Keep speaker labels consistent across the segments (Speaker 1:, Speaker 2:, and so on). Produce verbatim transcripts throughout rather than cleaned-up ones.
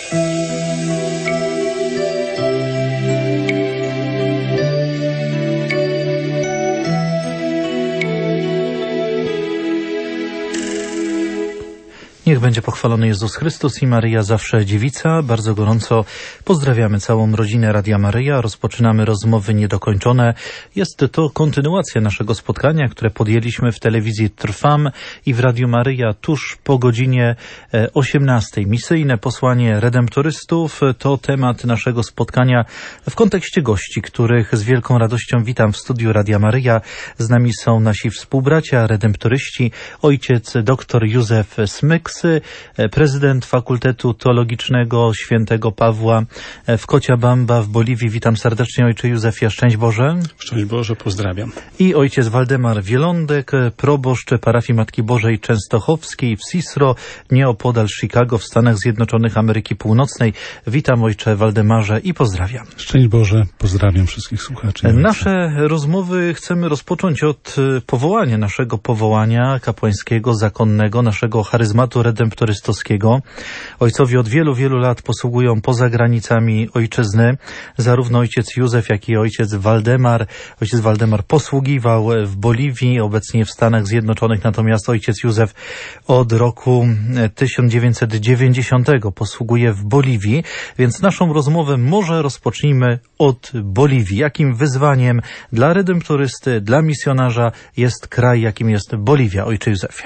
Speaker 1: Niech będzie pochwalony Jezus Chrystus i Maryja zawsze dziewica. Bardzo gorąco pozdrawiamy całą rodzinę Radia Maryja. Rozpoczynamy rozmowy niedokończone. Jest to kontynuacja naszego spotkania, które podjęliśmy w telewizji Trwam i w Radiu Maryja tuż po godzinie osiemnastej. Misyjne posłanie redemptorystów to temat naszego spotkania w kontekście gości, których z wielką radością witam w studiu Radia Maryja. Z nami są nasi współbracia, redemptoryści, ojciec dr Józef Smyks, prezydent Fakultetu Teologicznego Świętego Pawła w Cochabamba w Boliwii. Witam serdecznie, ojcze Józefie. Szczęść Boże.
Speaker 2: Szczęść Boże, pozdrawiam.
Speaker 1: I ojciec Waldemar Wielądek, proboszcz parafii Matki Bożej Częstochowskiej w Cicero, nieopodal Chicago w Stanach Zjednoczonych Ameryki Północnej. Witam, ojcze Waldemarze, i pozdrawiam.
Speaker 2: Szczęść Boże, pozdrawiam wszystkich słuchaczy.
Speaker 1: Nasze rozmowy chcemy rozpocząć od powołania, naszego powołania kapłańskiego, zakonnego, naszego charyzmatu redemptorystowskiego. Ojcowie od wielu, wielu lat posługują poza granicami ojczyzny. Zarówno ojciec Józef, jak i ojciec Waldemar. Ojciec Waldemar posługiwał w Boliwii, obecnie w Stanach Zjednoczonych, natomiast ojciec Józef od roku tysiąc dziewięćset dziewięćdziesiątego posługuje w Boliwii, więc naszą rozmowę może rozpocznijmy od Boliwii. Jakim wyzwaniem dla redemptorysty, dla misjonarza jest kraj, jakim jest Boliwia, ojcze Józefie?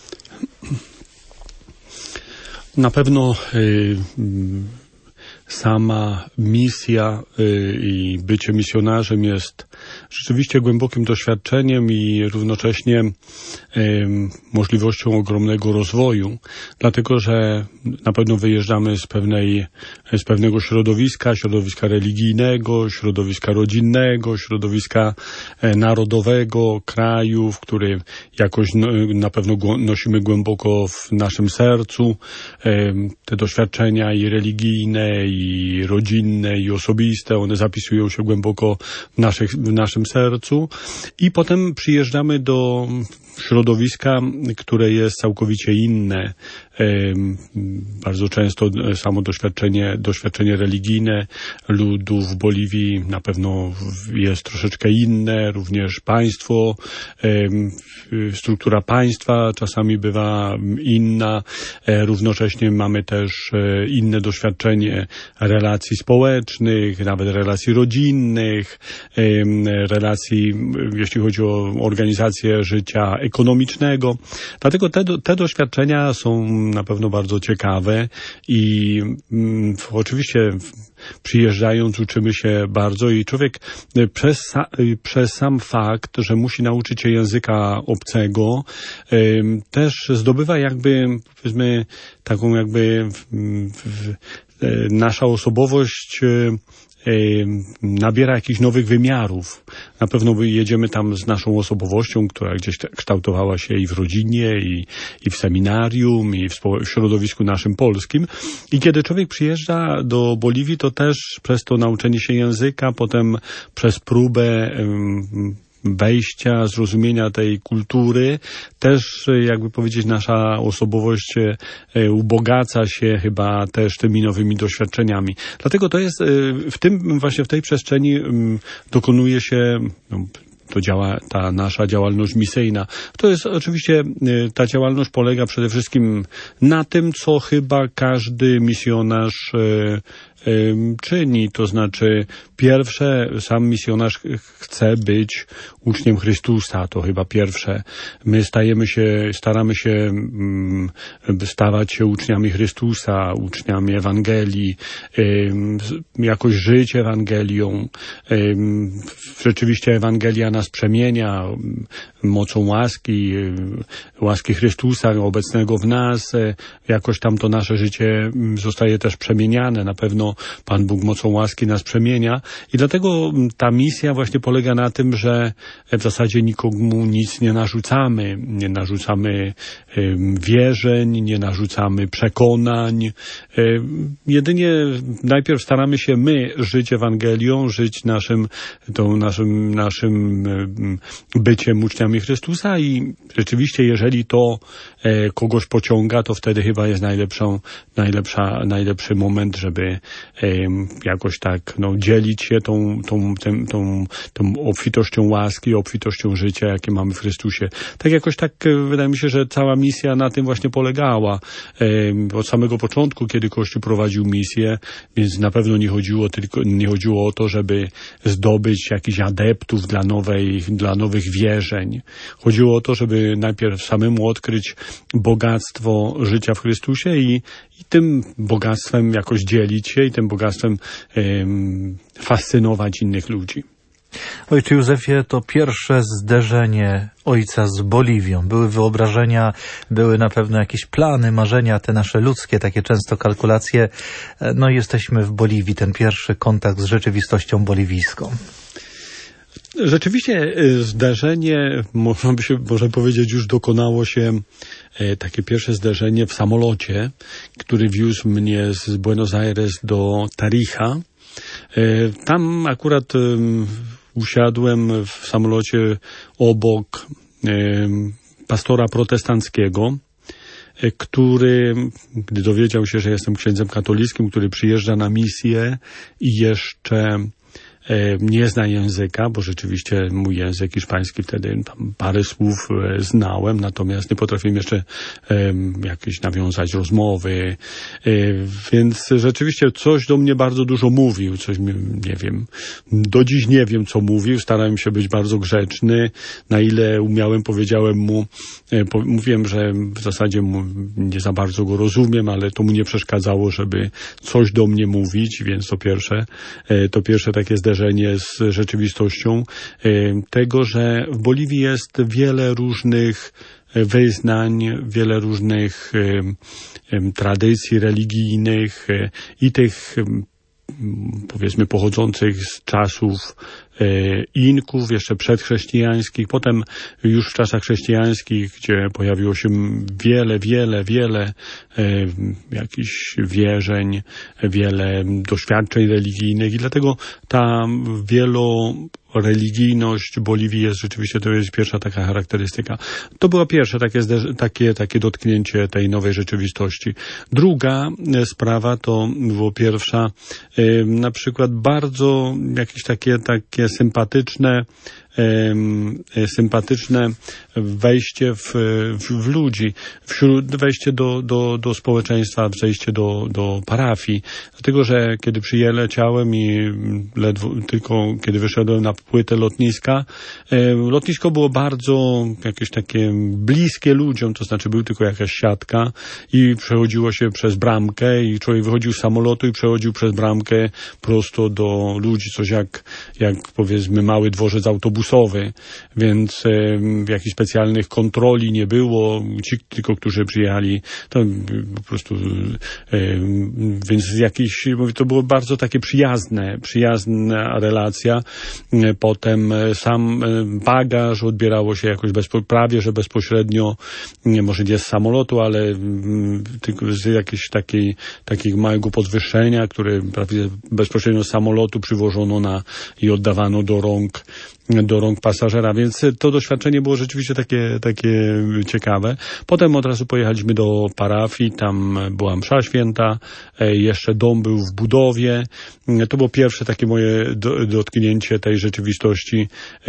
Speaker 2: Na pewno y, sama misja y, i bycie misjonarzem jest rzeczywiście głębokim doświadczeniem i równocześnie y, możliwością ogromnego rozwoju, dlatego że na pewno wyjeżdżamy z pewnej, z pewnego środowiska, środowiska religijnego, środowiska rodzinnego, środowiska narodowego, kraju, w który jakoś no, na pewno nosimy głęboko w naszym sercu te doświadczenia i religijne, i rodzinne, i osobiste, one zapisują się głęboko w, naszych, w naszym sercu i potem przyjeżdżamy do środowiska, które jest całkowicie inne. Bardzo często samo doświadczenie, doświadczenie religijne ludu w Boliwii na pewno jest troszeczkę inne, również państwo, struktura państwa czasami bywa inna, równocześnie mamy też inne doświadczenie relacji społecznych, nawet relacji rodzinnych, relacji, jeśli chodzi o organizację życia ekonomicznego. Dlatego te, te doświadczenia są na pewno bardzo ciekawe i mm, oczywiście przyjeżdżając uczymy się bardzo i człowiek przez, przez sam fakt, że musi nauczyć się języka obcego, ym, też zdobywa jakby, powiedzmy, taką jakby w, w, w, nasza osobowość nabiera jakichś nowych wymiarów. Na pewno jedziemy tam z naszą osobowością, która gdzieś kształtowała się i w rodzinie, i, i w seminarium, i w, w środowisku naszym polskim. I kiedy człowiek przyjeżdża do Boliwii, to też przez to nauczenie się języka, potem przez próbę um, wejścia, zrozumienia tej kultury, też jakby powiedzieć nasza osobowość ubogaca się chyba też tymi nowymi doświadczeniami. Dlatego to jest w tym, właśnie w tej przestrzeni dokonuje się no, to działa ta nasza działalność misyjna. To jest oczywiście, ta działalność polega przede wszystkim na tym, co chyba każdy misjonarz czyni, to znaczy pierwsze, sam misjonarz chce być uczniem Chrystusa, to chyba pierwsze. My stajemy się, staramy się stawać się uczniami Chrystusa, uczniami Ewangelii, jakoś żyć Ewangelią. Rzeczywiście Ewangelia nas przemienia mocą łaski, łaski Chrystusa obecnego w nas, jakoś tam to nasze życie zostaje też przemieniane. Na pewno Pan Bóg mocą łaski nas przemienia i dlatego ta misja właśnie polega na tym, że w zasadzie nikomu nic nie narzucamy. Nie narzucamy wierzeń, nie narzucamy przekonań. Jedynie najpierw staramy się my żyć Ewangelią, żyć naszym, tą naszym, naszym byciem uczniami Chrystusa i rzeczywiście, jeżeli to kogoś pociąga, to wtedy chyba jest najlepszą, najlepsza, najlepszy moment, żeby jakoś tak, no, dzielić się tą, tą, tą, tą, tą obfitością łaski, obfitością życia, jakie mamy w Chrystusie. Tak jakoś tak, wydaje mi się, że cała misja na tym właśnie polegała. Od samego początku, kiedy Kościół prowadził misję, więc na pewno nie chodziło tylko, nie chodziło o to, żeby zdobyć jakichś adeptów dla nowej, dla nowych wierzeń. Chodziło o to, żeby najpierw samemu odkryć bogactwo życia w Chrystusie i, i tym bogactwem jakoś dzielić się i tym bogactwem em, fascynować innych ludzi.
Speaker 1: Ojcze Józefie, to pierwsze zderzenie ojca z Boliwią. Były wyobrażenia, były na pewno jakieś plany, marzenia, te nasze ludzkie, takie często kalkulacje. No i jesteśmy w Boliwii, ten pierwszy kontakt z rzeczywistością boliwijską.
Speaker 2: Rzeczywiście zderzenie, można by się, można powiedzieć, już dokonało się, takie pierwsze zderzenie w samolocie, który wiózł mnie z Buenos Aires do Tarija. Tam akurat usiadłem w samolocie obok pastora protestanckiego, który, gdy dowiedział się, że jestem księdzem katolickim, który przyjeżdża na misję i jeszcze nie zna języka, bo rzeczywiście mój język hiszpański wtedy tam parę słów znałem, natomiast nie potrafiłem jeszcze um, jakieś nawiązać rozmowy, więc rzeczywiście coś do mnie bardzo dużo mówił, coś mi, nie wiem, do dziś nie wiem, co mówił, starałem się być bardzo grzeczny, na ile umiałem, powiedziałem mu, po, mówiłem, że w zasadzie mu nie za bardzo go rozumiem, ale to mu nie przeszkadzało, żeby coś do mnie mówić, więc to pierwsze, to pierwsze takie zderzenie z rzeczywistością tego, że w Boliwii jest wiele różnych wyznań, wiele różnych tradycji religijnych i tych, powiedzmy, pochodzących z czasów Inków, jeszcze przedchrześcijańskich, potem już w czasach chrześcijańskich, gdzie pojawiło się wiele, wiele, wiele e, jakichś wierzeń, wiele doświadczeń religijnych i dlatego ta wieloreligijność Boliwii jest rzeczywiście, to jest pierwsza taka charakterystyka. To było pierwsze takie, takie, takie dotknięcie tej nowej rzeczywistości. Druga sprawa to było pierwsza, e, na przykład bardzo jakieś takie, takie sympatyczne, sympatyczne wejście w, w, w ludzi, wśród, wejście do, do, do społeczeństwa, wejście do, do parafii. Dlatego, że kiedy przyleciałem i ledwo, tylko kiedy wyszedłem na płytę lotniska, lotnisko było bardzo jakieś takie bliskie ludziom, to znaczy był tylko jakaś siatka i przechodziło się przez bramkę i człowiek wychodził z samolotu i przechodził przez bramkę prosto do ludzi, coś jak, jak powiedzmy mały dworzec autobusowy, więc e, jakichś specjalnych kontroli nie było, ci tylko, którzy przyjechali, to po prostu, e, więc jakiś, to było bardzo takie przyjazne, przyjazna relacja. E, potem sam bagaż odbierało się jakoś bezpo, prawie, że bezpośrednio, nie, może nie z samolotu, ale m, tylko z jakiejś takiej, takiego małego podwyższenia, które prawie bezpośrednio z samolotu przywożono na i oddawano do rąk do rąk pasażera, więc to doświadczenie było rzeczywiście takie, takie ciekawe. Potem od razu pojechaliśmy do parafii, tam była msza święta, jeszcze dom był w budowie. To było pierwsze takie moje do, dotknięcie tej rzeczywistości,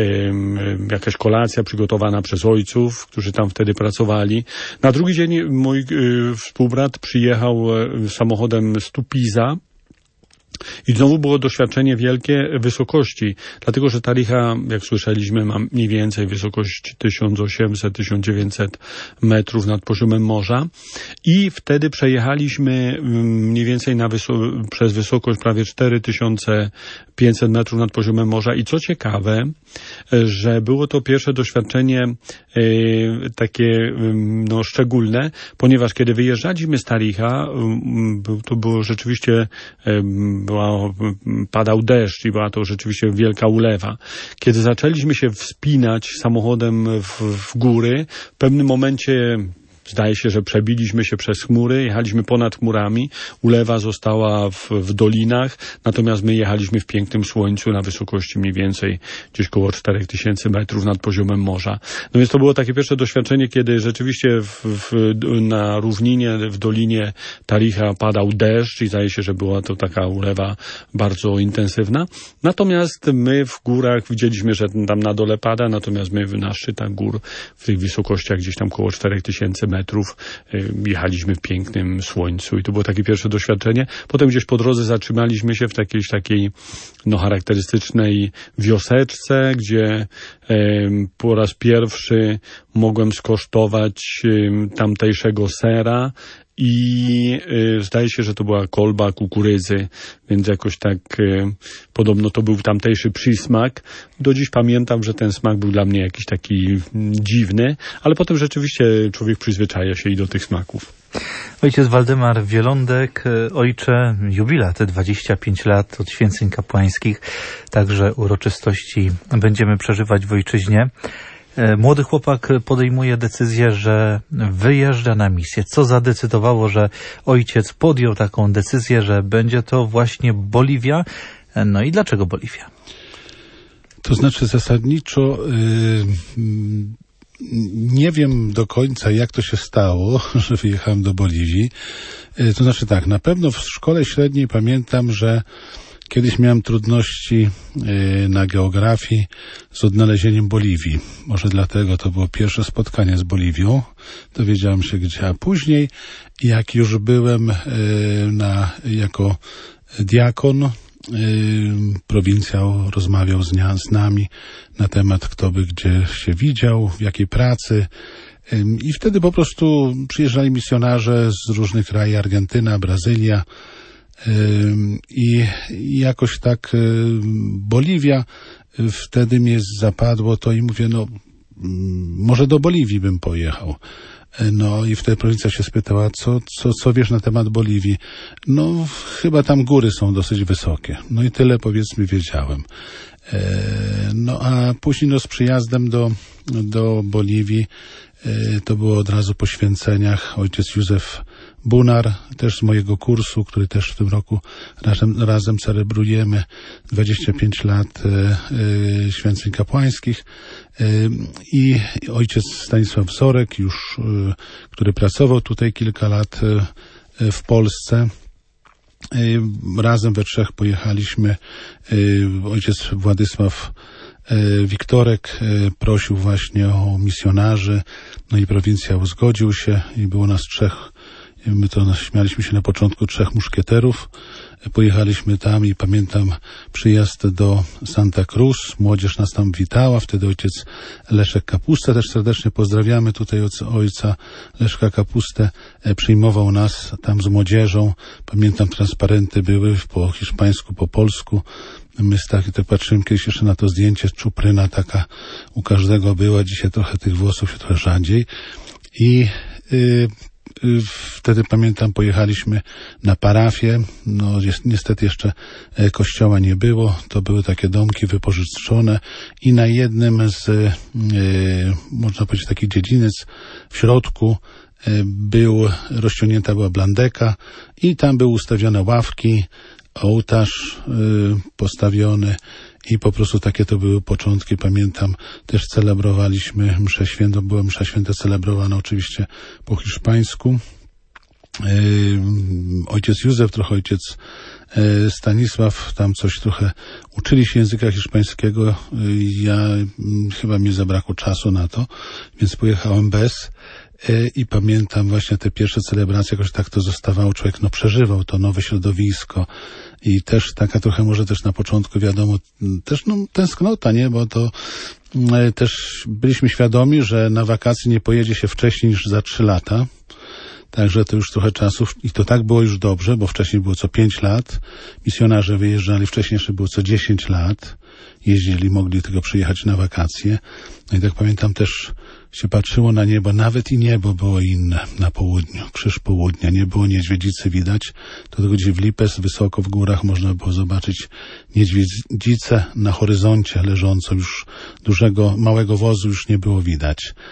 Speaker 2: jakaś kolacja przygotowana przez ojców, którzy tam wtedy pracowali. Na drugi dzień mój współbrat przyjechał samochodem z Tupiza. I znowu było doświadczenie wielkie wysokości, dlatego że Tarija, jak słyszeliśmy, ma mniej więcej wysokość tysiąc osiemset do tysiąc dziewięćset metrów nad poziomem morza i wtedy przejechaliśmy mniej więcej na wysoko- przez wysokość prawie cztery tysiące pięćset metrów nad poziomem morza i co ciekawe, że było to pierwsze doświadczenie e, takie no, szczególne, ponieważ kiedy wyjeżdżaliśmy z Tarija, to było rzeczywiście e, była, padał deszcz i była to rzeczywiście wielka ulewa. Kiedy zaczęliśmy się wspinać samochodem w, w góry, w pewnym momencie zdaje się, że przebiliśmy się przez chmury, jechaliśmy ponad chmurami, ulewa została w, w dolinach, natomiast my jechaliśmy w pięknym słońcu na wysokości mniej więcej gdzieś koło czterech tysięcy metrów nad poziomem morza. No więc to było takie pierwsze doświadczenie, kiedy rzeczywiście w, w, na równinie, w dolinie Taricha padał deszcz i zdaje się, że była to taka ulewa bardzo intensywna. Natomiast my w górach widzieliśmy, że tam na dole pada, natomiast my na szczytach gór, w tych wysokościach gdzieś tam koło czterech tysięcy metrów jechaliśmy w pięknym słońcu i to było takie pierwsze doświadczenie. Potem gdzieś po drodze zatrzymaliśmy się w jakiejś takiej no, charakterystycznej wioseczce, gdzie e, po raz pierwszy mogłem skosztować e, tamtejszego sera i y, zdaje się, że to była kolba kukurydzy, więc jakoś tak y, podobno to był tamtejszy przysmak. Do dziś pamiętam, że ten smak był dla mnie jakiś taki y, dziwny, ale potem rzeczywiście człowiek przyzwyczaja się i do tych smaków.
Speaker 1: Ojciec Waldemar Wielądek, ojcze, jubilat dwadzieścia pięć lat od święceń kapłańskich, także uroczystości będziemy przeżywać w ojczyźnie. Młody chłopak podejmuje decyzję, że wyjeżdża na misję. Co zadecydowało, że ojciec podjął taką decyzję, że będzie to właśnie Boliwia? No i dlaczego Boliwia?
Speaker 3: To znaczy zasadniczo yy, nie wiem do końca, jak to się stało, że wyjechałem do Boliwii. Yy, to znaczy tak, na pewno w szkole średniej pamiętam, że kiedyś miałem trudności y, na geografii z odnalezieniem Boliwii. Może dlatego to było pierwsze spotkanie z Boliwią. Dowiedziałem się gdzie, a później, jak już byłem y, na, jako diakon, y, prowincjał rozmawiał z, z nami na temat, kto by gdzie się widział, w jakiej pracy. Y, I wtedy po prostu przyjeżdżali misjonarze z różnych krajów, Argentyna, Brazylia, I jakoś tak Boliwia, wtedy mnie zapadło to i mówię, no może do Boliwii bym pojechał. No i wtedy prowincja się spytała, co, co, co wiesz na temat Boliwii? No chyba tam góry są dosyć wysokie. No i tyle powiedzmy wiedziałem. No a później no, z przyjazdem do, do Boliwii to było od razu po święceniach ojciec Józef Bunar, też z mojego kursu, który też w tym roku razem, razem celebrujemy dwadzieścia pięć lat y, święceń kapłańskich y, i ojciec Stanisław Zorek, już, y, który pracował tutaj kilka lat y, w Polsce. Y, razem we trzech pojechaliśmy. Y, ojciec Władysław Wiktorek prosił właśnie o misjonarzy, no i prowincjał zgodził się i było nas trzech. My to śmialiśmy się na początku trzech muszkieterów. Pojechaliśmy tam i pamiętam przyjazd do Santa Cruz. Młodzież nas tam witała. Wtedy ojciec Leszek Kapusta, też serdecznie pozdrawiamy tutaj ojca Leszka Kapustę, przyjmował nas tam z młodzieżą. Pamiętam transparenty były po hiszpańsku, po polsku. My tak, tak patrzyłem kiedyś jeszcze na to zdjęcie, czupryna taka u każdego była. Dzisiaj trochę tych włosów się trochę rzadziej. I yy, wtedy pamiętam, pojechaliśmy na parafię, no jest, niestety jeszcze kościoła nie było, to były takie domki wypożyczone i na jednym z, e, można powiedzieć, taki dziedziniec w środku e, był, rozciągnięta była blandeka i tam były ustawione ławki, ołtarz e, postawiony i po prostu takie to były początki. Pamiętam, też celebrowaliśmy mszę świętą, była msza święta celebrowana oczywiście po hiszpańsku. Yy, ojciec Józef, trochę ojciec yy, Stanisław, tam coś trochę uczyli się języka hiszpańskiego. Yy, ja yy, chyba mi zabrakło czasu na to, więc pojechałem bez. I pamiętam właśnie te pierwsze celebracje, jakoś tak to zostawało, człowiek no przeżywał to nowe środowisko i też taka trochę może też na początku wiadomo, też no tęsknota, nie, bo to e, też byliśmy świadomi, że na wakacje nie pojedzie się wcześniej niż za trzy lata. Także to już trochę czasów i to tak było już dobrze, bo wcześniej było co pięć lat. Misjonarze wyjeżdżali, wcześniej jeszcze było co dziesięć lat. Jeździli, mogli tylko przyjechać na wakacje. No i tak pamiętam też się patrzyło na niebo, nawet i niebo było inne na południu. Krzyż południa, nie było niedźwiedzicy widać. To tylko gdzieś w Lipes, wysoko w górach można było zobaczyć niedźwiedzicę na horyzoncie leżącą. Już dużego, małego wozu już nie było widać.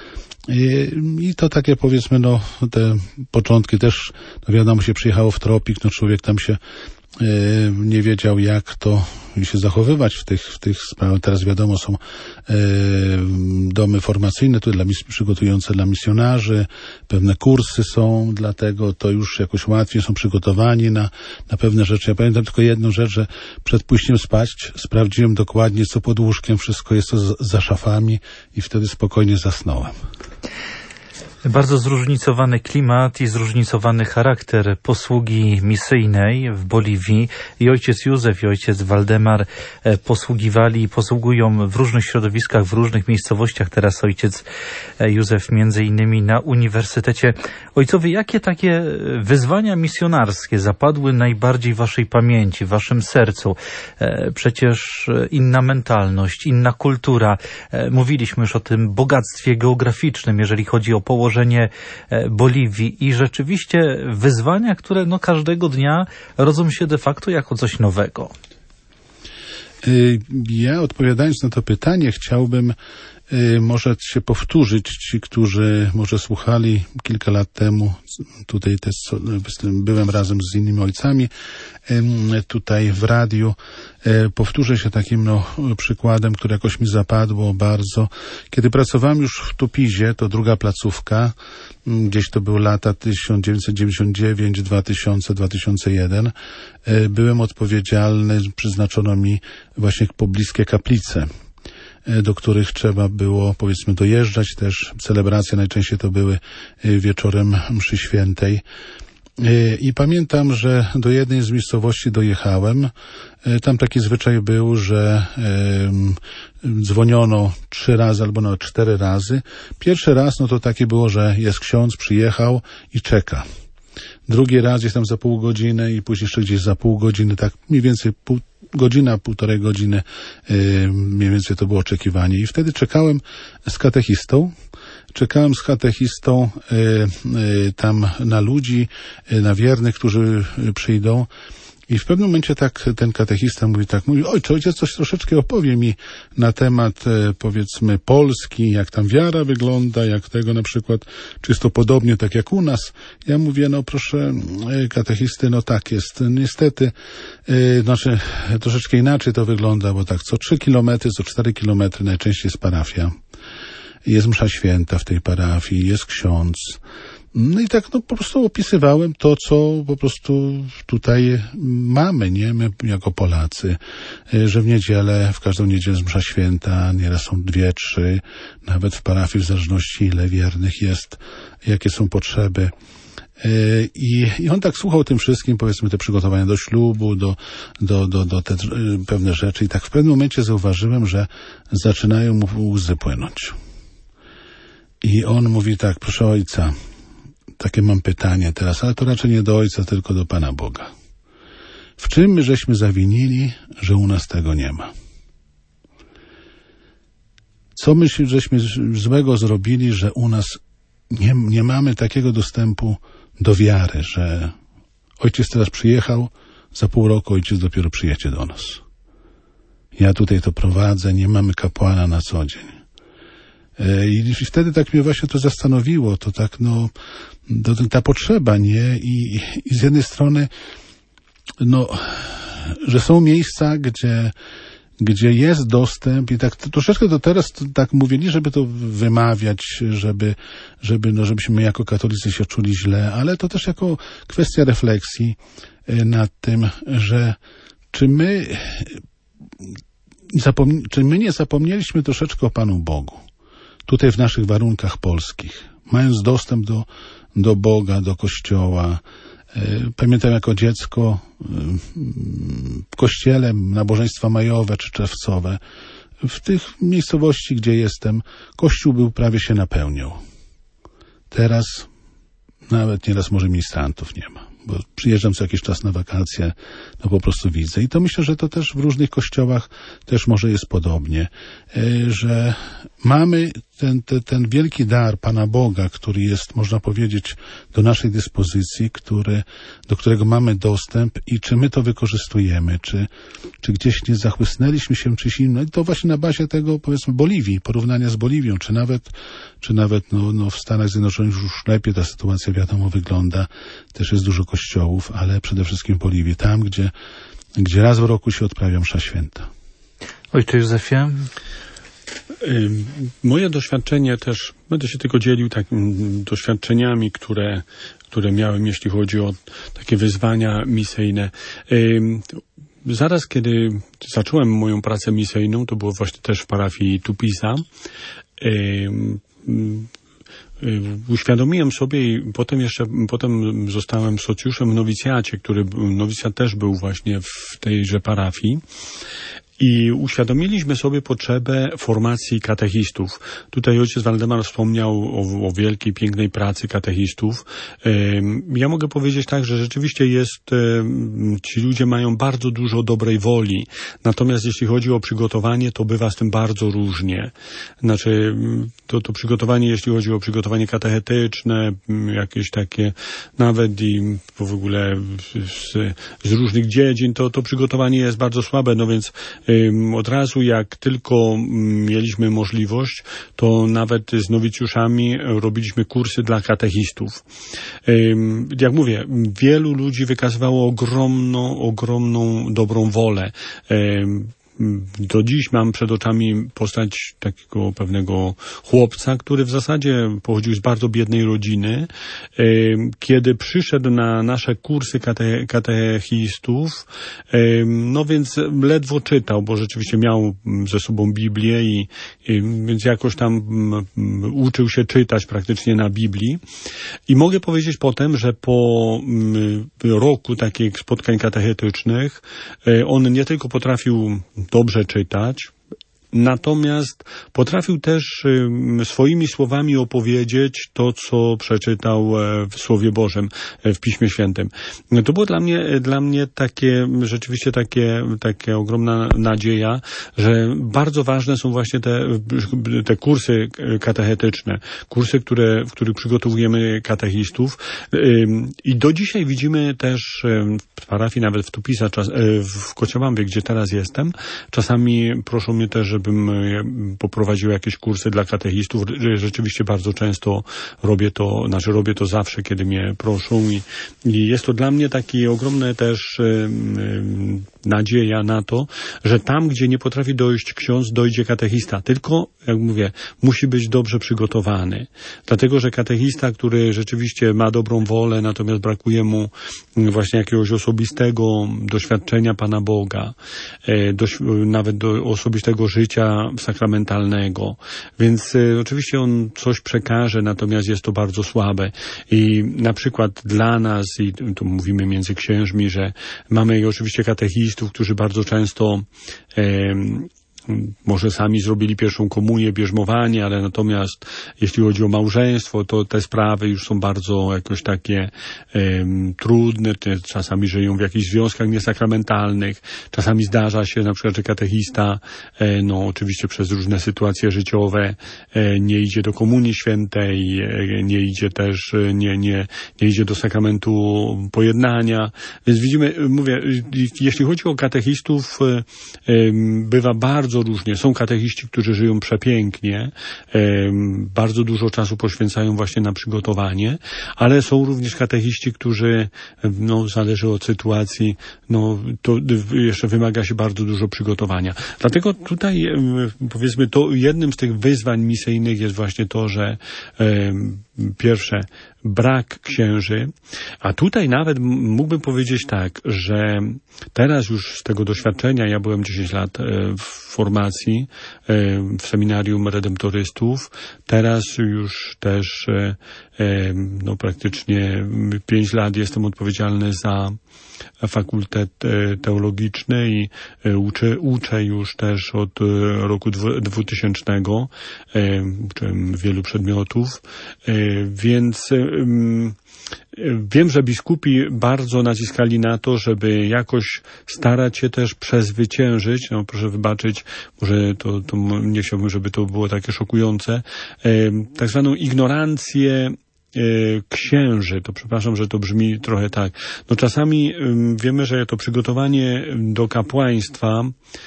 Speaker 3: I to takie, powiedzmy, no, te początki też, no wiadomo, się przyjechało w tropik, no człowiek tam się nie wiedział, jak to się zachowywać w tych, w tych sprawach. Teraz wiadomo, są domy formacyjne, tu dla, przygotujące dla misjonarzy, pewne kursy są, dlatego to już jakoś łatwiej są przygotowani na, na pewne rzeczy. Ja pamiętam tylko jedną rzecz, że przed pójściem spać sprawdziłem dokładnie, co pod łóżkiem, wszystko jest to za szafami i wtedy spokojnie zasnąłem.
Speaker 1: Bardzo zróżnicowany klimat i zróżnicowany charakter posługi misyjnej w Boliwii. I ojciec Józef, i ojciec Waldemar posługiwali i posługują w różnych środowiskach, w różnych miejscowościach. Teraz ojciec Józef między innymi na uniwersytecie. Ojcowie, jakie takie wyzwania misjonarskie zapadły najbardziej w waszej pamięci, w waszym sercu? Przecież inna mentalność, inna kultura. Mówiliśmy już o tym bogactwie geograficznym, jeżeli chodzi o położenie Boliwii i rzeczywiście wyzwania, które no każdego dnia rodzą się de facto jako coś nowego.
Speaker 3: Ja, odpowiadając na to pytanie, chciałbym może się powtórzyć, ci, którzy może słuchali kilka lat temu, tutaj też byłem razem z innymi ojcami, tutaj w radiu. Powtórzę się takim no, przykładem, który jakoś mi zapadło bardzo. Kiedy pracowałem już w Tupizie, to druga placówka, gdzieś to były lata tysiąc dziewięćset dziewięćdziesiąt dziewięć, dwa tysiące, dwa tysiące jeden, byłem odpowiedzialny, przyznaczono mi właśnie pobliskie kaplice, do których trzeba było, powiedzmy, dojeżdżać też. Celebracje najczęściej to były wieczorem mszy świętej. I pamiętam, że do jednej z miejscowości dojechałem. Tam taki zwyczaj był, że dzwoniono trzy razy albo no cztery razy. Pierwszy raz, no to takie było, że jest ksiądz, przyjechał i czeka. Drugi raz jest tam za pół godziny i później jeszcze gdzieś za pół godziny, tak mniej więcej pół godzina, półtorej godziny, yy, mniej więcej to było oczekiwanie. I wtedy czekałem z katechistą, czekałem z katechistą yy, yy, tam na ludzi, yy, na wiernych, którzy yy, przyjdą. I w pewnym momencie tak ten katechista mówi tak, mówi, ojcze, ojciec coś troszeczkę opowie mi na temat, e, powiedzmy, Polski, jak tam wiara wygląda, jak tego na przykład, czy jest to podobnie tak jak u nas. Ja mówię, no proszę e, katechisty, no tak jest. Niestety, e, znaczy troszeczkę inaczej to wygląda, bo tak co trzy kilometry, co cztery kilometry najczęściej jest parafia. Jest msza święta w tej parafii, jest ksiądz. No i tak no po prostu opisywałem to, co po prostu tutaj mamy, nie? My jako Polacy, że w niedzielę, w każdą niedzielę jest msza święta, nieraz są dwie, trzy, nawet w parafii w zależności ile wiernych jest, jakie są potrzeby. I, I on tak słuchał tym wszystkim, powiedzmy, te przygotowania do ślubu, do, do, do, do te pewne rzeczy i tak w pewnym momencie zauważyłem, że zaczynają mu łzy płynąć. I on mówi tak, proszę ojca, takie mam pytanie teraz, ale to raczej nie do ojca, tylko do Pana Boga. W czym my żeśmy zawinili, że u nas tego nie ma? Co my żeśmy złego zrobili, że u nas nie, nie mamy takiego dostępu do wiary, że ojciec teraz przyjechał, za pół roku ojciec dopiero przyjedzie do nas. Ja tutaj to prowadzę, nie mamy kapłana na co dzień. I wtedy tak mnie właśnie to zastanowiło, to tak, no, to, ta potrzeba, nie? I, I z jednej strony, no, że są miejsca, gdzie, gdzie jest dostęp i tak troszeczkę to teraz to, tak mówię, nie żeby to wymawiać, żeby, żeby, no, żebyśmy jako katolicy się czuli źle, ale to też jako kwestia refleksji nad tym, że czy my, zapomni- czy my nie zapomnieliśmy troszeczkę o Panu Bogu. Tutaj w naszych warunkach polskich, mając dostęp do, do Boga, do Kościoła. Pamiętam jako dziecko w kościele nabożeństwa majowe czy czerwcowe. W tych miejscowości, gdzie jestem, kościół był prawie się napełniał. Teraz nawet nieraz może ministrantów nie ma, bo przyjeżdżam co jakiś czas na wakacje, no po prostu widzę. I to myślę, że to też w różnych kościołach też może jest podobnie, że mamy ten, ten, ten wielki dar Pana Boga, który jest, można powiedzieć, do naszej dyspozycji, który, do którego mamy dostęp i czy my to wykorzystujemy, czy, czy gdzieś nie zachłysnęliśmy się czymś innym. No i to właśnie na bazie tego, powiedzmy, Boliwii, porównania z Boliwią, czy nawet, czy nawet no, no w Stanach Zjednoczonych już lepiej ta sytuacja, wiadomo, wygląda. Też jest dużo kościołów, ale przede wszystkim w Boliwii, tam, gdzie, gdzie raz w roku się odprawia msza święta.
Speaker 1: Ojcze Józefie?
Speaker 2: Moje doświadczenie też, będę się tylko dzielił takimi doświadczeniami, które, które miałem, jeśli chodzi o takie wyzwania misyjne. Zaraz, kiedy zacząłem moją pracę misyjną, to było właśnie też w parafii Tupiza, uświadomiłem sobie i potem jeszcze, potem zostałem socjuszem w nowicjacie, który, nowicjat też był właśnie w tejże parafii. I uświadomiliśmy sobie potrzebę formacji katechistów. Tutaj ojciec Waldemar wspomniał o, o wielkiej, pięknej pracy katechistów. Ja mogę powiedzieć tak, że rzeczywiście jest, ci ludzie mają bardzo dużo dobrej woli. Natomiast jeśli chodzi o przygotowanie, to bywa z tym bardzo różnie. Znaczy, to, to przygotowanie, jeśli chodzi o przygotowanie katechetyczne, jakieś takie, nawet i w ogóle z, z różnych dziedzin, to, to przygotowanie jest bardzo słabe, no więc od razu, jak tylko mieliśmy możliwość, to nawet z nowicjuszami robiliśmy kursy dla katechistów. Jak mówię, wielu ludzi wykazywało ogromną, ogromną dobrą wolę. Do dziś mam przed oczami postać takiego pewnego chłopca, który w zasadzie pochodził z bardzo biednej rodziny. Kiedy przyszedł na nasze kursy kate, katechistów, no więc ledwo czytał, bo rzeczywiście miał ze sobą Biblię i, i więc jakoś tam uczył się czytać praktycznie na Biblii. I mogę powiedzieć potem, że po roku takich spotkań katechetycznych on nie tylko potrafił dobrze czytać, natomiast potrafił też swoimi słowami opowiedzieć to, co przeczytał w Słowie Bożym, w Piśmie Świętym. To było dla mnie, dla mnie takie, rzeczywiście takie, takie ogromna nadzieja, że bardzo ważne są właśnie te, te kursy katechetyczne, kursy, które, w których przygotowujemy katechistów. I do dzisiaj widzimy też w parafii, nawet w Tupiza, w Kociołambie, gdzie teraz jestem, czasami proszą mnie też, żeby bym poprowadził jakieś kursy dla katechistów. Rzeczywiście bardzo często robię to, znaczy robię to zawsze, kiedy mnie proszą i, i jest to dla mnie takie ogromne też y, y, nadzieja na to, że tam, gdzie nie potrafi dojść ksiądz, dojdzie katechista. Tylko, jak mówię, musi być dobrze przygotowany. Dlatego, że katechista, który rzeczywiście ma dobrą wolę, natomiast brakuje mu właśnie jakiegoś osobistego doświadczenia Pana Boga, do, nawet do osobistego życia sakramentalnego. Więc y, oczywiście on coś przekaże, natomiast jest to bardzo słabe. I na przykład dla nas, i tu mówimy między księżmi, że mamy oczywiście katechistów, którzy bardzo często y, może sami zrobili pierwszą komunię, bierzmowanie, ale natomiast jeśli chodzi o małżeństwo, to te sprawy już są bardzo jakoś takie um, trudne, te czasami żyją w jakichś związkach niesakramentalnych, czasami zdarza się na przykład, że katechista, e, no oczywiście przez różne sytuacje życiowe e, nie idzie do komunii świętej, e, nie idzie też, e, nie, nie, nie idzie do sakramentu pojednania, więc widzimy, mówię, jeśli chodzi o katechistów, e, e, bywa bardzo różnie. Są katechiści, którzy żyją przepięknie, e, bardzo dużo czasu poświęcają właśnie na przygotowanie, ale są również katechiści, którzy, no, zależy od sytuacji, no, to jeszcze wymaga się bardzo dużo przygotowania. Dlatego tutaj, e, powiedzmy, to jednym z tych wyzwań misyjnych jest właśnie to, że e, pierwsze, brak księży, a tutaj nawet mógłbym powiedzieć tak, że teraz już z tego doświadczenia, ja byłem dziesięć lat w formacji, w seminarium redemptorystów, teraz już też no praktycznie pięć lat jestem odpowiedzialny za fakultet teologiczny i uczę, uczę już też od roku dwutysięcznego, uczyłem wielu przedmiotów, więc wiem, że biskupi bardzo naciskali na to, żeby jakoś starać się też przezwyciężyć, no proszę wybaczyć, może to, to nie chciałbym, żeby to było takie szokujące, tak zwaną ignorancję księży, to przepraszam, że to brzmi trochę tak. No czasami wiemy, że to przygotowanie do kapłaństwa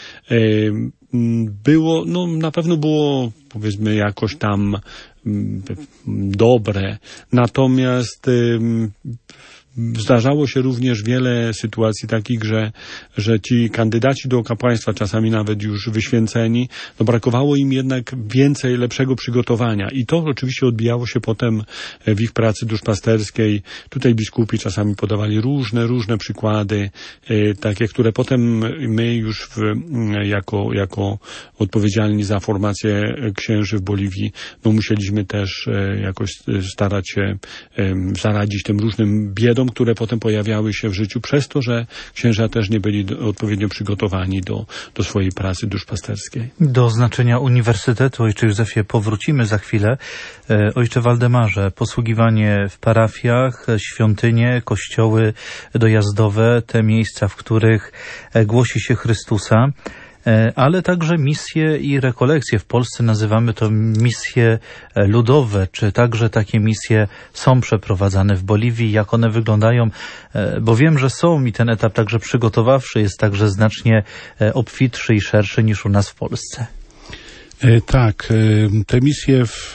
Speaker 2: było, no na pewno było, powiedzmy, jakoś tam dobre. Natomiast zdarzało się również wiele sytuacji takich, że, że ci kandydaci do kapłaństwa, czasami nawet już wyświęceni, no brakowało im jednak więcej lepszego przygotowania. I to oczywiście odbijało się potem w ich pracy duszpasterskiej. Tutaj biskupi czasami podawali różne, różne przykłady, takie, które potem my już w, jako, jako odpowiedzialni za formację księży w Boliwii, no musieliśmy też jakoś starać się zaradzić tym różnym biedom, które potem pojawiały się w życiu przez to, że księża też nie byli odpowiednio przygotowani do, do swojej pracy duszpasterskiej.
Speaker 1: Do znaczenia Uniwersytetu, Ojcze Józefie, powrócimy za chwilę. Ojcze Waldemarze, posługiwanie w parafiach, świątynie, kościoły dojazdowe, te miejsca, w których głosi się Chrystusa, ale także misje i rekolekcje. W Polsce nazywamy to misje ludowe. Czy także takie misje są przeprowadzane w Boliwii? Jak one wyglądają? Bo wiem, że są i ten etap także przygotowawczy jest także znacznie obfitszy i szerszy niż u nas w Polsce.
Speaker 3: Tak, te misje w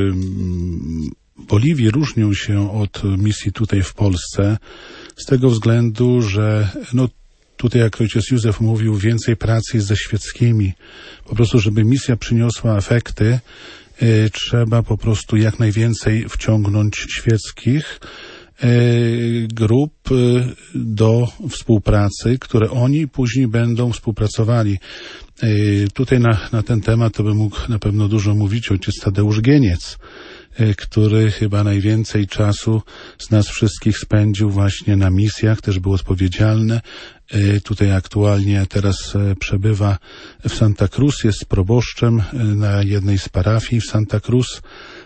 Speaker 3: Boliwii różnią się od misji tutaj w Polsce z tego względu, że no tutaj, jak ojciec Józef mówił, więcej pracy jest ze świeckimi. Po prostu, żeby misja przyniosła efekty, y, trzeba po prostu jak najwięcej wciągnąć świeckich y, grup y, do współpracy, które oni później będą współpracowali. Y, tutaj na, na ten temat to by mógł na pewno dużo mówić ojciec Tadeusz Gieniec, który chyba najwięcej czasu z nas wszystkich spędził właśnie na misjach, też był odpowiedzialny. Tutaj aktualnie teraz przebywa w Santa Cruz, jest proboszczem na jednej z parafii w Santa Cruz.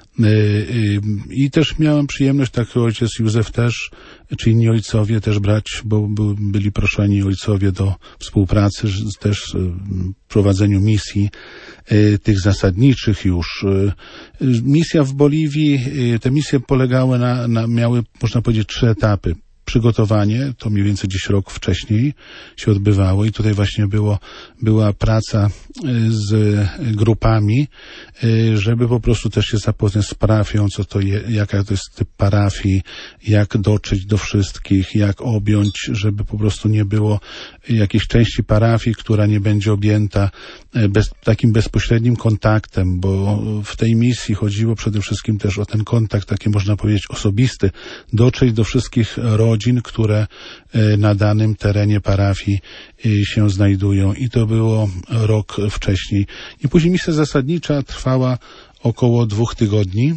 Speaker 3: I też miałem przyjemność, tak ojciec Józef też, czy inni ojcowie też brać, bo byli proszeni ojcowie do współpracy też w prowadzeniu misji tych zasadniczych już. Misja w Boliwii, te misje polegały na, na miały, można powiedzieć, trzy etapy. Przygotowanie, to mniej więcej gdzieś rok wcześniej się odbywało i tutaj właśnie było, była praca z grupami, żeby po prostu też się zapoznać z parafią, co to je, jaka to jest typ parafii, jak dotrzeć do wszystkich, jak objąć, żeby po prostu nie było jakiejś części parafii, która nie będzie objęta bez, takim bezpośrednim kontaktem, bo w tej misji chodziło przede wszystkim też o ten kontakt, taki można powiedzieć osobisty, dotrzeć do wszystkich rodzin, które na danym terenie parafii się znajdują i to było rok wcześniej. I później misja zasadnicza trwała około dwóch tygodni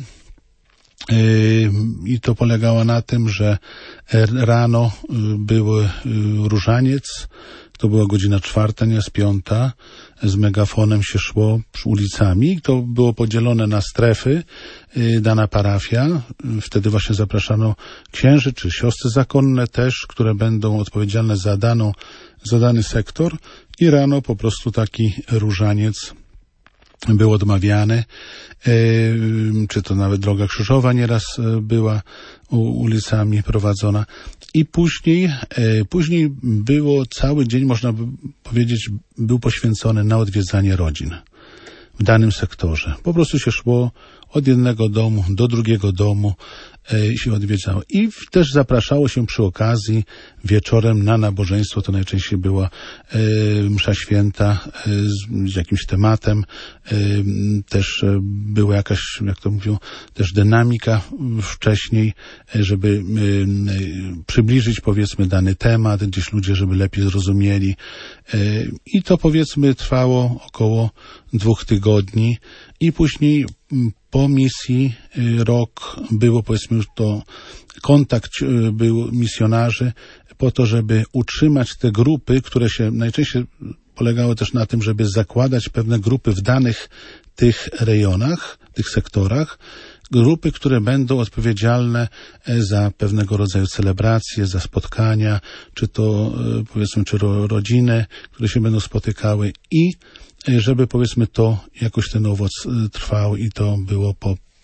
Speaker 3: i to polegało na tym, że rano był różaniec, to była godzina czwarta, nie z piąta, z megafonem się szło ulicami, to było podzielone na strefy, dana parafia, wtedy właśnie zapraszano księży czy siostry zakonne też, które będą odpowiedzialne za daną, za dany sektor i rano po prostu taki różaniec był odmawiany, czy to nawet droga krzyżowa nieraz była ulicami prowadzona i później, później było cały dzień, można by powiedzieć, był poświęcony na odwiedzanie rodzin w danym sektorze. Po prostu się szło od jednego domu do drugiego domu i się odwiedzało. I też zapraszało się przy okazji wieczorem na nabożeństwo, to najczęściej była e, msza święta e, z, z jakimś tematem. E, też e, była jakaś, jak to mówią, też dynamika wcześniej, e, żeby e, e, przybliżyć, powiedzmy, dany temat, gdzieś ludzie, żeby lepiej zrozumieli. E, I to, powiedzmy, trwało około dwóch tygodni i później po misji rok było, powiedzmy, już to kontakt był misjonarzy po to, żeby utrzymać te grupy, które się najczęściej polegały też na tym, żeby zakładać pewne grupy w danych tych rejonach, tych sektorach, grupy, które będą odpowiedzialne za pewnego rodzaju celebracje, za spotkania, czy to, powiedzmy, czy ro, rodziny, które się będą spotykały i żeby, powiedzmy, to jakoś ten owoc trwał i to było po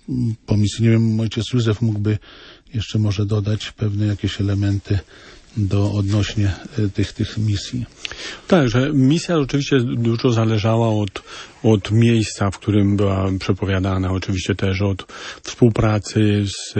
Speaker 3: po misji. Nie wiem, ojciec Józef mógłby jeszcze może dodać pewne jakieś elementy do odnośnie tych, tych misji.
Speaker 2: Tak, że misja oczywiście dużo zależała od, od miejsca, w którym była przepowiadana, oczywiście też od współpracy z,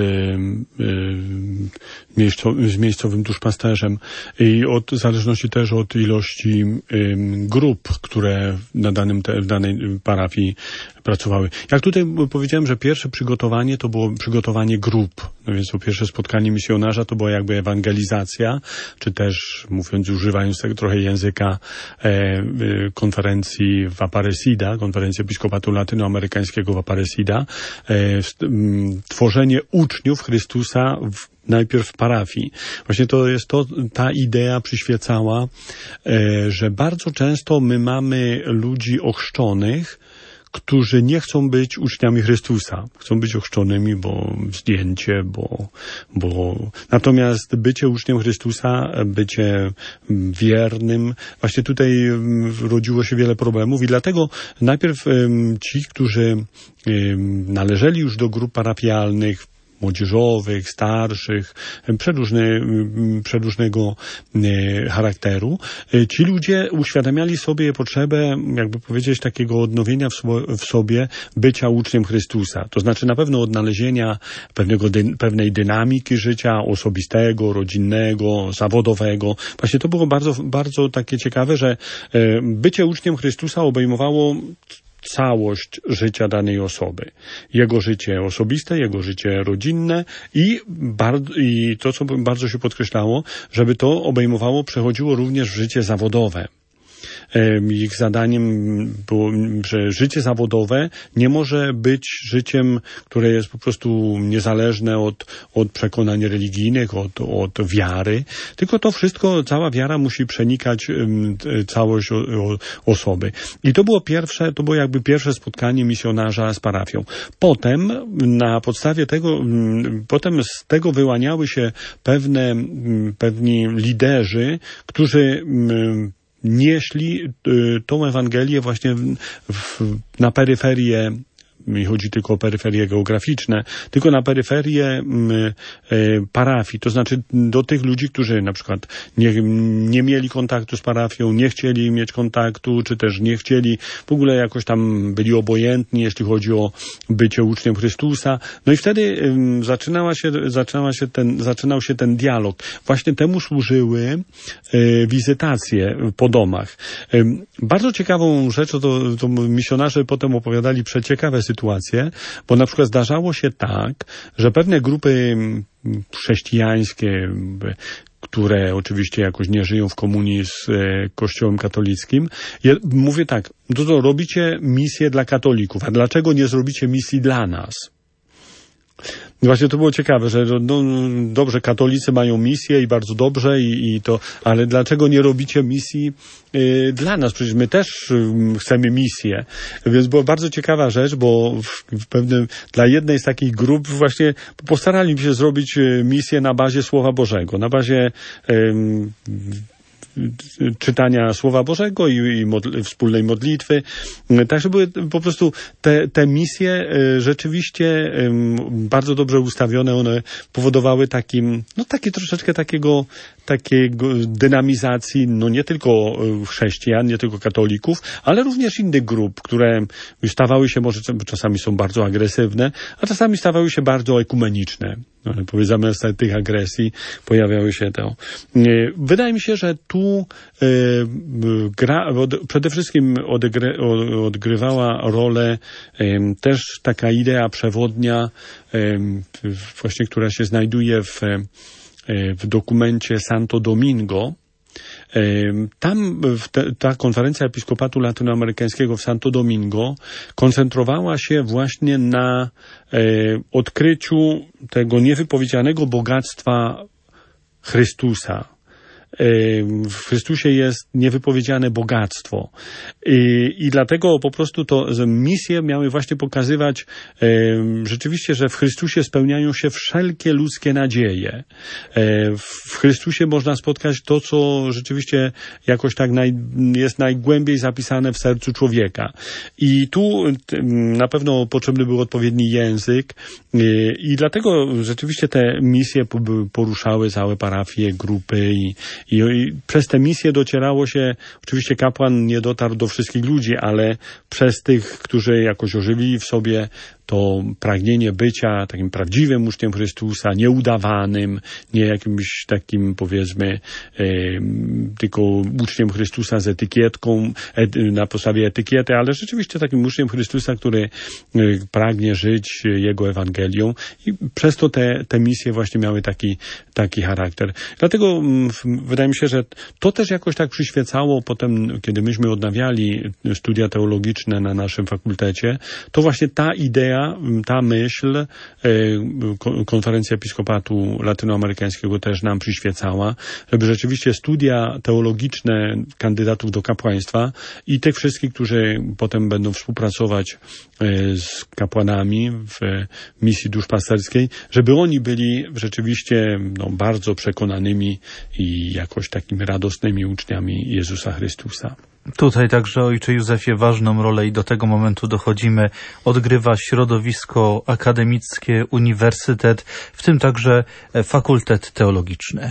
Speaker 2: y, z miejscowym duszpasterzem i od w zależności też od ilości y, grup, które na danym te, w danej parafii pracowały. Jak tutaj powiedziałem, że pierwsze przygotowanie to było przygotowanie grup, no więc to pierwsze spotkanie misjonarza to była jakby ewangelizacja, czy też, mówiąc, używając tego trochę języka e, e, konferencji w Aparecida, konferencji Episkopatu Latynoamerykańskiego w Aparecida, e, m, tworzenie uczniów Chrystusa w, najpierw w parafii. Właśnie to jest to, ta idea przyświecała, e, że bardzo często my mamy ludzi ochrzczonych, którzy nie chcą być uczniami Chrystusa. Chcą być ochrzczonymi, bo zdjęcie, bo, bo... Natomiast bycie uczniem Chrystusa, bycie wiernym, właśnie tutaj rodziło się wiele problemów i dlatego najpierw ci, którzy należeli już do grup parafialnych, młodzieżowych, starszych, przeróżny, przeróżnego charakteru. Ci ludzie uświadamiali sobie potrzebę, jakby powiedzieć, takiego odnowienia w, swo- w sobie bycia uczniem Chrystusa. To znaczy na pewno odnalezienia pewnego dy- pewnej dynamiki życia osobistego, rodzinnego, zawodowego. Właśnie to było bardzo, bardzo takie ciekawe, że bycie uczniem Chrystusa obejmowało całość życia danej osoby. Jego życie osobiste, jego życie rodzinne i, bardzo, i to, co bardzo się podkreślało, żeby to obejmowało, przechodziło również w życie zawodowe. Ich zadaniem było, że życie zawodowe nie może być życiem, które jest po prostu niezależne od, od przekonań religijnych, od, od wiary, tylko to wszystko, cała wiara musi przenikać całość o, o, osoby. I to było pierwsze, to było jakby pierwsze spotkanie misjonarza z parafią. Potem na podstawie tego, potem z tego wyłaniały się pewne, pewni liderzy, którzy nieśli y, tą Ewangelię właśnie w, w, na peryferię, nie chodzi tylko o peryferie geograficzne, tylko na peryferię y, y, parafii, to znaczy do tych ludzi, którzy na przykład nie, nie mieli kontaktu z parafią, nie chcieli mieć kontaktu, czy też nie chcieli, w ogóle jakoś tam byli obojętni, jeśli chodzi o bycie uczniem Chrystusa. No i wtedy y, zaczynała się, zaczynała się ten, zaczynał się ten dialog. Właśnie temu służyły y, wizytacje po domach. Y, bardzo ciekawą rzeczą, to, to misjonarze potem opowiadali przeciekawe sytuacje, sytuacje, bo na przykład zdarzało się tak, że pewne grupy chrześcijańskie, które oczywiście jakoś nie żyją w komunii z e, Kościołem katolickim, ja mówię tak, to, to robicie misję dla katolików, a dlaczego nie zrobicie misji dla nas? Właśnie to było ciekawe, że no, dobrze, katolicy mają misję i bardzo dobrze, i, i to, ale dlaczego nie robicie misji y, dla nas? Przecież my też y, chcemy misję. Więc była bardzo ciekawa rzecz, bo w, w pewnym, dla jednej z takich grup właśnie postarali się zrobić misję na bazie Słowa Bożego, na bazie y, czytania Słowa Bożego i, i modl- wspólnej modlitwy. Także były po prostu te, te misje rzeczywiście bardzo dobrze ustawione. One powodowały takim, no takie troszeczkę takiego, takiego dynamizacji, no nie tylko chrześcijan, nie tylko katolików, ale również innych grup, które stawały się, może czasami są bardzo agresywne, a czasami stawały się bardzo ekumeniczne. Ale powie, zamiast tych agresji pojawiały się to. Wydaje mi się, że tu y, gra, od, przede wszystkim odegry, odgrywała rolę y, też taka idea przewodnia, y, właśnie która się znajduje w, y, w dokumencie Santo Domingo. Tam te, ta konferencja Episkopatu Latynoamerykańskiego w Santo Domingo koncentrowała się właśnie na e, odkryciu tego niewypowiedzianego bogactwa Chrystusa. w Chrystusie jest niewypowiedziane bogactwo. I, i dlatego po prostu to misje miały właśnie pokazywać rzeczywiście, że w Chrystusie spełniają się wszelkie ludzkie nadzieje. W Chrystusie można spotkać to, co rzeczywiście jakoś tak naj, jest najgłębiej zapisane w sercu człowieka. I tu na pewno potrzebny był odpowiedni język i dlatego rzeczywiście te misje poruszały całe parafie, grupy i, i, i przez te misje docierało się, oczywiście kapłan nie dotarł do wszystkich ludzi, ale przez tych, którzy jakoś ożywili w sobie to pragnienie bycia takim prawdziwym uczniem Chrystusa, nieudawanym, nie jakimś takim, powiedzmy, e, tylko uczniem Chrystusa z etykietką, e, na podstawie etykiety, ale rzeczywiście takim uczniem Chrystusa, który e, pragnie żyć Jego Ewangelią i przez to te, te misje właśnie miały taki, taki charakter. Dlatego m, wydaje mi się, że to też jakoś tak przyświecało potem, kiedy myśmy odnawiali studia teologiczne na naszym fakultecie, to właśnie ta idea, ta myśl, konferencja Episkopatu Latynoamerykańskiego też nam przyświecała, żeby rzeczywiście studia teologiczne kandydatów do kapłaństwa i tych wszystkich, którzy potem będą współpracować z kapłanami w misji duszpasterskiej, żeby oni byli rzeczywiście no, bardzo przekonanymi i jakoś takimi radosnymi uczniami Jezusa Chrystusa.
Speaker 1: Tutaj także, ojcze Józefie, ważną rolę i do tego momentu dochodzimy, odgrywa środowisko akademickie, uniwersytet, w tym także fakultet teologiczny.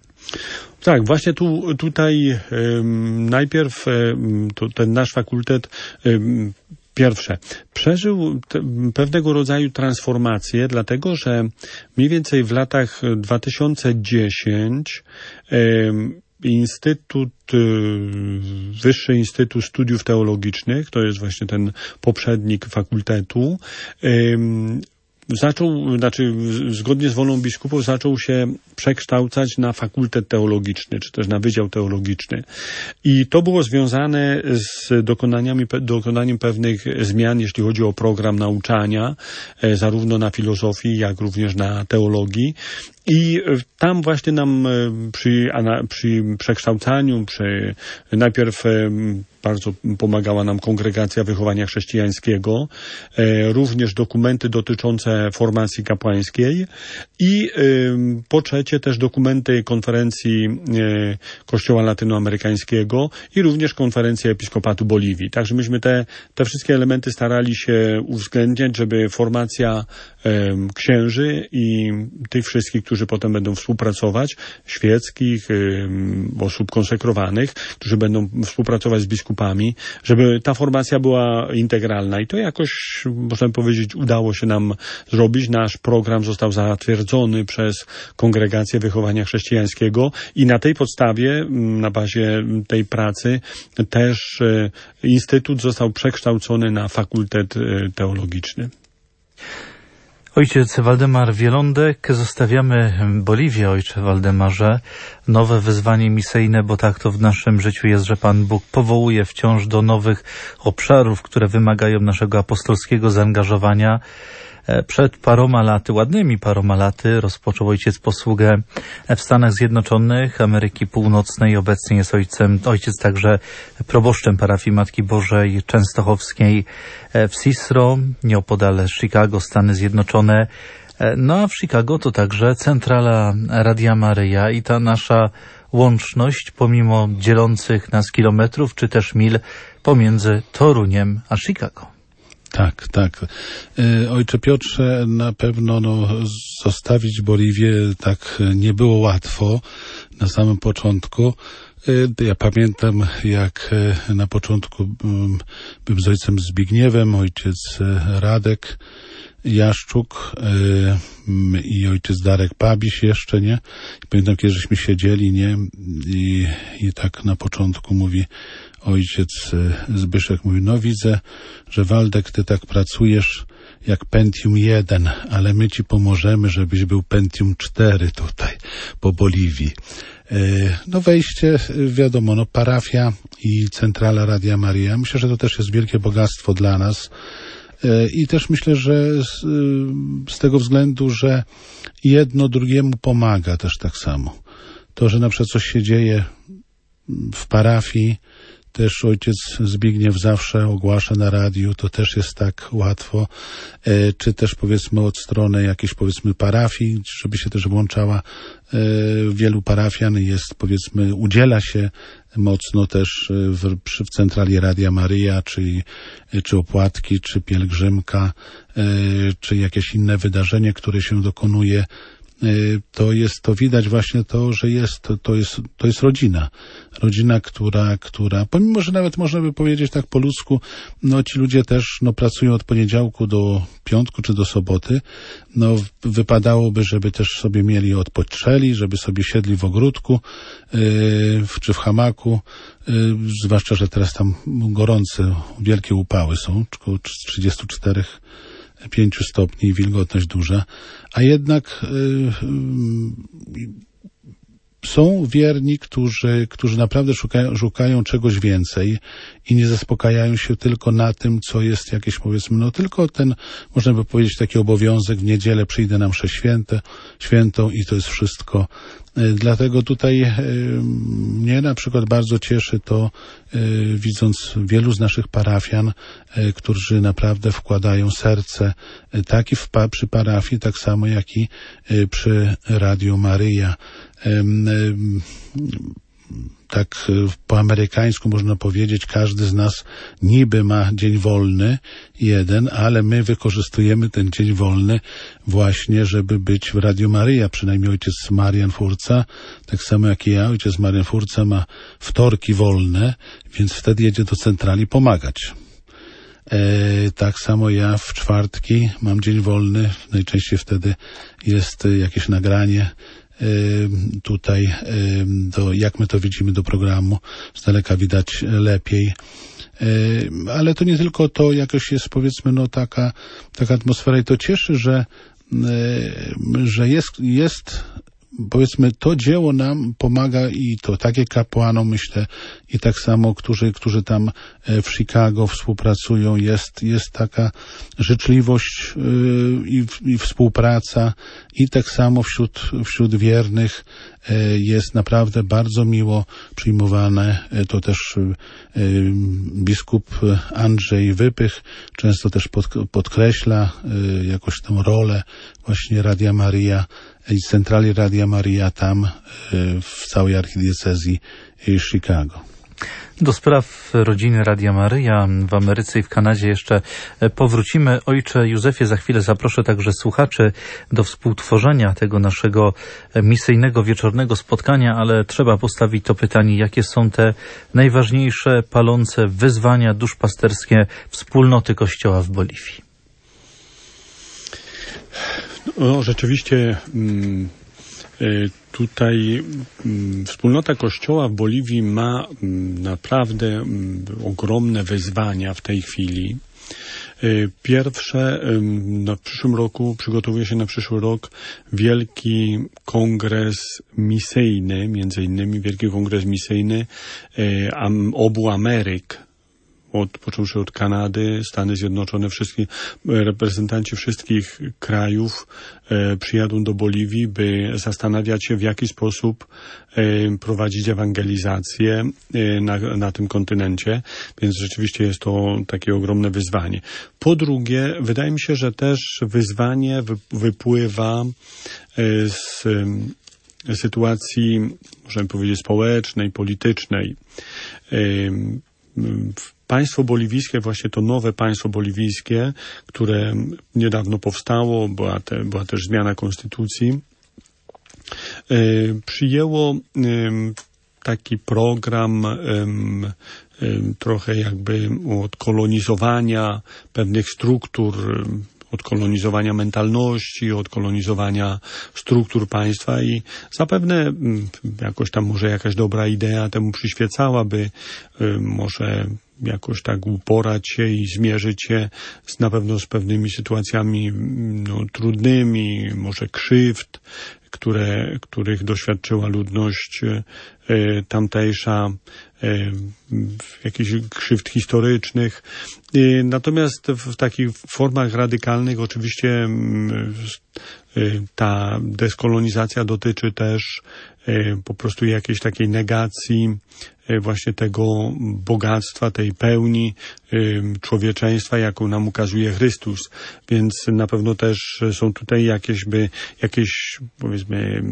Speaker 2: Tak, właśnie tu, tutaj um, najpierw um, to, ten nasz fakultet um, Pierwsze, przeżył te, pewnego rodzaju transformację, dlatego że mniej więcej w latach dwa tysiące dziesiątym um, Instytut, Wyższy Instytut Studiów Teologicznych, to jest właśnie ten poprzednik fakultetu, zaczął, znaczy zgodnie z wolą biskupów zaczął się przekształcać na fakultet teologiczny, czy też na wydział teologiczny. I to było związane z dokonaniami, dokonaniem pewnych zmian, jeśli chodzi o program nauczania, zarówno na filozofii, jak również na teologii. I tam właśnie nam przy, przy przekształcaniu, przy, najpierw bardzo pomagała nam Kongregacja Wychowania Chrześcijańskiego, również dokumenty dotyczące formacji kapłańskiej i po trzecie też dokumenty konferencji Kościoła Latynoamerykańskiego i również konferencji Episkopatu Boliwii. Także myśmy te, te wszystkie elementy starali się uwzględniać, żeby formacja księży i tych wszystkich, którzy potem będą współpracować, świeckich, osób konsekrowanych, którzy będą współpracować z biskupami, żeby ta formacja była integralna. I to jakoś, można powiedzieć, udało się nam zrobić. Nasz program został zatwierdzony przez Kongregację Wychowania Chrześcijańskiego i na tej podstawie, na bazie tej pracy też Instytut został przekształcony na Fakultet Teologiczny.
Speaker 1: Ojciec Waldemar Wielądek, zostawiamy Boliwię, ojcze Waldemarze. Nowe wyzwanie misyjne, bo tak to w naszym życiu jest, że Pan Bóg powołuje wciąż do nowych obszarów, które wymagają naszego apostolskiego zaangażowania. Przed paroma laty, ładnymi paroma laty, rozpoczął ojciec posługę w Stanach Zjednoczonych, Ameryki Północnej. Obecnie jest ojcem, ojciec także proboszczem parafii Matki Bożej Częstochowskiej w Cicero, nieopodal Chicago, Stany Zjednoczone. No a w Chicago to także centrala Radia Maryja i ta nasza łączność, pomimo dzielących nas kilometrów czy też mil pomiędzy Toruniem a Chicago.
Speaker 3: Tak, tak. Ojcze Piotrze, na pewno no, zostawić Boliwię tak nie było łatwo na samym początku. Ja pamiętam, jak na początku byłem z ojcem Zbigniewem, ojciec Radek Jaszczuk i ojciec Darek Pabiś jeszcze, nie? Pamiętam, kiedy żeśmy siedzieli, nie? I, i tak na początku mówi ojciec Zbyszek, mówi, no widzę, że Waldek, ty tak pracujesz jak Pentium jeden, ale my ci pomożemy, żebyś był Pentium cztery tutaj, po Boliwii. No wejście, wiadomo, no parafia i centrala Radia Maryja. Myślę, że to też jest wielkie bogactwo dla nas. I też myślę, że z, z tego względu, że jedno drugiemu pomaga też tak samo. To, że na przykład coś się dzieje w parafii, też ojciec Zbigniew zawsze ogłasza na radiu, to też jest tak łatwo, e, czy też powiedzmy od strony jakiejś powiedzmy parafii, żeby się też włączała e, wielu parafian, jest powiedzmy, udziela się mocno też w, przy, w centrali Radia Maryja, czy, czy opłatki, czy pielgrzymka, e, czy jakieś inne wydarzenie, które się dokonuje. To jest, to widać właśnie to, że jest, to, to jest, to jest rodzina. Rodzina, która, która, pomimo, że nawet można by powiedzieć tak po ludzku, no ci ludzie też, no pracują od poniedziałku do piątku czy do soboty, no wypadałoby, żeby też sobie mieli odpoczęli, żeby sobie siedli w ogródku, yy, czy w hamaku, yy, zwłaszcza, że teraz tam gorące, wielkie upały są, około trzydzieści cztery pięciu stopni, wilgotność duża, a jednak y, y, są wierni, którzy, którzy naprawdę szukają, szukają czegoś więcej i nie zaspokajają się tylko na tym, co jest jakieś, powiedzmy, no tylko ten, można by powiedzieć, taki obowiązek, w niedzielę przyjdę na mszę święte, świętą i to jest wszystko. Dlatego tutaj mnie na przykład bardzo cieszy to, widząc wielu z naszych parafian, którzy naprawdę wkładają serce, tak i w, przy parafii, tak samo jak i przy Radiu Maryja. Tak po amerykańsku można powiedzieć, każdy z nas niby ma dzień wolny, jeden, ale my wykorzystujemy ten dzień wolny właśnie, żeby być w Radiu Maryja. Przynajmniej ojciec Marian Furca, tak samo jak i ja, ojciec Marian Furca ma wtorki wolne, więc wtedy jedzie do centrali pomagać. E, tak samo ja w czwartki mam dzień wolny, najczęściej wtedy jest jakieś nagranie tutaj, do, jak my to widzimy do programu, z daleka widać lepiej. Ale to nie tylko to, jakoś jest, powiedzmy, no taka, taka atmosfera i to cieszy, że, że jest, jest, powiedzmy, to dzieło nam pomaga i to takie kapłanom, myślę, i tak samo, którzy, którzy tam w Chicago współpracują, jest, jest taka życzliwość yy, i, i współpraca i tak samo wśród, wśród wiernych yy, jest naprawdę bardzo miło przyjmowane. Yy, to też yy, biskup Andrzej Wypych często też pod, podkreśla yy, jakoś tę rolę właśnie Radia Maryja i centrali Radia Maryja tam yy, w całej archidiecezji Chicago.
Speaker 1: Do spraw rodziny Radia Maryja w Ameryce i w Kanadzie jeszcze powrócimy. Ojcze Józefie, za chwilę zaproszę także słuchaczy do współtworzenia tego naszego misyjnego wieczornego spotkania, ale trzeba postawić to pytanie, jakie są te najważniejsze palące wyzwania duszpasterskie wspólnoty Kościoła w Boliwii?
Speaker 2: No, rzeczywiście mm, tutaj wspólnota Kościoła w Boliwii ma naprawdę ogromne wyzwania w tej chwili. Pierwsze, no w przyszłym roku, przygotowuje się na przyszły rok wielki kongres misyjny, między innymi wielki kongres misyjny obu Ameryk. Od, począwszy od Kanady, Stany Zjednoczone, wszystkie reprezentanci wszystkich krajów e, przyjadą do Boliwii, by zastanawiać się, w jaki sposób e, prowadzić ewangelizację e, na, na tym kontynencie, więc rzeczywiście jest to takie ogromne wyzwanie. Po drugie, wydaje mi się, że też wyzwanie wy, wypływa e, z e, sytuacji, możemy powiedzieć, społecznej, politycznej. E, w Państwo boliwijskie, właśnie to nowe państwo boliwijskie, które niedawno powstało, była, te, była też zmiana konstytucji, y, przyjęło y, taki program y, y, trochę jakby odkolonizowania pewnych struktur, odkolonizowania mentalności, odkolonizowania struktur państwa i zapewne jakoś tam może jakaś dobra idea temu przyświecała, by y, może jakoś tak uporać się i zmierzyć się z, na pewno z pewnymi sytuacjami no, trudnymi, może krzywd, które, których doświadczyła ludność tamtejsza, jakichś krzywd historycznych. Natomiast w takich formach radykalnych oczywiście ta deskolonizacja dotyczy też po prostu jakiejś takiej negacji właśnie tego bogactwa, tej pełni człowieczeństwa, jaką nam ukazuje Chrystus. Więc na pewno też są tutaj jakieś, by, jakieś powiedzmy,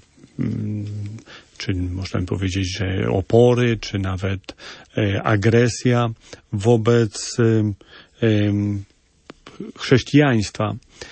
Speaker 2: czy można by powiedzieć, że opory, czy nawet agresja wobec chrześcijaństwa.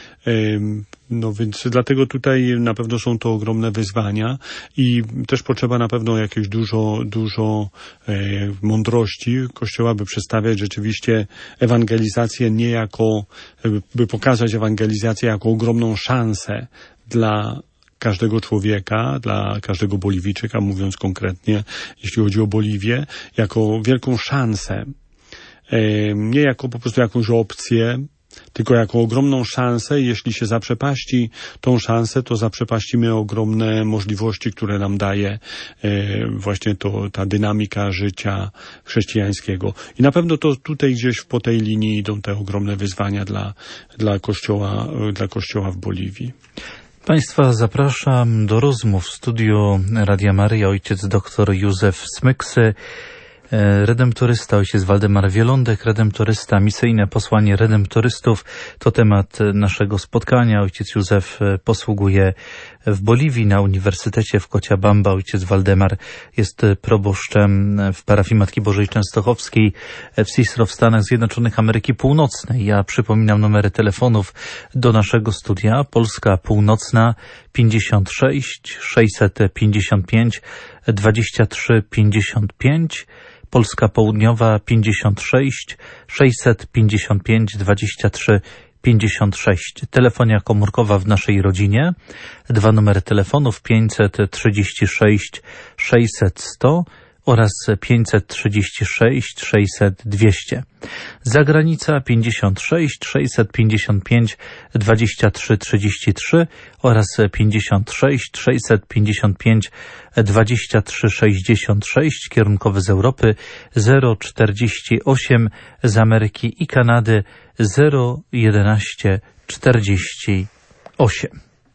Speaker 2: No więc dlatego tutaj na pewno są to ogromne wyzwania i też potrzeba na pewno jakieś dużo, dużo e, mądrości Kościoła, by przedstawiać rzeczywiście ewangelizację nie jako, by pokazać ewangelizację jako ogromną szansę dla każdego człowieka, dla każdego Boliwijczyka, mówiąc konkretnie, jeśli chodzi o Boliwię, jako wielką szansę. E, nie jako po prostu jakąś opcję, tylko jako ogromną szansę. Jeśli się zaprzepaści tą szansę, to zaprzepaścimy ogromne możliwości, które nam daje e, właśnie to, ta dynamika życia chrześcijańskiego. I na pewno to tutaj gdzieś po tej linii idą te ogromne wyzwania dla, dla Kościoła, dla Kościoła w Boliwii.
Speaker 1: Państwa zapraszam do rozmów w studiu Radia Maryja ojciec dr Józef Smyksy, redemptorysta, ojciec Waldemar Wielądek, redemptorysta, misyjne posłanie redemptorystów. To temat naszego spotkania. Ojciec Józef posługuje w Boliwii na Uniwersytecie w Cochabamba. Ojciec Waldemar jest proboszczem w parafii Matki Bożej Częstochowskiej w Cicero w Stanach Zjednoczonych Ameryki Północnej. Ja przypominam numery telefonów do naszego studia. Polska Północna pięćdziesiąt sześć sześćset pięćdziesiąt pięć dwadzieścia trzy pięćdziesiąt pięć, Polska Południowa pięćdziesiąt sześć sześćset pięćdziesiąt pięć dwadzieścia trzy pięćdziesiąt sześć. Telefonia komórkowa w naszej rodzinie. Dwa numery telefonów pięćset trzydzieści sześć sześćset sto oraz pięćset trzydzieści sześć sześćset dwieście. Zagranica pięćdziesiąt sześć sześćset pięćdziesiąt pięć dwadzieścia trzy trzydzieści trzy oraz pięćdziesiąt sześć sześćset pięćdziesiąt pięć dwadzieścia trzy sześćdziesiąt sześć, kierunkowy z Europy zero czterdzieści osiem, z Ameryki i Kanady zero jedenaście czterdzieści osiem.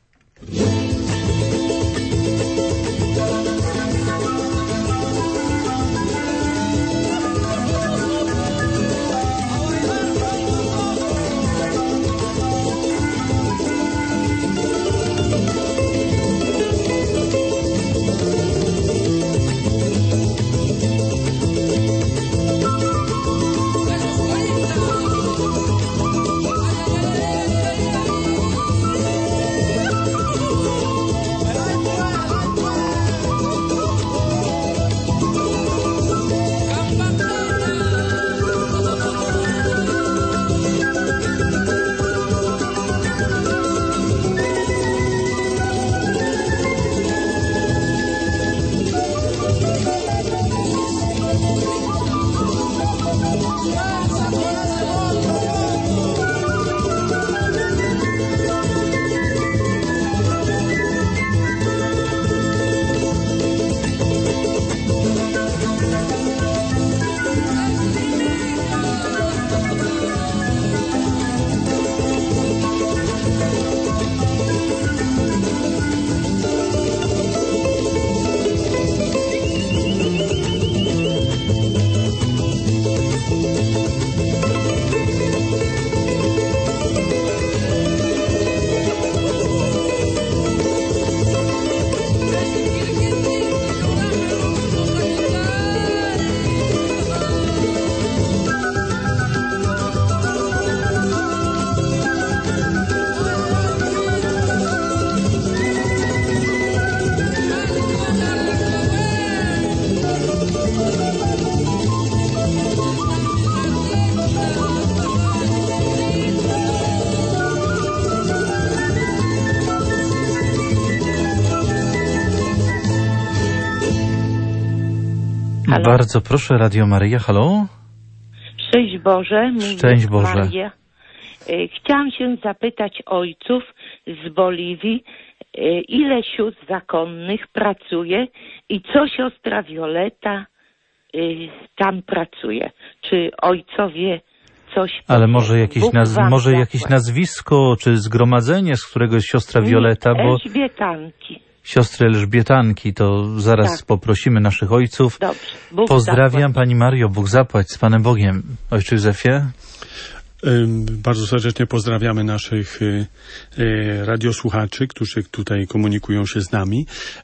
Speaker 4: Halo?
Speaker 1: Bardzo proszę, Radio Maryja, halo?
Speaker 4: Szczęść Boże.
Speaker 1: Szczęść Boże.
Speaker 4: Maria. Chciałam się zapytać ojców z Boliwii, ile sióstr zakonnych pracuje i co siostra Wioleta tam pracuje? Czy ojcowie coś...
Speaker 1: Ale może jakieś, naz- może
Speaker 4: zapłać.
Speaker 1: jakieś nazwisko, czy zgromadzenie, z którego jest siostra Wioleta, bo...
Speaker 4: Elżbietanki.
Speaker 1: Siostry Elżbietanki, to zaraz
Speaker 4: Tak.
Speaker 1: poprosimy naszych ojców.
Speaker 4: Dobrze. Bóg
Speaker 1: Pozdrawiam
Speaker 4: zapłać.
Speaker 1: Pani Mario, Bóg zapłać, z Panem Bogiem. Ojcze Józefie?
Speaker 2: Bardzo serdecznie pozdrawiamy naszych radiosłuchaczy, którzy tutaj komunikują się z nami.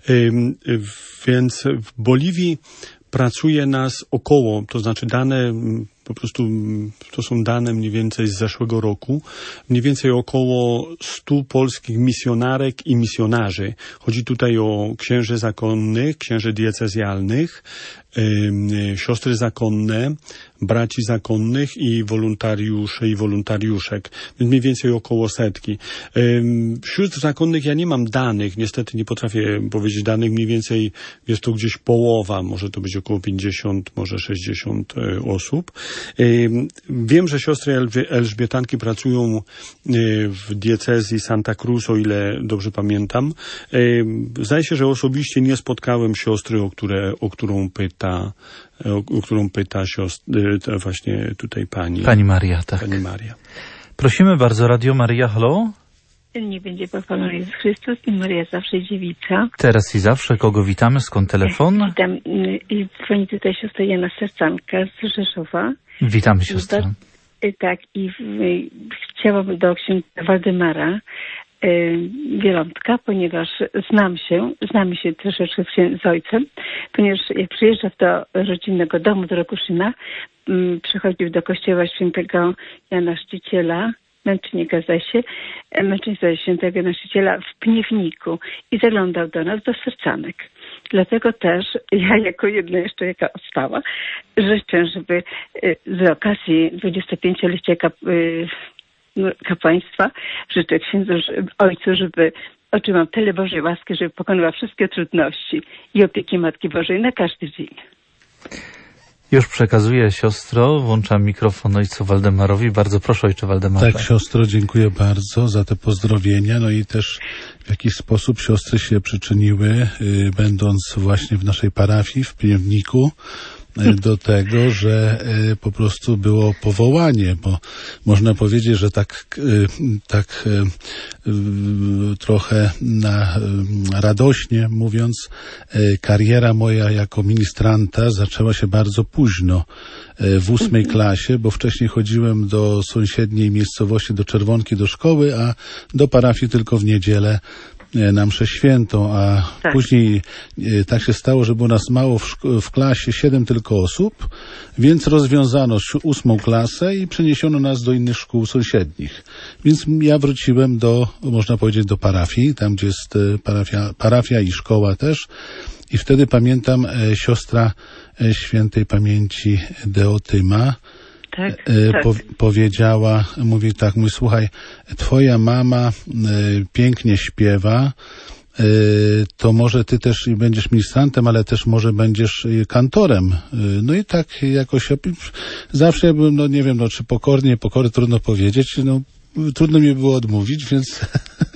Speaker 2: Więc w Boliwii pracuje nas około, to znaczy dane, po prostu to są dane mniej więcej z zeszłego roku, mniej więcej około stu polskich misjonarek i misjonarzy. Chodzi tutaj o księży zakonnych, księży diecezjalnych, yy, siostry zakonne, braci zakonnych i wolontariuszy i wolontariuszek. Więc mniej więcej około setki. Yy, sióstr zakonnych ja nie mam danych, niestety nie potrafię powiedzieć danych, mniej więcej jest to gdzieś połowa, może to być około pięćdziesiąt, może sześćdziesiąt yy, osób. Wiem, że siostry Elżbietanki pracują w diecezji Santa Cruz, o ile dobrze pamiętam. Zdaje się, że osobiście nie spotkałem siostry, o, które, o którą pyta, o, o którą pyta siostra, właśnie tutaj pani.
Speaker 1: Pani Maria, tak.
Speaker 2: Pani Maria.
Speaker 1: Prosimy bardzo, Radio Maria, halo?
Speaker 5: Nie będzie pochwalony Jezus Chrystus i Maria zawsze dziewica.
Speaker 1: Teraz i zawsze, kogo witamy? Skąd telefon?
Speaker 5: Witam i dzwoni tutaj siostra Jana Sercanka z Rzeszowa.
Speaker 1: Witamy siostrę.
Speaker 5: Tak, i w, chciałabym do księdza Waldemara y, Wielątka, ponieważ znam się, znamy się troszeczkę z ojcem, ponieważ jak przyjeżdża do rodzinnego domu do Rokuszyna, y, przychodził do kościoła świętego Jana Chrzciciela, męczennika zdaje się, męczennika świętego Jana Chrzciciela w Pniewniku i zaglądał do nas, do sercanek. Dlatego też ja jako jedna jeszcze jaka ostała życzę, żeby z okazji dwudziestopięciolecia kap, kapłaństwa życzę księdzu, ojcu, żeby otrzymał tyle Bożej łaski, żeby pokonała wszystkie trudności i opieki Matki Bożej na każdy dzień.
Speaker 1: Już przekazuję siostro, włączam mikrofon ojcu Waldemarowi. Bardzo proszę, ojcze Waldemarze.
Speaker 3: Tak, siostro, dziękuję bardzo za te pozdrowienia. No i też w jakiś sposób siostry się przyczyniły, y, będąc właśnie w naszej parafii w Pniewniku, do tego, że y, po prostu było powołanie, bo można powiedzieć, że tak, y, tak y, y, trochę na, y, radośnie mówiąc, y, kariera moja jako ministranta zaczęła się bardzo późno, y, w ósmej klasie, bo wcześniej chodziłem do sąsiedniej miejscowości, do Czerwonki, do szkoły, a do parafii tylko w niedzielę na mszę świętą, a
Speaker 5: tak.
Speaker 3: Później e, tak się stało, że było nas mało w, szko- w klasie, siedem tylko osób, więc rozwiązano ósmą klasę i przeniesiono nas do innych szkół sąsiednich. Więc ja wróciłem do, można powiedzieć, do parafii, tam gdzie jest parafia, parafia i szkoła też. I wtedy pamiętam e, siostra e, świętej pamięci Deotyma,
Speaker 5: Tak,
Speaker 3: e,
Speaker 5: tak.
Speaker 3: po, powiedziała, mówi tak, mówi, słuchaj, twoja mama e, pięknie śpiewa, e, to może ty też będziesz ministrantem, ale też może będziesz kantorem. E, no i tak jakoś zawsze byłem, no nie wiem, no czy pokornie, pokory trudno powiedzieć, no trudno mi było odmówić, więc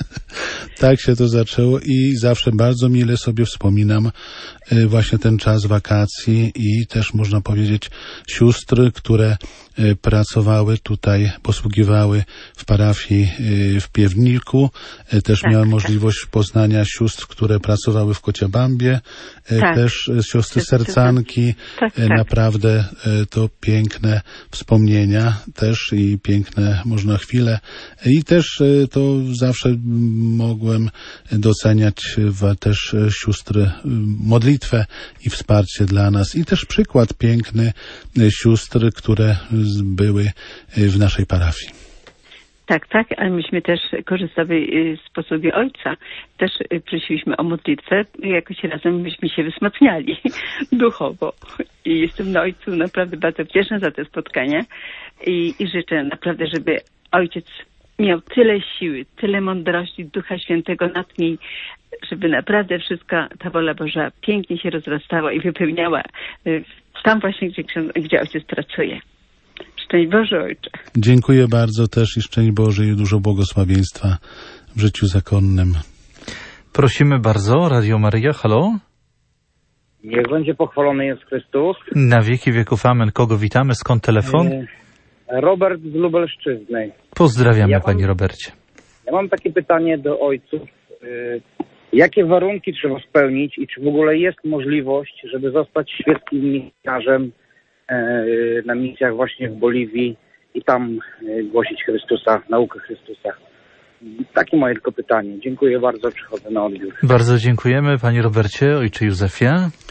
Speaker 3: tak się to zaczęło i zawsze bardzo mile sobie wspominam właśnie ten czas wakacji i też można powiedzieć sióstry, które pracowały tutaj, posługiwały w parafii w Piewniku. Też
Speaker 5: tak,
Speaker 3: miałem
Speaker 5: tak.
Speaker 3: możliwość poznania sióstr, które pracowały w Kociabambie.
Speaker 5: Tak.
Speaker 3: Też siostry sercanki.
Speaker 5: Tak, tak.
Speaker 3: Naprawdę to piękne wspomnienia też i piękne można chwile. I też to zawsze mogłem doceniać też sióstry modlitwę i wsparcie dla nas. I też przykład piękny sióstr, które były w naszej parafii.
Speaker 5: Tak, tak, ale myśmy też korzystali z posługi ojca. Też prosiliśmy o modlitwę. Jakoś razem myśmy się wzmacniali duchowo. I jestem na ojcu naprawdę bardzo wdzięczna za te spotkania. I, i życzę naprawdę, żeby ojciec miał tyle siły, tyle mądrości, Ducha Świętego nad niej, żeby naprawdę wszystka ta wola Boża pięknie się rozrastała i wypełniała tam właśnie, gdzie, gdzie ojciec pracuje. Szczęść Boże, Ojcze.
Speaker 3: Dziękuję bardzo też i szczęść Boże i dużo błogosławieństwa w życiu zakonnym.
Speaker 1: Prosimy bardzo, Radio Maryja, halo?
Speaker 6: Niech będzie pochwalony Jezus Chrystus.
Speaker 1: Na wieki wieków amen. Kogo witamy? Skąd telefon?
Speaker 6: Robert z Lubelszczyzny.
Speaker 1: Pozdrawiamy,
Speaker 6: ja
Speaker 1: panie
Speaker 6: mam,
Speaker 1: Robercie.
Speaker 6: Ja mam takie pytanie do ojców. Jakie warunki trzeba spełnić i czy w ogóle jest możliwość, żeby zostać świeckim misjonarzem na misjach właśnie w Boliwii i tam głosić Chrystusa, naukę Chrystusa? Takie moje tylko pytanie. Dziękuję bardzo, przychodzę na odbiór.
Speaker 1: Bardzo dziękujemy, panie Robercie. Ojcze Józefie?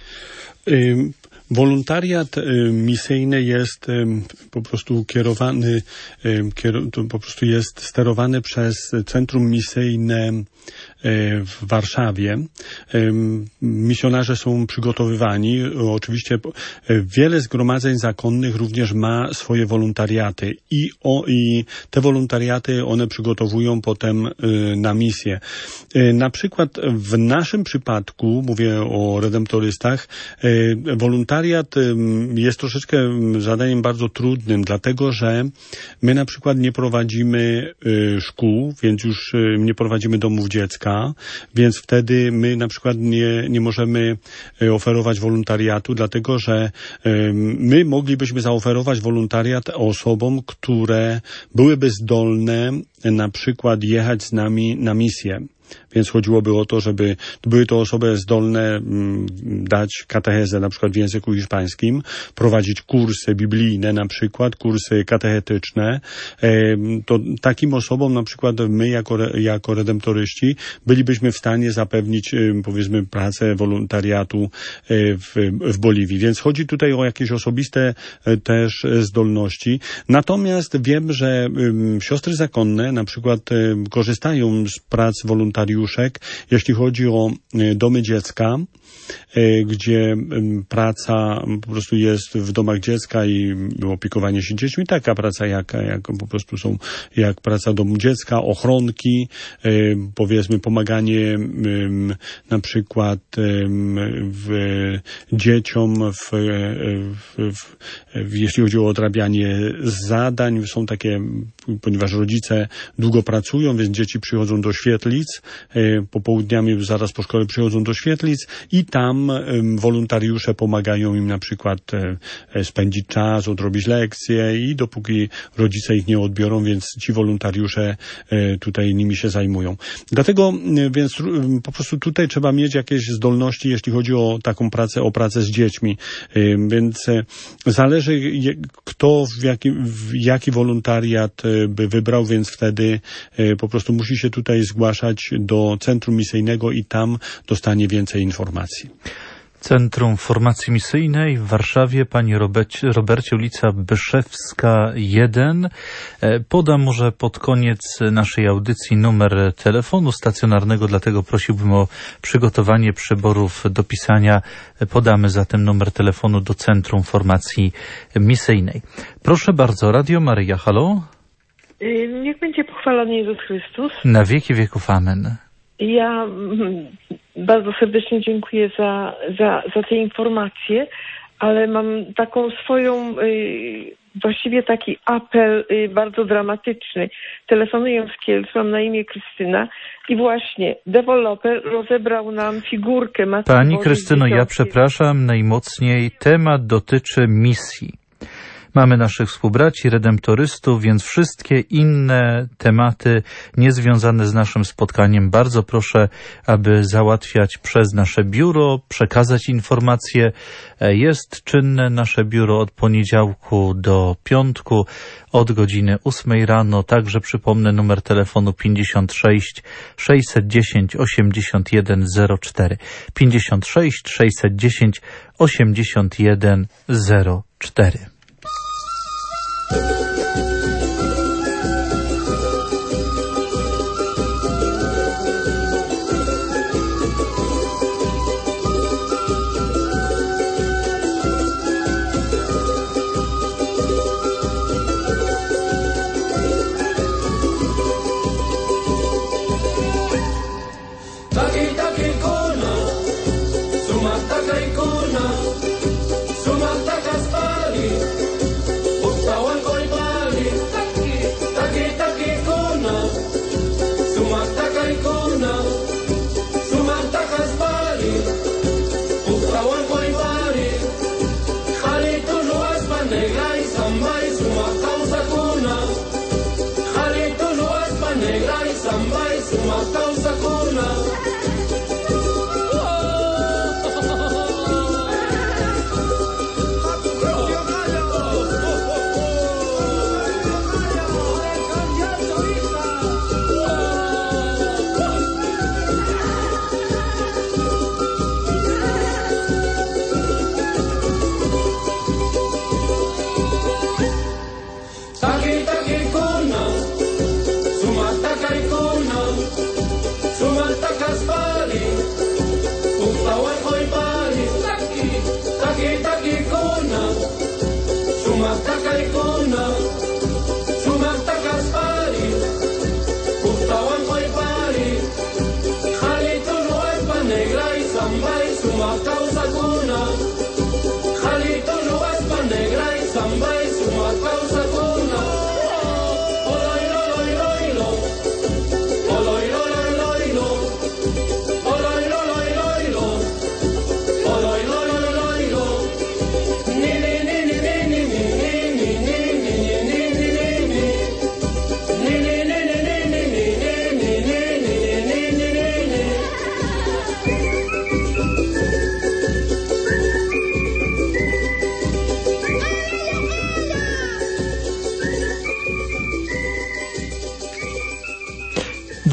Speaker 2: Wolontariat misyjny jest po prostu kierowany, po prostu jest sterowany przez Centrum Misyjne w Warszawie. Misjonarze są przygotowywani. Oczywiście wiele zgromadzeń zakonnych również ma swoje wolontariaty i, o, i te wolontariaty one przygotowują potem na misję. Na przykład w naszym przypadku, mówię o redemptorystach, wolontariat jest troszeczkę zadaniem bardzo trudnym, dlatego że my na przykład nie prowadzimy szkół, więc już nie prowadzimy domów dziecka, więc wtedy my na przykład nie, nie możemy oferować wolontariatu, dlatego że my moglibyśmy zaoferować wolontariat osobom, które byłyby zdolne na przykład jechać z nami na misję. Więc chodziłoby o to, żeby były to osoby zdolne dać katechezę na przykład w języku hiszpańskim, prowadzić kursy biblijne na przykład, kursy katechetyczne. To takim osobom na przykład my jako, jako redemptoryści bylibyśmy w stanie zapewnić powiedzmy pracę wolontariatu w, w Boliwii. Więc chodzi tutaj o jakieś osobiste też zdolności. Natomiast wiem, że siostry zakonne na przykład korzystają z prac wolontariuszek, jeśli chodzi o domy dziecka, gdzie praca po prostu jest w domach dziecka i opiekowanie się dziećmi, taka praca jak, jak po prostu są, jak praca domu dziecka, ochronki, powiedzmy pomaganie na przykład w, dzieciom, w, w, w, jeśli chodzi o odrabianie zadań, są takie, ponieważ rodzice długo pracują, więc dzieci przychodzą do świetlic, popołudniami zaraz po szkole przychodzą do świetlic i tam wolontariusze pomagają im na przykład spędzić czas, odrobić lekcje i dopóki rodzice ich nie odbiorą, więc ci wolontariusze tutaj nimi się zajmują. Dlatego więc po prostu tutaj trzeba mieć jakieś zdolności, jeśli chodzi o taką pracę, o pracę z dziećmi. Więc zależy kto w jaki, w jaki wolontariat by wybrał, więc wtedy po prostu musi się tutaj zgłaszać do Centrum Misyjnego i tam dostanie więcej informacji.
Speaker 1: Centrum Formacji Misyjnej w Warszawie, Panie Robercie, Robercie, ulica Byszewska jeden. Podam może pod koniec naszej audycji numer telefonu stacjonarnego, dlatego prosiłbym o przygotowanie przyborów do pisania. Podamy zatem numer telefonu do Centrum Formacji Misyjnej. Proszę bardzo, Radio Maryja, halo?
Speaker 7: Niech będzie pochwalony Jezus Chrystus.
Speaker 1: Na wieki wieków, amen.
Speaker 7: Ja bardzo serdecznie dziękuję za, za, za te informacje, ale mam taką swoją, właściwie taki apel bardzo dramatyczny. Telefonuję z Kielc, mam na imię Krystyna i właśnie deweloper rozebrał nam figurkę Matki
Speaker 1: Pani
Speaker 7: Bożej
Speaker 1: Krystyno, ja
Speaker 7: Dzieciątej.
Speaker 1: przepraszam najmocniej, temat dotyczy misji. Mamy naszych współbraci, redemptorystów, więc wszystkie inne tematy niezwiązane z naszym spotkaniem bardzo proszę, aby załatwiać przez nasze biuro, przekazać informacje. Jest czynne nasze biuro od poniedziałku do piątku od godziny ósmej rano. Także przypomnę numer telefonu pięćdziesiąt sześć sześćset dziesięć osiemdziesiąt jeden zero cztery. pięćdziesiąt sześć sześćset dziesięć osiemdziesiąt jeden zero cztery.
Speaker 8: Suma taka ikona, suma taka spali.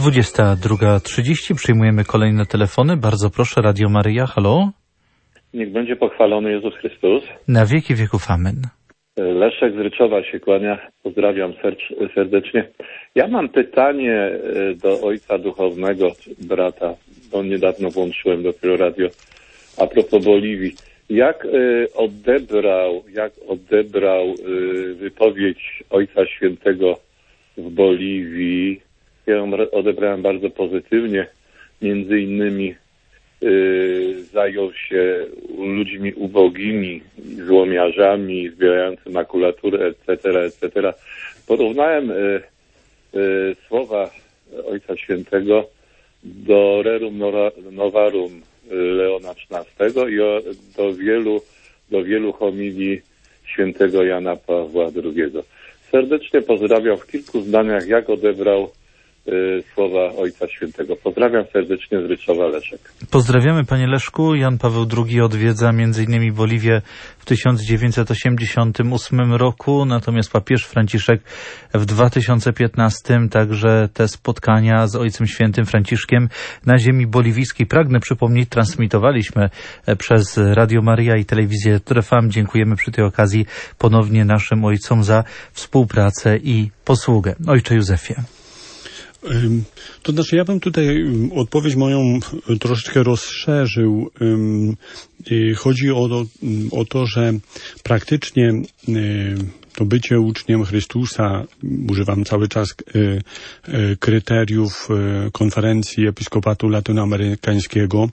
Speaker 1: dwudziesta druga trzydzieści. Przyjmujemy kolejne telefony. Bardzo proszę, Radio Maryja. Halo?
Speaker 8: Niech będzie pochwalony Jezus Chrystus.
Speaker 1: Na wieki wieków amen.
Speaker 8: Leszek z Ryczowa się kłania. Pozdrawiam serdecznie. Ja mam pytanie do ojca duchownego, brata, bo niedawno włączyłem dopiero radio, a propos Boliwii. Jak odebrał, jak odebrał wypowiedź Ojca Świętego w Boliwii? Ja ją odebrałem bardzo pozytywnie. Między innymi yy, zajął się ludźmi ubogimi, złomiarzami, zbierającymi makulaturę, et cetera, et cetera. Porównałem yy, yy, słowa Ojca Świętego do Rerum Novarum Leona trzynastego i o, do wielu, do wielu homilii świętego Jana Pawła drugiego. Serdecznie pozdrawiam w kilku zdaniach, jak odebrał y, słowa Ojca Świętego. Pozdrawiam serdecznie z Ryczowa, Leszek.
Speaker 1: Pozdrawiamy, panie Leszku. Jan Paweł drugi odwiedza między innymi Boliwię w tysiąc dziewięćset osiemdziesiątym ósmym roku, natomiast papież Franciszek w dwa tysiące piętnastym, także te spotkania z Ojcem Świętym Franciszkiem na ziemi boliwijskiej. Pragnę przypomnieć, transmitowaliśmy przez Radio Maryja i telewizję Trefam. Dziękujemy przy tej okazji ponownie naszym ojcom za współpracę i posługę. Ojcze Józefie.
Speaker 2: To znaczy, ja bym tutaj odpowiedź moją troszeczkę rozszerzył. Chodzi o to, o to, że praktycznie to bycie uczniem Chrystusa, używam cały czas kryteriów konferencji Episkopatu Latynoamerykańskiego,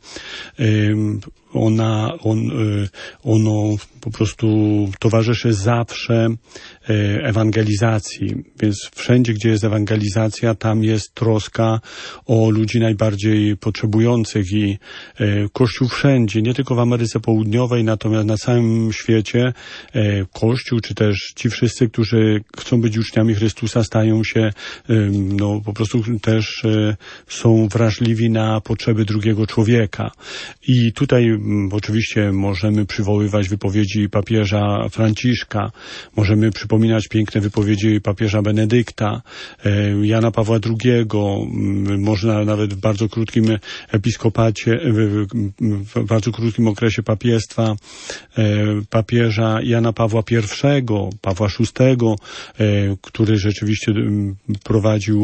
Speaker 2: ona, on, ono po prostu towarzyszy zawsze ewangelizacji. Więc wszędzie, gdzie jest ewangelizacja, tam jest troska o ludzi najbardziej potrzebujących i Kościół wszędzie, nie tylko w Ameryce Południowej, natomiast na całym świecie Kościół, czy też ci wszyscy, którzy chcą być uczniami Chrystusa, stają się, no po prostu też są wrażliwi na potrzeby drugiego człowieka. I tutaj oczywiście możemy przywoływać wypowiedzi papieża Franciszka, możemy przypominać piękne wypowiedzi papieża Benedykta, Jana Pawła drugiego, można nawet w bardzo krótkim episkopacie, w bardzo krótkim okresie papiestwa papieża Jana Pawła pierwszego, Pawła szóstego, który rzeczywiście prowadził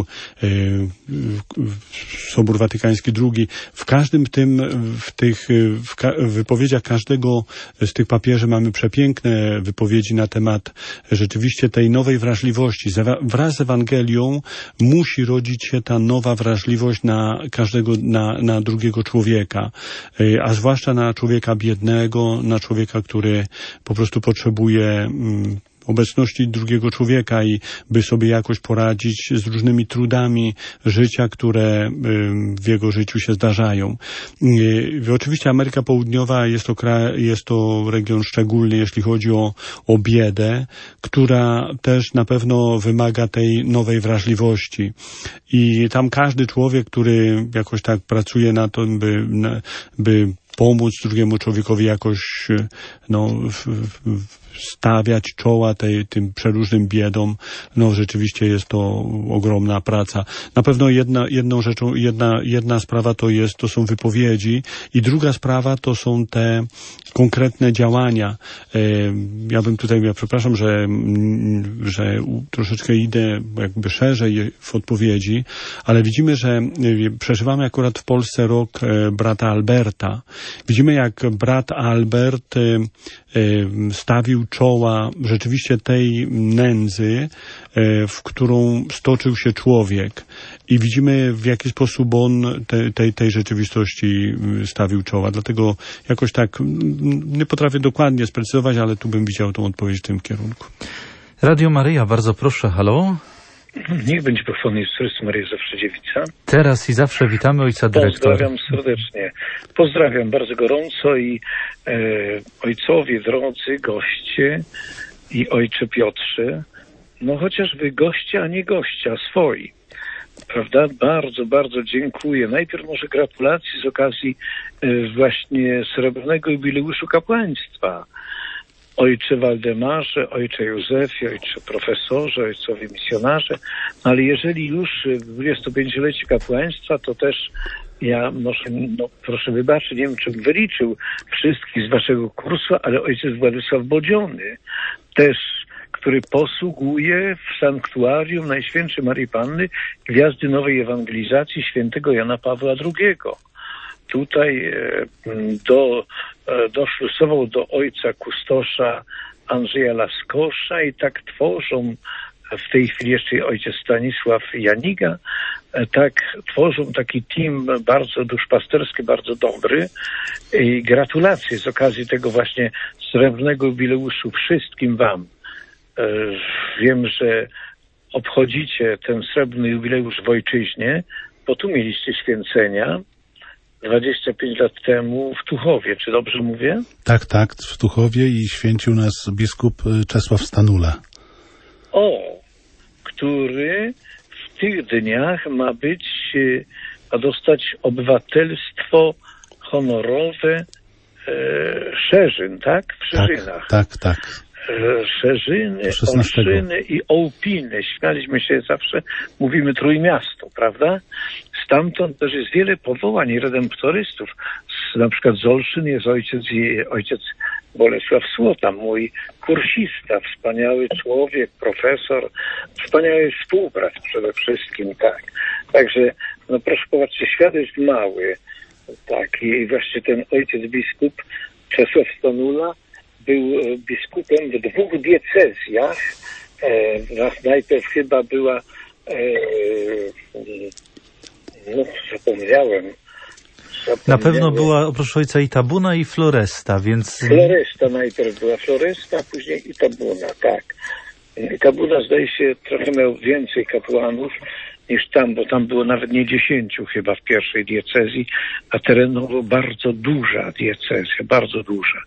Speaker 2: Sobór Watykański drugi. W każdym tym, w tych w ka- w wypowiedziach każdego z tych papieży mamy przepiękne wypowiedzi na temat rzeczywiście tej nowej wrażliwości. Wraz z Ewangelią musi rodzić się ta nowa wrażliwość na każdego, na, na drugiego człowieka, a zwłaszcza na człowieka biednego, na człowieka, który po prostu potrzebuje mm, obecności drugiego człowieka i by sobie jakoś poradzić z różnymi trudami życia, które w jego życiu się zdarzają. Oczywiście Ameryka Południowa jest to kraj, jest to region szczególny, jeśli chodzi o, o biedę, która też na pewno wymaga tej nowej wrażliwości. I tam każdy człowiek, który jakoś tak pracuje na to, by, by pomóc drugiemu człowiekowi jakoś, no, w, w, stawiać czoła tej, tym przeróżnym biedom, no rzeczywiście jest to ogromna praca. Na pewno jedna, jedną rzeczą, jedna, jedna sprawa to jest, to są wypowiedzi i druga sprawa to są te konkretne działania. Ja bym tutaj, ja przepraszam, że, że troszeczkę idę jakby szerzej w odpowiedzi, ale widzimy, że przeżywamy akurat w Polsce rok brata Alberta. Widzimy, jak brat Albert stawił czoła rzeczywiście tej nędzy, w którą stoczył się człowiek. I widzimy, w jaki sposób on te, tej, tej rzeczywistości stawił czoła. Dlatego jakoś tak nie potrafię dokładnie sprecyzować, ale tu bym widział tą odpowiedź w tym kierunku.
Speaker 1: Radio Maryja, bardzo proszę, halo.
Speaker 9: Niech będzie pochwalony Jezus Chrystus, Maryja zawsze dziewica.
Speaker 1: Teraz i zawsze witamy ojca dyrektora.
Speaker 9: Pozdrawiam serdecznie. Pozdrawiam bardzo gorąco i e, ojcowie, drodzy goście i ojcze Piotrze, no chociażby goście, a nie gościa, swoi. Prawda? Bardzo, bardzo dziękuję. Najpierw może gratulacje z okazji e, właśnie srebrnego jubileuszu kapłaństwa. ojcze Waldemarze, ojcze Józefie, ojcze profesorze, ojcowie misjonarze, no ale jeżeli już dwudziestopięciolecie kapłaństwa, to też ja może, no proszę wybaczyć, nie wiem, czym wyliczył wszystkich z waszego kursu, ale ojciec Władysław Bodziony też, który posługuje w sanktuarium Najświętszej Maryi Panny Gwiazdy Nowej Ewangelizacji świętego Jana Pawła drugiego. Tutaj do, doszlusował do ojca kustosza Andrzeja Laskosza i tak tworzą, w tej chwili jeszcze ojciec Stanisław Janiga, tak tworzą taki team bardzo duszpasterski, bardzo dobry. I gratulacje z okazji tego właśnie srebrnego jubileuszu wszystkim wam. Wiem, że obchodzicie ten srebrny jubileusz w ojczyźnie, bo tu mieliście święcenia dwadzieścia pięć lat temu w Tuchowie. Czy dobrze mówię?
Speaker 3: Tak, tak, w Tuchowie i święcił nas biskup Czesław Stanula.
Speaker 9: O, który w tych dniach ma być, ma dostać obywatelstwo honorowe e, Szerzyn, tak? W Szerzynach.
Speaker 3: Tak, tak, tak.
Speaker 9: Szerzyny, Olszyny i Ołpiny. Śmialiśmy się zawsze, mówimy Trójmiasto, prawda? Stamtąd też jest wiele powołań i redemptorystów. Z, na przykład z Olszyn jest ojciec, ojciec Bolesław Słota, mój kursista, wspaniały człowiek, profesor, wspaniały współbrat przede wszystkim, tak. Także, no proszę popatrzcie, świat jest mały, tak, i właśnie ten ojciec biskup Czesław Stanula był biskupem w dwóch diecezjach. E, najpierw chyba była, e, no zapomniałem, zapomniałem.
Speaker 1: Na pewno była oprócz ojca Itabuna i Floresta, więc...
Speaker 9: Floresta najpierw była, Floresta, a później Itabuna, tak. Itabuna zdaje się trochę miał więcej kapłanów niż tam, bo tam było nawet nie dziesięciu chyba w pierwszej diecezji, a terenowo bardzo duża diecezja, bardzo duża.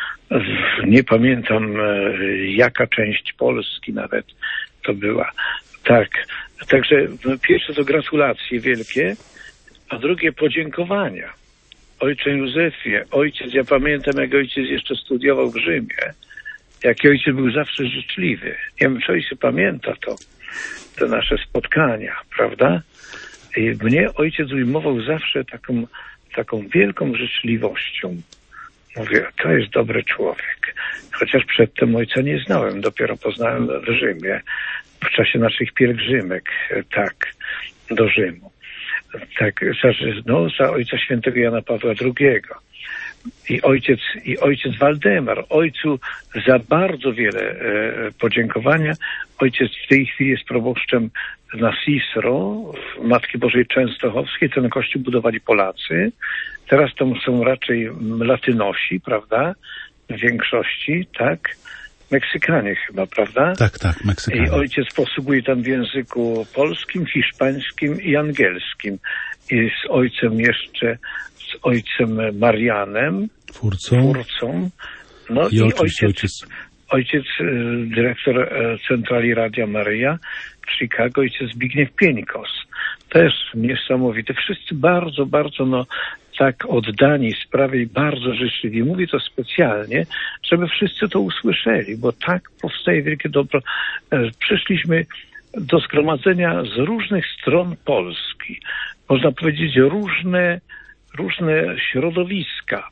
Speaker 9: Nie pamiętam, jaka część Polski nawet to była. Tak, także pierwsze to gratulacje wielkie, a drugie podziękowania. Ojcze Józefie, ojciec, ja pamiętam, jak ojciec jeszcze studiował w Rzymie, jaki ojciec był zawsze życzliwy. Nie wiem, czy ojciec pamięta to, te nasze spotkania, prawda? I mnie ojciec ujmował zawsze taką, taką wielką życzliwością. Mówię, to jest dobry człowiek. Chociaż przedtem ojca nie znałem, dopiero poznałem w Rzymie, w czasie naszych pielgrzymek, tak, do Rzymu. Tak, za, no, za ojca świętego Jana Pawła drugiego. I ojciec, i ojciec Waldemar, ojcu za bardzo wiele e, podziękowania. Ojciec w tej chwili jest proboszczem na Sisro, Matki Bożej Częstochowskiej. Ten kościół budowali Polacy. Teraz tam są raczej Latynosi, prawda? W większości, tak? Meksykanie chyba, prawda?
Speaker 3: Tak, tak, Meksykanie.
Speaker 9: I ojciec posługuje tam w języku polskim, hiszpańskim i angielskim. I z ojcem jeszcze, z ojcem Marianem,
Speaker 3: twórcą.
Speaker 9: twórcą. No
Speaker 3: I,
Speaker 9: i
Speaker 3: ojciec,
Speaker 9: ojciec,
Speaker 3: ojciec,
Speaker 9: ojciec dyrektor centrali Radia Maryja w Chicago, ojciec Zbigniew Pieńkos. Też niesamowite. Wszyscy bardzo, bardzo, no, tak oddani sprawie i bardzo życzliwi. Mówię to specjalnie, żeby wszyscy to usłyszeli, bo tak powstaje wielkie dobro. Przyszliśmy do zgromadzenia z różnych stron Polski. Można powiedzieć różne, różne środowiska,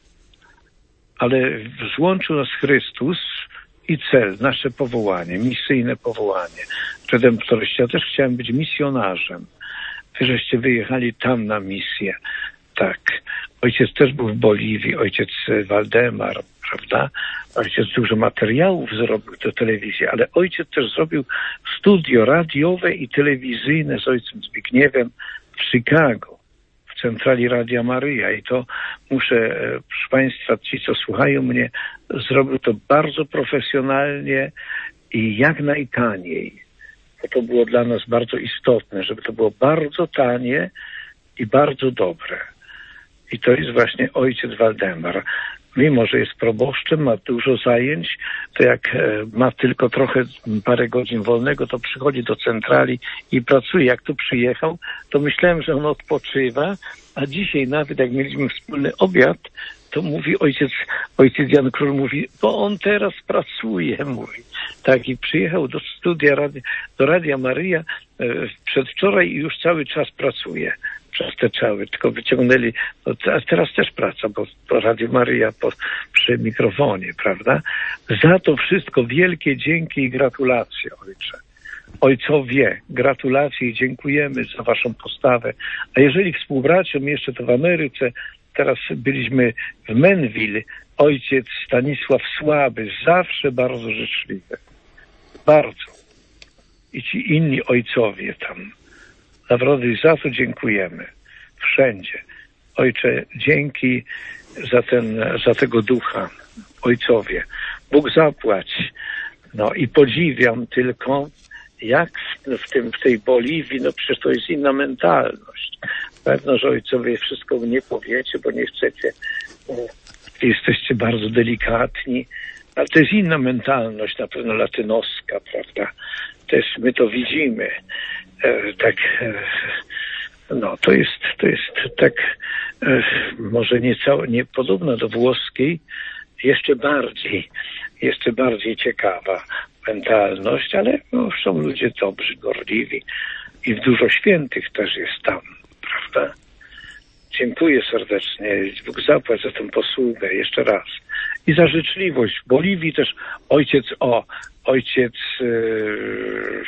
Speaker 9: ale złączył nas Chrystus i cel, nasze powołanie, misyjne powołanie. Redemptoryści, ja też chciałem być misjonarzem. Wy żeście wyjechali tam na misję. Tak. Ojciec też był w Boliwii, ojciec Waldemar, prawda? Ojciec dużo materiałów zrobił do telewizji, ale ojciec też zrobił studio radiowe i telewizyjne z ojcem Zbigniewem w Chicago, w centrali Radia Maryja. I to muszę, proszę Państwa, ci, co słuchają mnie, zrobił to bardzo profesjonalnie i jak najtaniej. Bo to było dla nas bardzo istotne, żeby to było bardzo tanie i bardzo dobre. I to jest właśnie ojciec Waldemar. Mimo że jest proboszczem, ma dużo zajęć, to jak ma tylko trochę, parę godzin wolnego, to przychodzi do centrali i pracuje. Jak tu przyjechał, to myślałem, że on odpoczywa, a dzisiaj nawet jak mieliśmy wspólny obiad, to mówi ojciec, ojciec Jan Król mówi, bo on teraz pracuje, mówi. Tak, i przyjechał do studia, do Radia Maryja przedwczoraj i już cały czas pracuje. Przez te cały, tylko wyciągnęli, no, a teraz też praca, bo, bo Radio Maryja po, przy mikrofonie, prawda? Za to wszystko wielkie dzięki i gratulacje, ojcze. Ojcowie, gratulacje i dziękujemy za waszą postawę. A jeżeli współbraciom jeszcze to w Ameryce, teraz byliśmy w Menville, ojciec Stanisław Słaby, zawsze bardzo życzliwy. Bardzo. I ci inni ojcowie tam. Naprawdę za to dziękujemy. Wszędzie. Ojcze, dzięki za ten, za tego ducha. Ojcowie. Bóg zapłać. No i podziwiam tylko, jak w, tym, w tej Boliwii, no przecież to jest inna mentalność. Pewno, że ojcowie wszystko nie powiecie, bo nie chcecie. Jesteście bardzo delikatni. Ale to jest inna mentalność, na pewno latynoska, prawda? Też my to widzimy. E, tak, e, no to jest, to jest tak, e, może nie, cał, nie podobna do włoskiej, jeszcze bardziej, jeszcze bardziej ciekawa mentalność, ale no, są ludzie dobrzy, gorliwi i dużo świętych też jest tam, prawda? Dziękuję serdecznie. Bóg zapłać za tę posługę jeszcze raz. I za życzliwość. W Boliwii też ojciec, o, ojciec yy,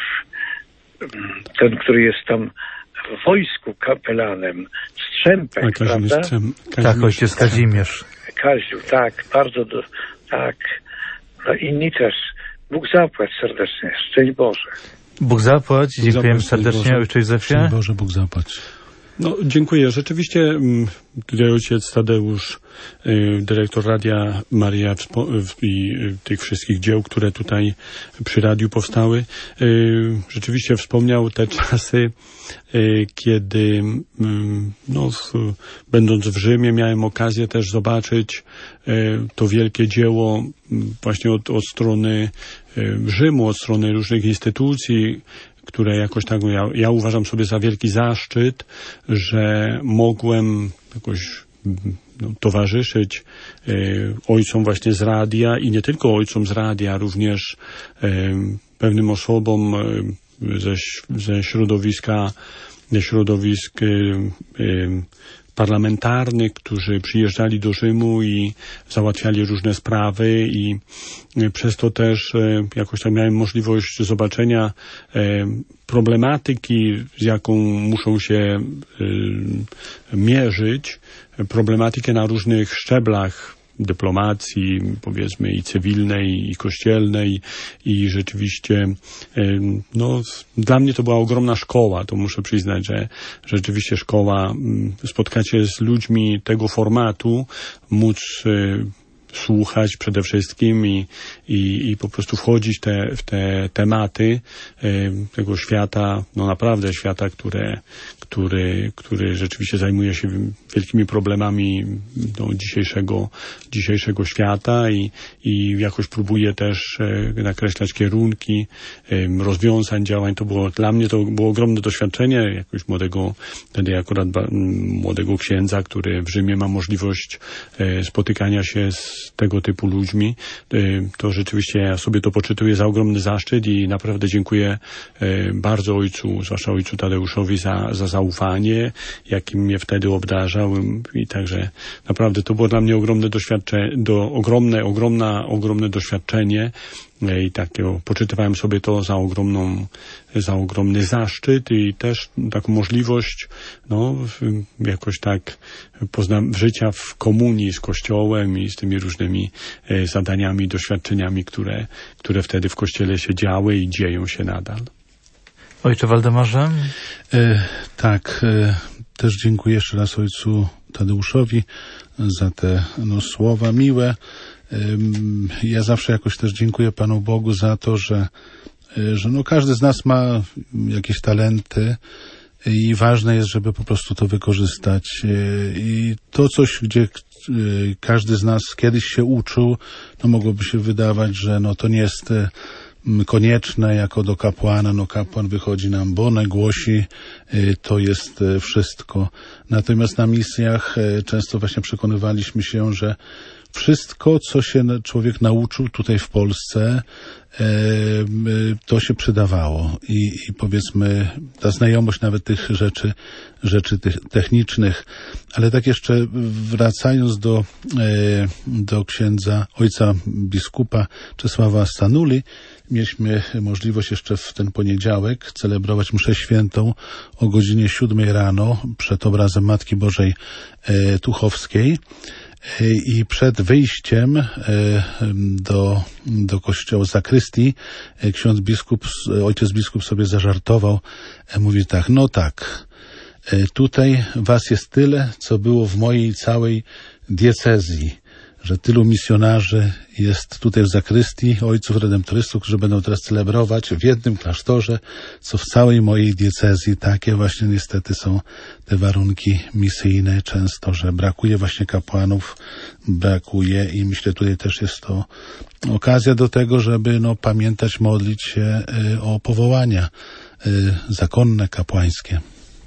Speaker 9: ten, który jest tam w wojsku kapelanem, Strzępek,
Speaker 2: A,
Speaker 9: prawda?
Speaker 2: Strzem,
Speaker 1: tak, ojciec Kazimierz.
Speaker 9: Kaziu, tak, bardzo, do, tak. No inni też. Bóg zapłać serdecznie. Szczęść Boże.
Speaker 1: Bóg zapłać.
Speaker 2: Bóg
Speaker 1: Dziękujemy
Speaker 2: zapłać,
Speaker 1: serdecznie, ojcze Józefie.
Speaker 3: Szczęść Boże, Bóg zapłać.
Speaker 2: No, dziękuję. Rzeczywiście tutaj ojciec Tadeusz, dyrektor Radia Maryja i tych wszystkich dzieł, które tutaj przy radiu powstały, rzeczywiście wspomniał te czasy, kiedy no, będąc w Rzymie miałem okazję też zobaczyć to wielkie dzieło właśnie od, od strony Rzymu, od strony różnych instytucji, które jakoś tak, ja, ja uważam sobie za wielki zaszczyt, że mogłem jakoś no, towarzyszyć e, ojcom właśnie z radia i nie tylko ojcom z radia, również e, pewnym osobom e, ze, ze środowiska, ze środowisk e, e, parlamentarnych, którzy przyjeżdżali do Rzymu i załatwiali różne sprawy i przez to też jakoś tam miałem możliwość zobaczenia problematyki, z jaką muszą się mierzyć, problematykę na różnych szczeblach dyplomacji, powiedzmy i cywilnej, i kościelnej i rzeczywiście no, dla mnie to była ogromna szkoła, to muszę przyznać, że rzeczywiście szkoła, spotkać się z ludźmi tego formatu, móc słuchać przede wszystkim i, i, i po prostu wchodzić te, w te tematy e, tego świata, no naprawdę świata, które, który, który rzeczywiście zajmuje się wielkimi problemami no, dzisiejszego, dzisiejszego świata i, i jakoś próbuje też e, nakreślać kierunki e, rozwiązań, działań. To było dla mnie to było ogromne doświadczenie jakoś młodego, wtedy akurat ba, młodego księdza, który w Rzymie ma możliwość e, spotykania się z tego typu ludźmi, to rzeczywiście ja sobie to poczytuję za ogromny zaszczyt i naprawdę dziękuję bardzo ojcu, zwłaszcza ojcu Tadeuszowi za, za zaufanie, jakim mnie wtedy obdarzał i także naprawdę to było dla mnie ogromne doświadczenie, do, ogromne, ogromna, ogromne doświadczenie i takiego poczytywałem sobie to za ogromną, za ogromny zaszczyt i też taką możliwość, no, jakoś tak poznam życia w komunii z Kościołem i z tymi różnymi e, zadaniami, doświadczeniami, które, które wtedy w Kościele się działy i dzieją się nadal.
Speaker 1: Ojcze Waldemarze?
Speaker 3: E, tak, e, też dziękuję jeszcze raz ojcu Tadeuszowi za te no, słowa miłe. Ja zawsze jakoś też dziękuję Panu Bogu za to, że, że no każdy z nas ma jakieś talenty i ważne jest, żeby po prostu to wykorzystać. I to coś, gdzie każdy z nas kiedyś się uczył, no mogłoby się wydawać, że no to nie jest konieczne jako do kapłana. No kapłan wychodzi na ambonę, głosi, to jest wszystko. Natomiast na misjach często właśnie przekonywaliśmy się, że wszystko, co się człowiek nauczył tutaj w Polsce, to się przydawało i, i powiedzmy ta znajomość nawet tych rzeczy, rzeczy tych technicznych, ale tak jeszcze wracając do, do księdza ojca biskupa Czesława Stanuli, mieliśmy możliwość jeszcze w ten poniedziałek celebrować mszę świętą o godzinie siódmej rano przed obrazem Matki Bożej Tuchowskiej. I przed wyjściem do, do kościoła zakrystii ksiądz biskup, ojciec biskup sobie zażartował, mówi tak, no tak, tutaj was jest tyle, co było w mojej całej diecezji, że tylu misjonarzy jest tutaj w zakrystii, ojców redemptorystów, którzy będą teraz celebrować w jednym klasztorze, co w całej mojej diecezji. Takie właśnie niestety są te warunki misyjne często, że brakuje właśnie kapłanów, brakuje i myślę tutaj też jest to okazja do tego, żeby no, pamiętać, modlić się y, o powołania y, zakonne, kapłańskie.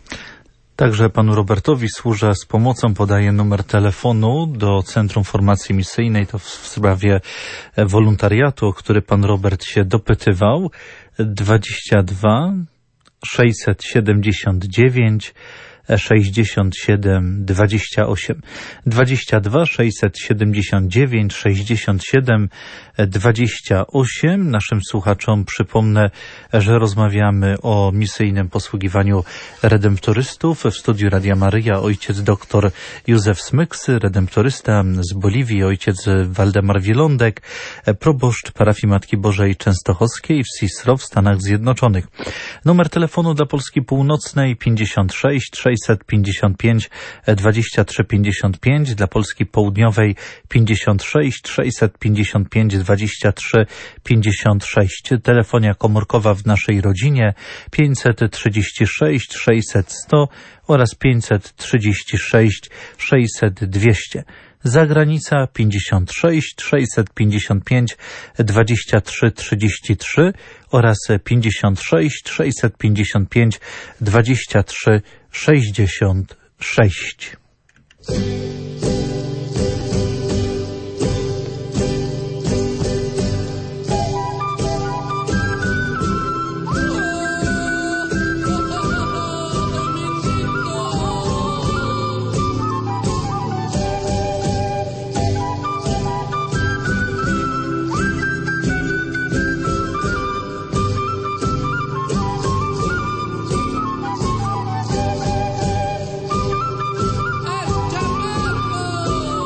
Speaker 1: Także panu Robertowi służę z pomocą, podaję numer telefonu do Centrum Formacji Misyjnej, to w sprawie wolontariatu, o który pan Robert się dopytywał, dwadzieścia dwa sześćset siedemdziesiąt dziewięć sześćdziesiąt siedem dwadzieścia osiem. dwadzieścia dwa sześćset siedemdziesiąt dziewięć sześćdziesiąt siedem dwadzieścia osiem. Naszym słuchaczom przypomnę, że rozmawiamy o misyjnym posługiwaniu redemptorystów. W studiu Radia Maryja ojciec doktor Józef Smyksy, redemptorysta z Boliwii, ojciec Waldemar Wielądek, proboszcz parafii Matki Bożej Częstochowskiej w Cisro w Stanach Zjednoczonych. Numer telefonu dla Polski Północnej pięćdziesiąt sześć sześćset pięćdziesiąt pięć dwadzieścia trzy pięćdziesiąt pięć, dla Polski Południowej pięćdziesiąt sześć sześćset pięćdziesiąt pięć dwadzieścia trzy pięćdziesiąt sześć. Telefonia komórkowa w naszej rodzinie pięćset trzydzieści sześć sześćset sto oraz pięćset trzydzieści sześć sześćset dwieście. Zagranica pięćdziesiąt sześć sześćset pięćdziesiąt pięć dwadzieścia trzy trzydzieści trzy oraz pięćdziesiąt sześć sześćset pięćdziesiąt pięć dwadzieścia trzy sześćdziesiąt sześć.
Speaker 10: Al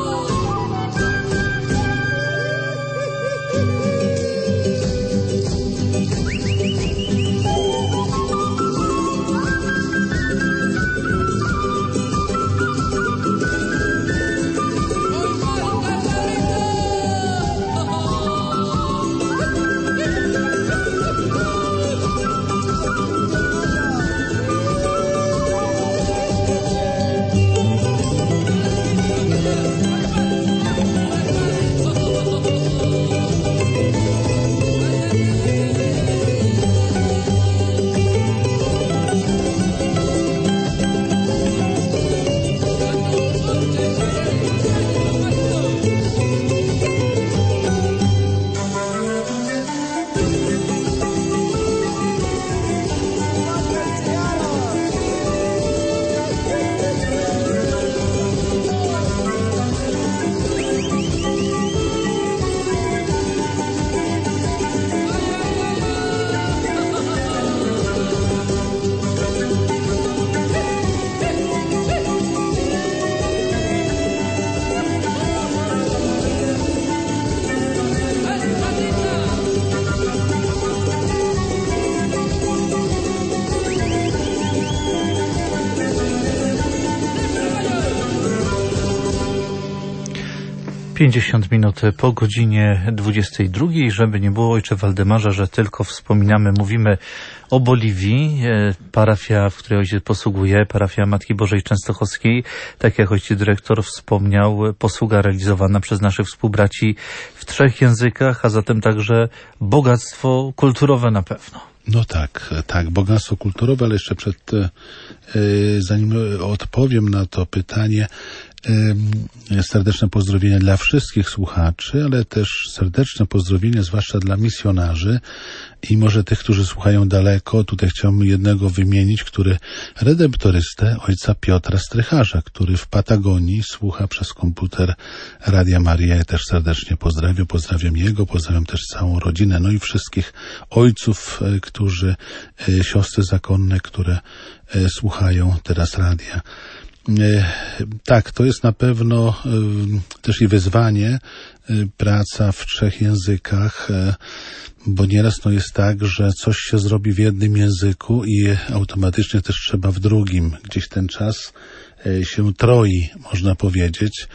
Speaker 1: pięćdziesiąt minut po godzinie dwudziestej drugiej. Żeby nie było, ojcze Waldemarze, że tylko wspominamy, mówimy o Boliwii. Parafia, w której ojciec posługuje, parafia Matki Bożej Częstochowskiej, tak jak ojciec dyrektor wspomniał, posługa realizowana przez naszych współbraci w trzech językach, a zatem także bogactwo kulturowe na pewno.
Speaker 3: No tak, tak, bogactwo kulturowe, ale jeszcze przed, zanim odpowiem na to pytanie, serdeczne pozdrowienia dla wszystkich słuchaczy, ale też serdeczne pozdrowienia zwłaszcza dla misjonarzy i może tych, którzy słuchają daleko. Tutaj chciałbym jednego wymienić, który redemptorystę ojca Piotra Strycharza, który w Patagonii słucha przez komputer Radia Maryja. Ja też serdecznie pozdrawiam, pozdrawiam jego, pozdrawiam też całą rodzinę, no i wszystkich ojców, którzy, siostry zakonne, które słuchają teraz radia. Tak, to jest na pewno też i wyzwanie, praca w trzech językach, bo nieraz no jest tak, że coś się zrobi w jednym języku i automatycznie też trzeba w drugim. Gdzieś ten czas się troi, można powiedzieć.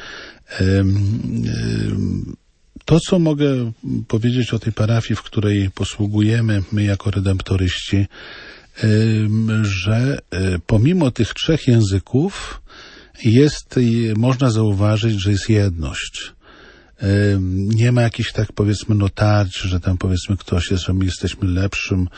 Speaker 3: To, co mogę powiedzieć o tej parafii, w której posługujemy, my jako redemptoryści, że pomimo tych trzech języków jest, można zauważyć, że jest jedność. Nie ma jakichś tak powiedzmy notarć, że tam powiedzmy ktoś jest, że my jesteśmy lepszym